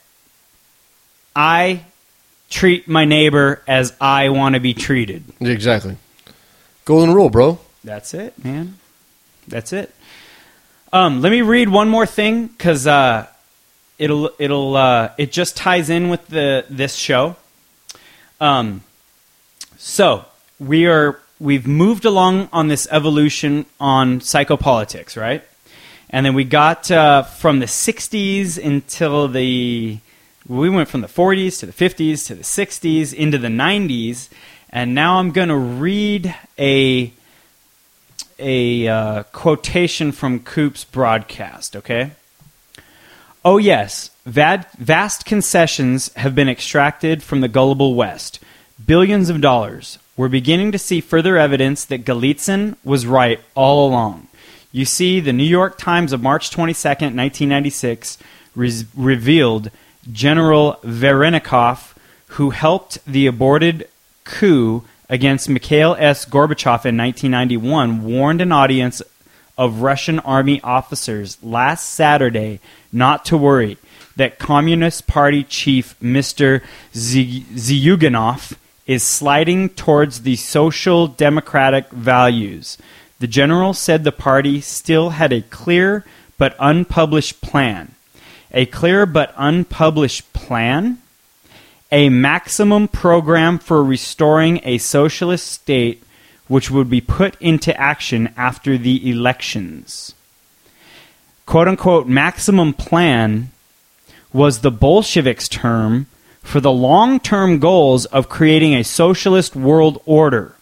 I treat my neighbor as I want to be treated. Exactly. Golden rule, bro. That's it, man. That's it. Um, let me read one more thing, because uh, it'll it'll uh, it just ties in with the this show. Um, so we are we've moved along on this evolution on psychopolitics, right? And then we got uh, from the sixties until the we went from the forties to the fifties to the sixties into the nineties, and now I'm going to read a a uh, quotation from Coop's broadcast, okay? Oh yes, vad- vast concessions have been extracted from the gullible West. Billions of dollars. We're beginning to see further evidence that Galitzin was right all along. You see, the New York Times of March twenty-second, nineteen ninety-six re- revealed General Verenikov, who helped the aborted coup against Mikhail S. Gorbachev in nineteen ninety-one, warned an audience of Russian army officers last Saturday not to worry, that Communist Party chief Mister Zyuganov is sliding towards the social democratic values. The general said the party still had a clear but unpublished plan. A clear but unpublished plan? A maximum program for restoring a socialist state which would be put into action after the elections. Quote-unquote maximum plan was the Bolsheviks' term for the long-term goals of creating a socialist world order.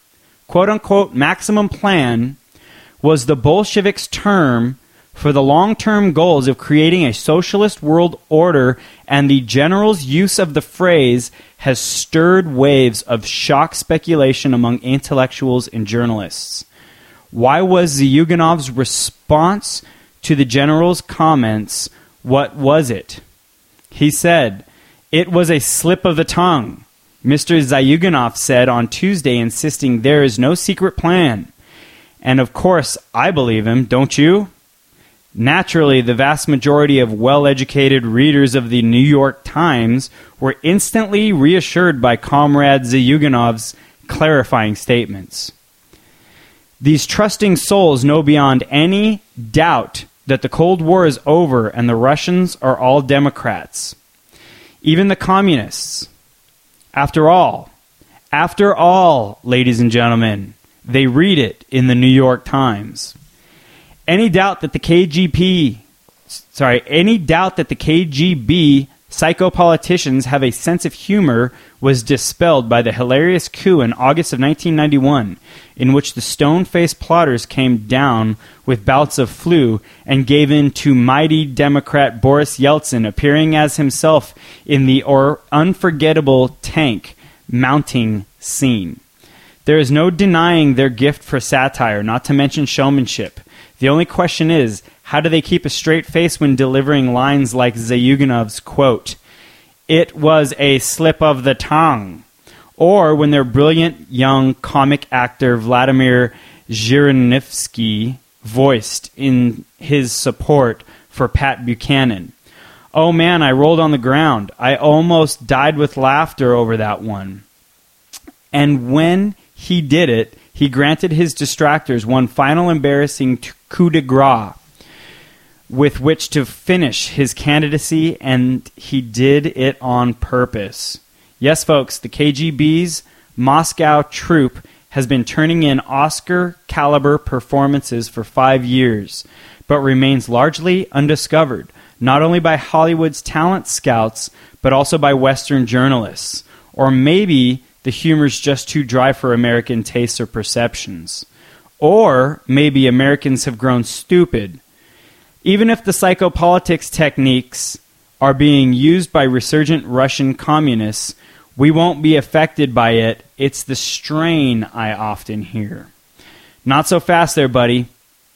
quote-unquote maximum plan was the Bolsheviks' term for the long-term goals of creating a socialist world order, and the general's use of the phrase has stirred waves of shock speculation among intellectuals and journalists. Why was Zyuganov's response to the general's comments, what was it? He said, "It was a slip of the tongue." Mister Zyuganov said on Tuesday, insisting there is no secret plan. And of course, I believe him, don't you? Naturally, the vast majority of well-educated readers of the New York Times were instantly reassured by Comrade Zyuganov's clarifying statements. These trusting souls know beyond any doubt that the Cold War is over and the Russians are all Democrats. Even the communists. After all, after all, ladies and gentlemen, they read it in the New York Times. Any doubt that the K G B, sorry, any doubt that the K G B psychopoliticians have a sense of humor was dispelled by the hilarious coup in August of nineteen ninety-one, in which the stone-faced plotters came down with bouts of flu and gave in to mighty Democrat Boris Yeltsin, appearing as himself in the or unforgettable tank mounting scene. There is no denying their gift for satire, not to mention showmanship. The only question is, how do they keep a straight face when delivering lines like Zyuganov's quote, "It was a slip of the tongue," or when their brilliant young comic actor Vladimir Zhirinovsky voiced in his support for Pat Buchanan, "Oh man, I rolled on the ground. I almost died with laughter over that one." And when he did it, he granted his distractors one final embarrassing coup de grace with which to finish his candidacy, and he did it on purpose. Yes, folks, the K G B's Moscow troupe has been turning in Oscar-caliber performances for five years, but remains largely undiscovered, not only by Hollywood's talent scouts, but also by Western journalists. Or maybe the humor's just too dry for American tastes or perceptions. Or maybe Americans have grown stupid. Even if the psychopolitics techniques are being used by resurgent Russian communists, we won't be affected by it. It's the strain I often hear. Not so fast there, buddy.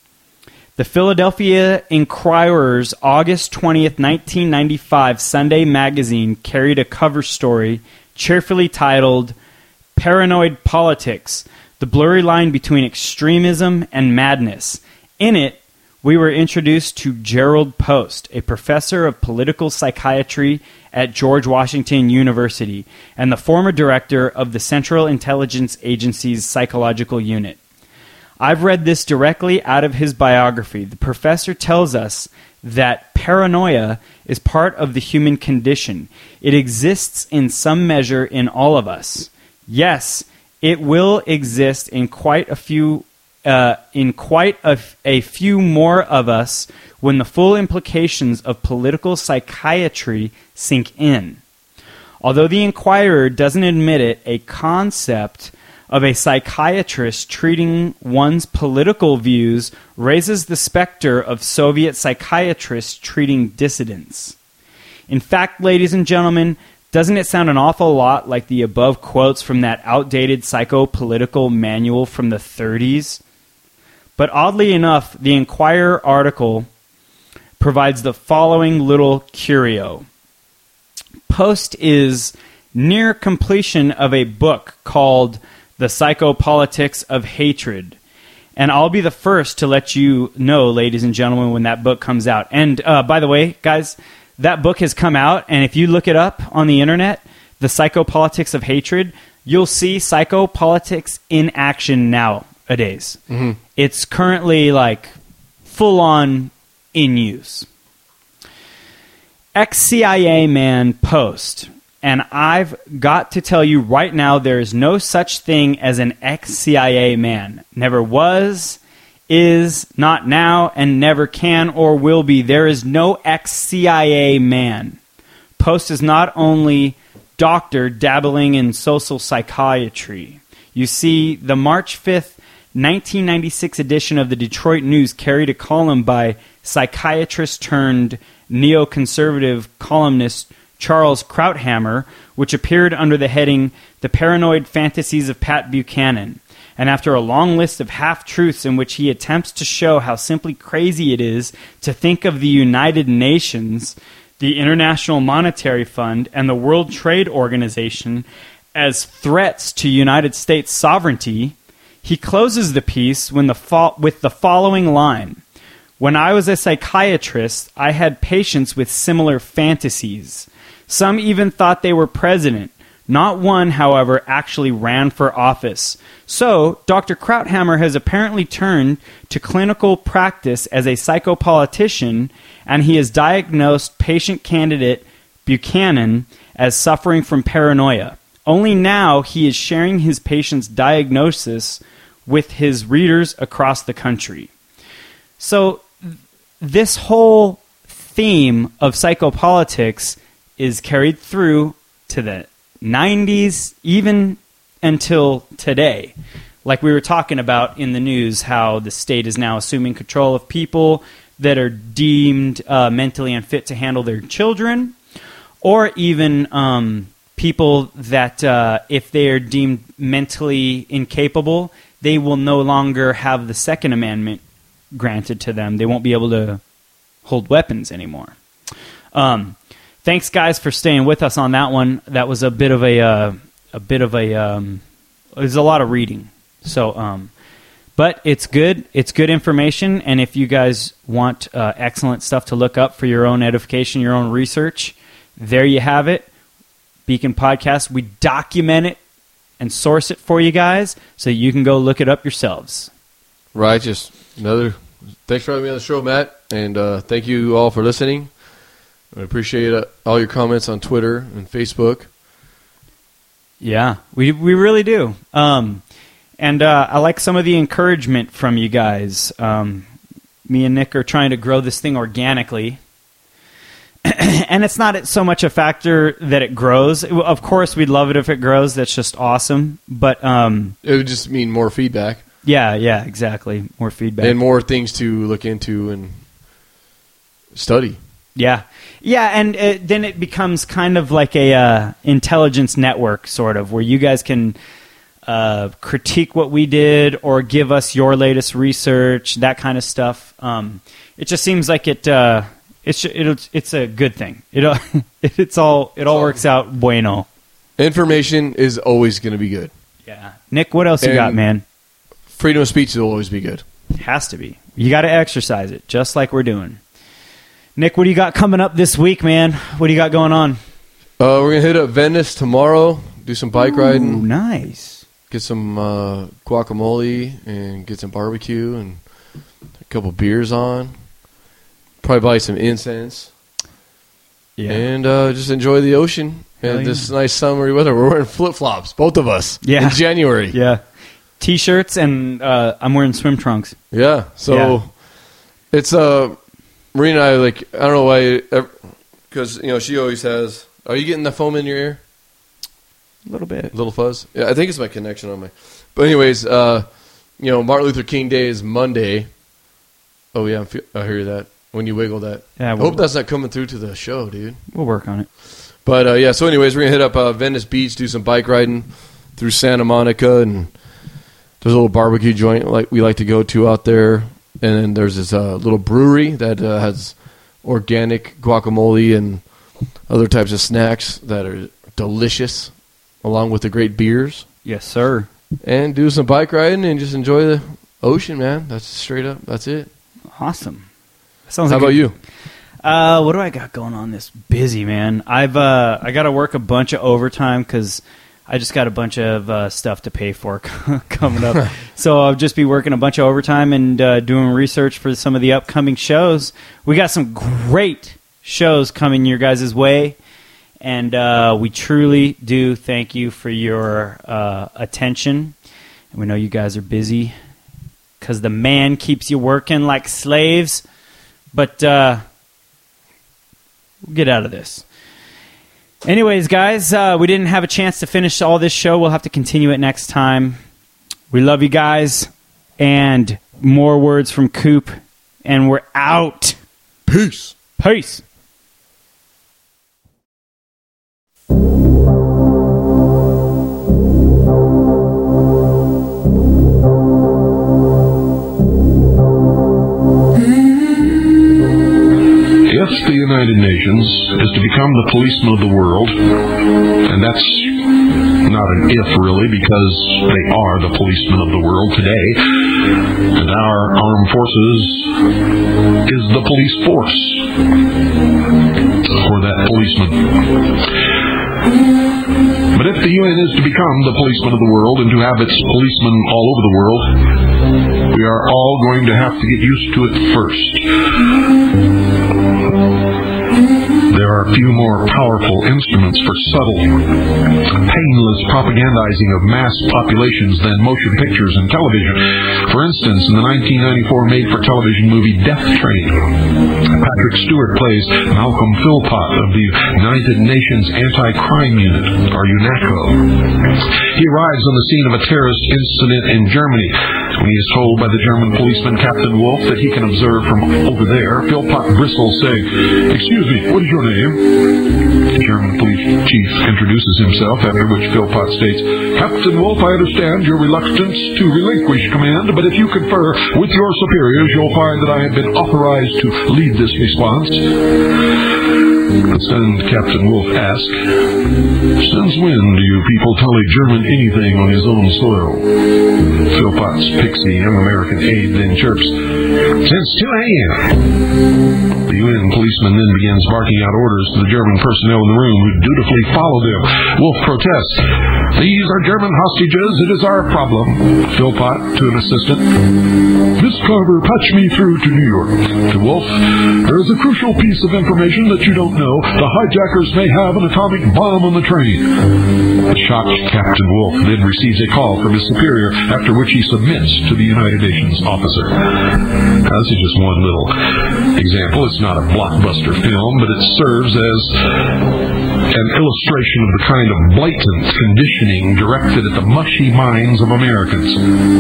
The Philadelphia Inquirer's August twentieth, nineteen ninety-five Sunday magazine carried a cover story cheerfully titled "Paranoid Politics, the Blurry Line Between Extremism and Madness." In it, we were introduced to Gerald Post, a professor of political psychiatry at George Washington University and the former director of the Central Intelligence Agency's psychological unit. I've read this directly out of his biography. The professor tells us that paranoia is part of the human condition. It exists in some measure in all of us. Yes, it will exist in quite a few Uh, in quite a, a few more of us when the full implications of political psychiatry sink in. Although the Inquirer doesn't admit it, a concept of a psychiatrist treating one's political views raises the specter of Soviet psychiatrists treating dissidents. In fact, ladies and gentlemen, doesn't it sound an awful lot like the above quotes from that outdated psychopolitical manual from the thirties? But oddly enough, the Inquirer article provides the following little curio. Post is near completion of a book called The Psychopolitics of Hatred. And I'll be the first to let you know, ladies and gentlemen, when that book comes out. And uh, by the way, guys, that book has come out, and if you look it up on the internet, The Psychopolitics of Hatred, you'll see psychopolitics in action nowadays. Mm-hmm. It's currently like full on in use. Ex-C I A man Post, and I've got to tell you right now, there is no such thing as an ex-C I A man. Never was, is, not now, and never can or will be. There is no ex-C I A man. Post is not only doctor dabbling in social psychiatry. You see, the March fifth, nineteen ninety-six edition of the Detroit News carried a column by psychiatrist turned neoconservative columnist Charles Krauthammer, which appeared under the heading The Paranoid Fantasies of Pat Buchanan. And after a long list of half-truths in which he attempts to show how simply crazy it is to think of the United Nations, the International Monetary Fund, and the World Trade Organization as threats to United States sovereignty, he closes the piece when the fo- with the following line: "When I was a psychiatrist, I had patients with similar fantasies. Some even thought they were president. Not one, however, actually ran for office. So, Doctor Krauthammer has apparently turned to clinical practice as a psychopolitician, and he has diagnosed patient candidate Buchanan as suffering from paranoia. Only now he is sharing his patient's diagnosis with his readers across the country." So, th- this whole theme of psychopolitics is carried through to the nineties, even until today. Like we were talking about in the news, how the state is now assuming control of people that are deemed uh, mentally unfit to handle their children, or even um, people that, uh, if they are deemed mentally incapable, they will no longer have the Second Amendment granted to them. They won't be able to hold weapons anymore. Um, thanks, guys, for staying with us on that one. That was a bit of a uh, a bit of a um, there's a lot of reading. So, um, but it's good. It's good information. And if you guys want uh, excellent stuff to look up for your own edification, your own research, there you have it. Beacon Podcast. We document it and source it for you guys so you can go look it up yourselves. Righteous. Another. Thanks for having me on the show, Matt. And uh, thank you all for listening. I appreciate uh, all your comments on Twitter and Facebook. Yeah, we we really do. Um, and uh, I like some of the encouragement from you guys. Um, me and Nick are trying to grow this thing organically. And it's not so much a factor that it grows. Of course, we'd love it if it grows. That's just awesome. But um, it would just mean more feedback. Yeah, yeah, exactly. More feedback. And more things to look into and study. Yeah. Yeah, and it, then it becomes kind of like a uh, intelligence network, sort of, where you guys can uh, critique what we did or give us your latest research, that kind of stuff. Um, it just seems like it. Uh, it's it, it's a good thing. It it's all it all works out bueno. Information is always going to be good. Yeah, Nick, what else you and got, man? Freedom of speech will always be good. It has to be. You got to exercise it, just like we're doing. Nick, what do you got coming up this week, man? What do you got going on? Uh, we're going to hit up Venice tomorrow, do some bike Ooh, riding. Nice. Get some uh, guacamole and get some barbecue and a couple beers on. Probably buy some incense. Yeah. And uh, just enjoy the ocean Hell and yeah. this nice summery weather. We're wearing flip-flops, both of us, Yeah. in January. Yeah. T-shirts, and uh, I'm wearing swim trunks. Yeah, so Yeah. it's uh, Marina and I, like, I don't know why, because, you know, she always has, are you getting the foam in your ear? A little bit. Little fuzz? Yeah, I think it's my connection on my, but anyways, uh, you know, Martin Luther King Day is Monday. Oh, yeah, I'm fe- I hear that when you wiggle that. Yeah, I we'll, hope that's not coming through to the show, dude. we'll work on it. But, uh, yeah, so anyways, we're going to hit up uh, Venice Beach, do some bike riding through Santa Monica, and there's a little barbecue joint like we like to go to out there. And then there's this uh, little brewery that uh, has organic guacamole and other types of snacks that are delicious, along with the great beers. Yes, sir. And do some bike riding and just enjoy the ocean, man. That's straight up. That's it. Awesome. Sounds How like about a- you? Uh, what do I got going on this busy, man? I've uh, I got to work a bunch of overtime because I just got a bunch of uh, stuff to pay for coming up. So I'll just be working a bunch of overtime and uh, doing research for some of the upcoming shows. We got some great shows coming your guys' way, and uh, we truly do thank you for your uh, attention. And we know you guys are busy because the man keeps you working like slaves, but uh, we'll get out of this. Anyways, guys, uh, we didn't have a chance to finish all this show. We'll have to continue it next time. We love you guys. And more words from Coop. And we're out. Peace. Peace. If the United Nations is to become the policeman of the world, and that's not an if really, because they are the policemen of the world today, and our armed forces is the police force for that policeman. But if the U N is to become the policeman of the world and to have its policemen all over the world, we are all going to have to get used to it first. There are few more powerful instruments for subtle, painless propagandizing of mass populations than motion pictures and television. For instance, in the nineteen ninety-four made-for-television movie Death Train, Patrick Stewart plays Malcolm Philpott of the United Nations Anti-Crime Unit, or UNACO. He arrives on the scene of a terrorist incident in Germany. When he is told by the German policeman Captain Wolf that he can observe from over there, Philpott bristles, saying, "Excuse me, what is your name?" The German police chief introduces himself, after which Philpott states, "Captain Wolf, I understand your reluctance to relinquish command, but if you confer with your superiors, you'll find that I have been authorized to lead this response." And Captain Wolf asks, "Since when do you people tell a German anything on his own soil?" Philpott's pixie young American aide then chirps, "Since two a.m. The U N policeman then begins barking out orders to the German personnel in the room, who dutifully follow them. Wolf protests, "These are German hostages. It is our problem." Philpott to an assistant, "Miss Carver, patch me through to New York." To Wolf, "There is a crucial piece of information that you don't know. The hijackers may have an atomic bomb on the train." The shocked Captain Wolf then receives a call from his superior, after which he submits to the United Nations officer. Now, this is just one little example. It's not a blockbuster film, but it serves as an illustration of the kind of blatant conditioning directed at the mushy minds of Americans.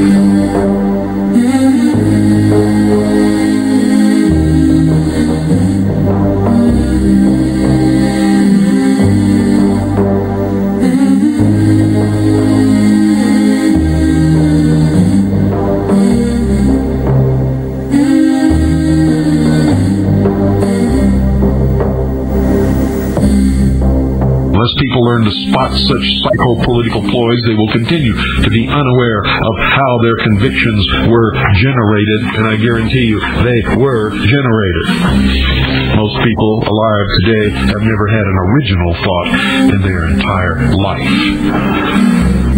Unless people learn to spot such psycho-political ploys, they will continue to be unaware of how their convictions were generated, and I guarantee you, they were generated. Most people alive today have never had an original thought in their entire life.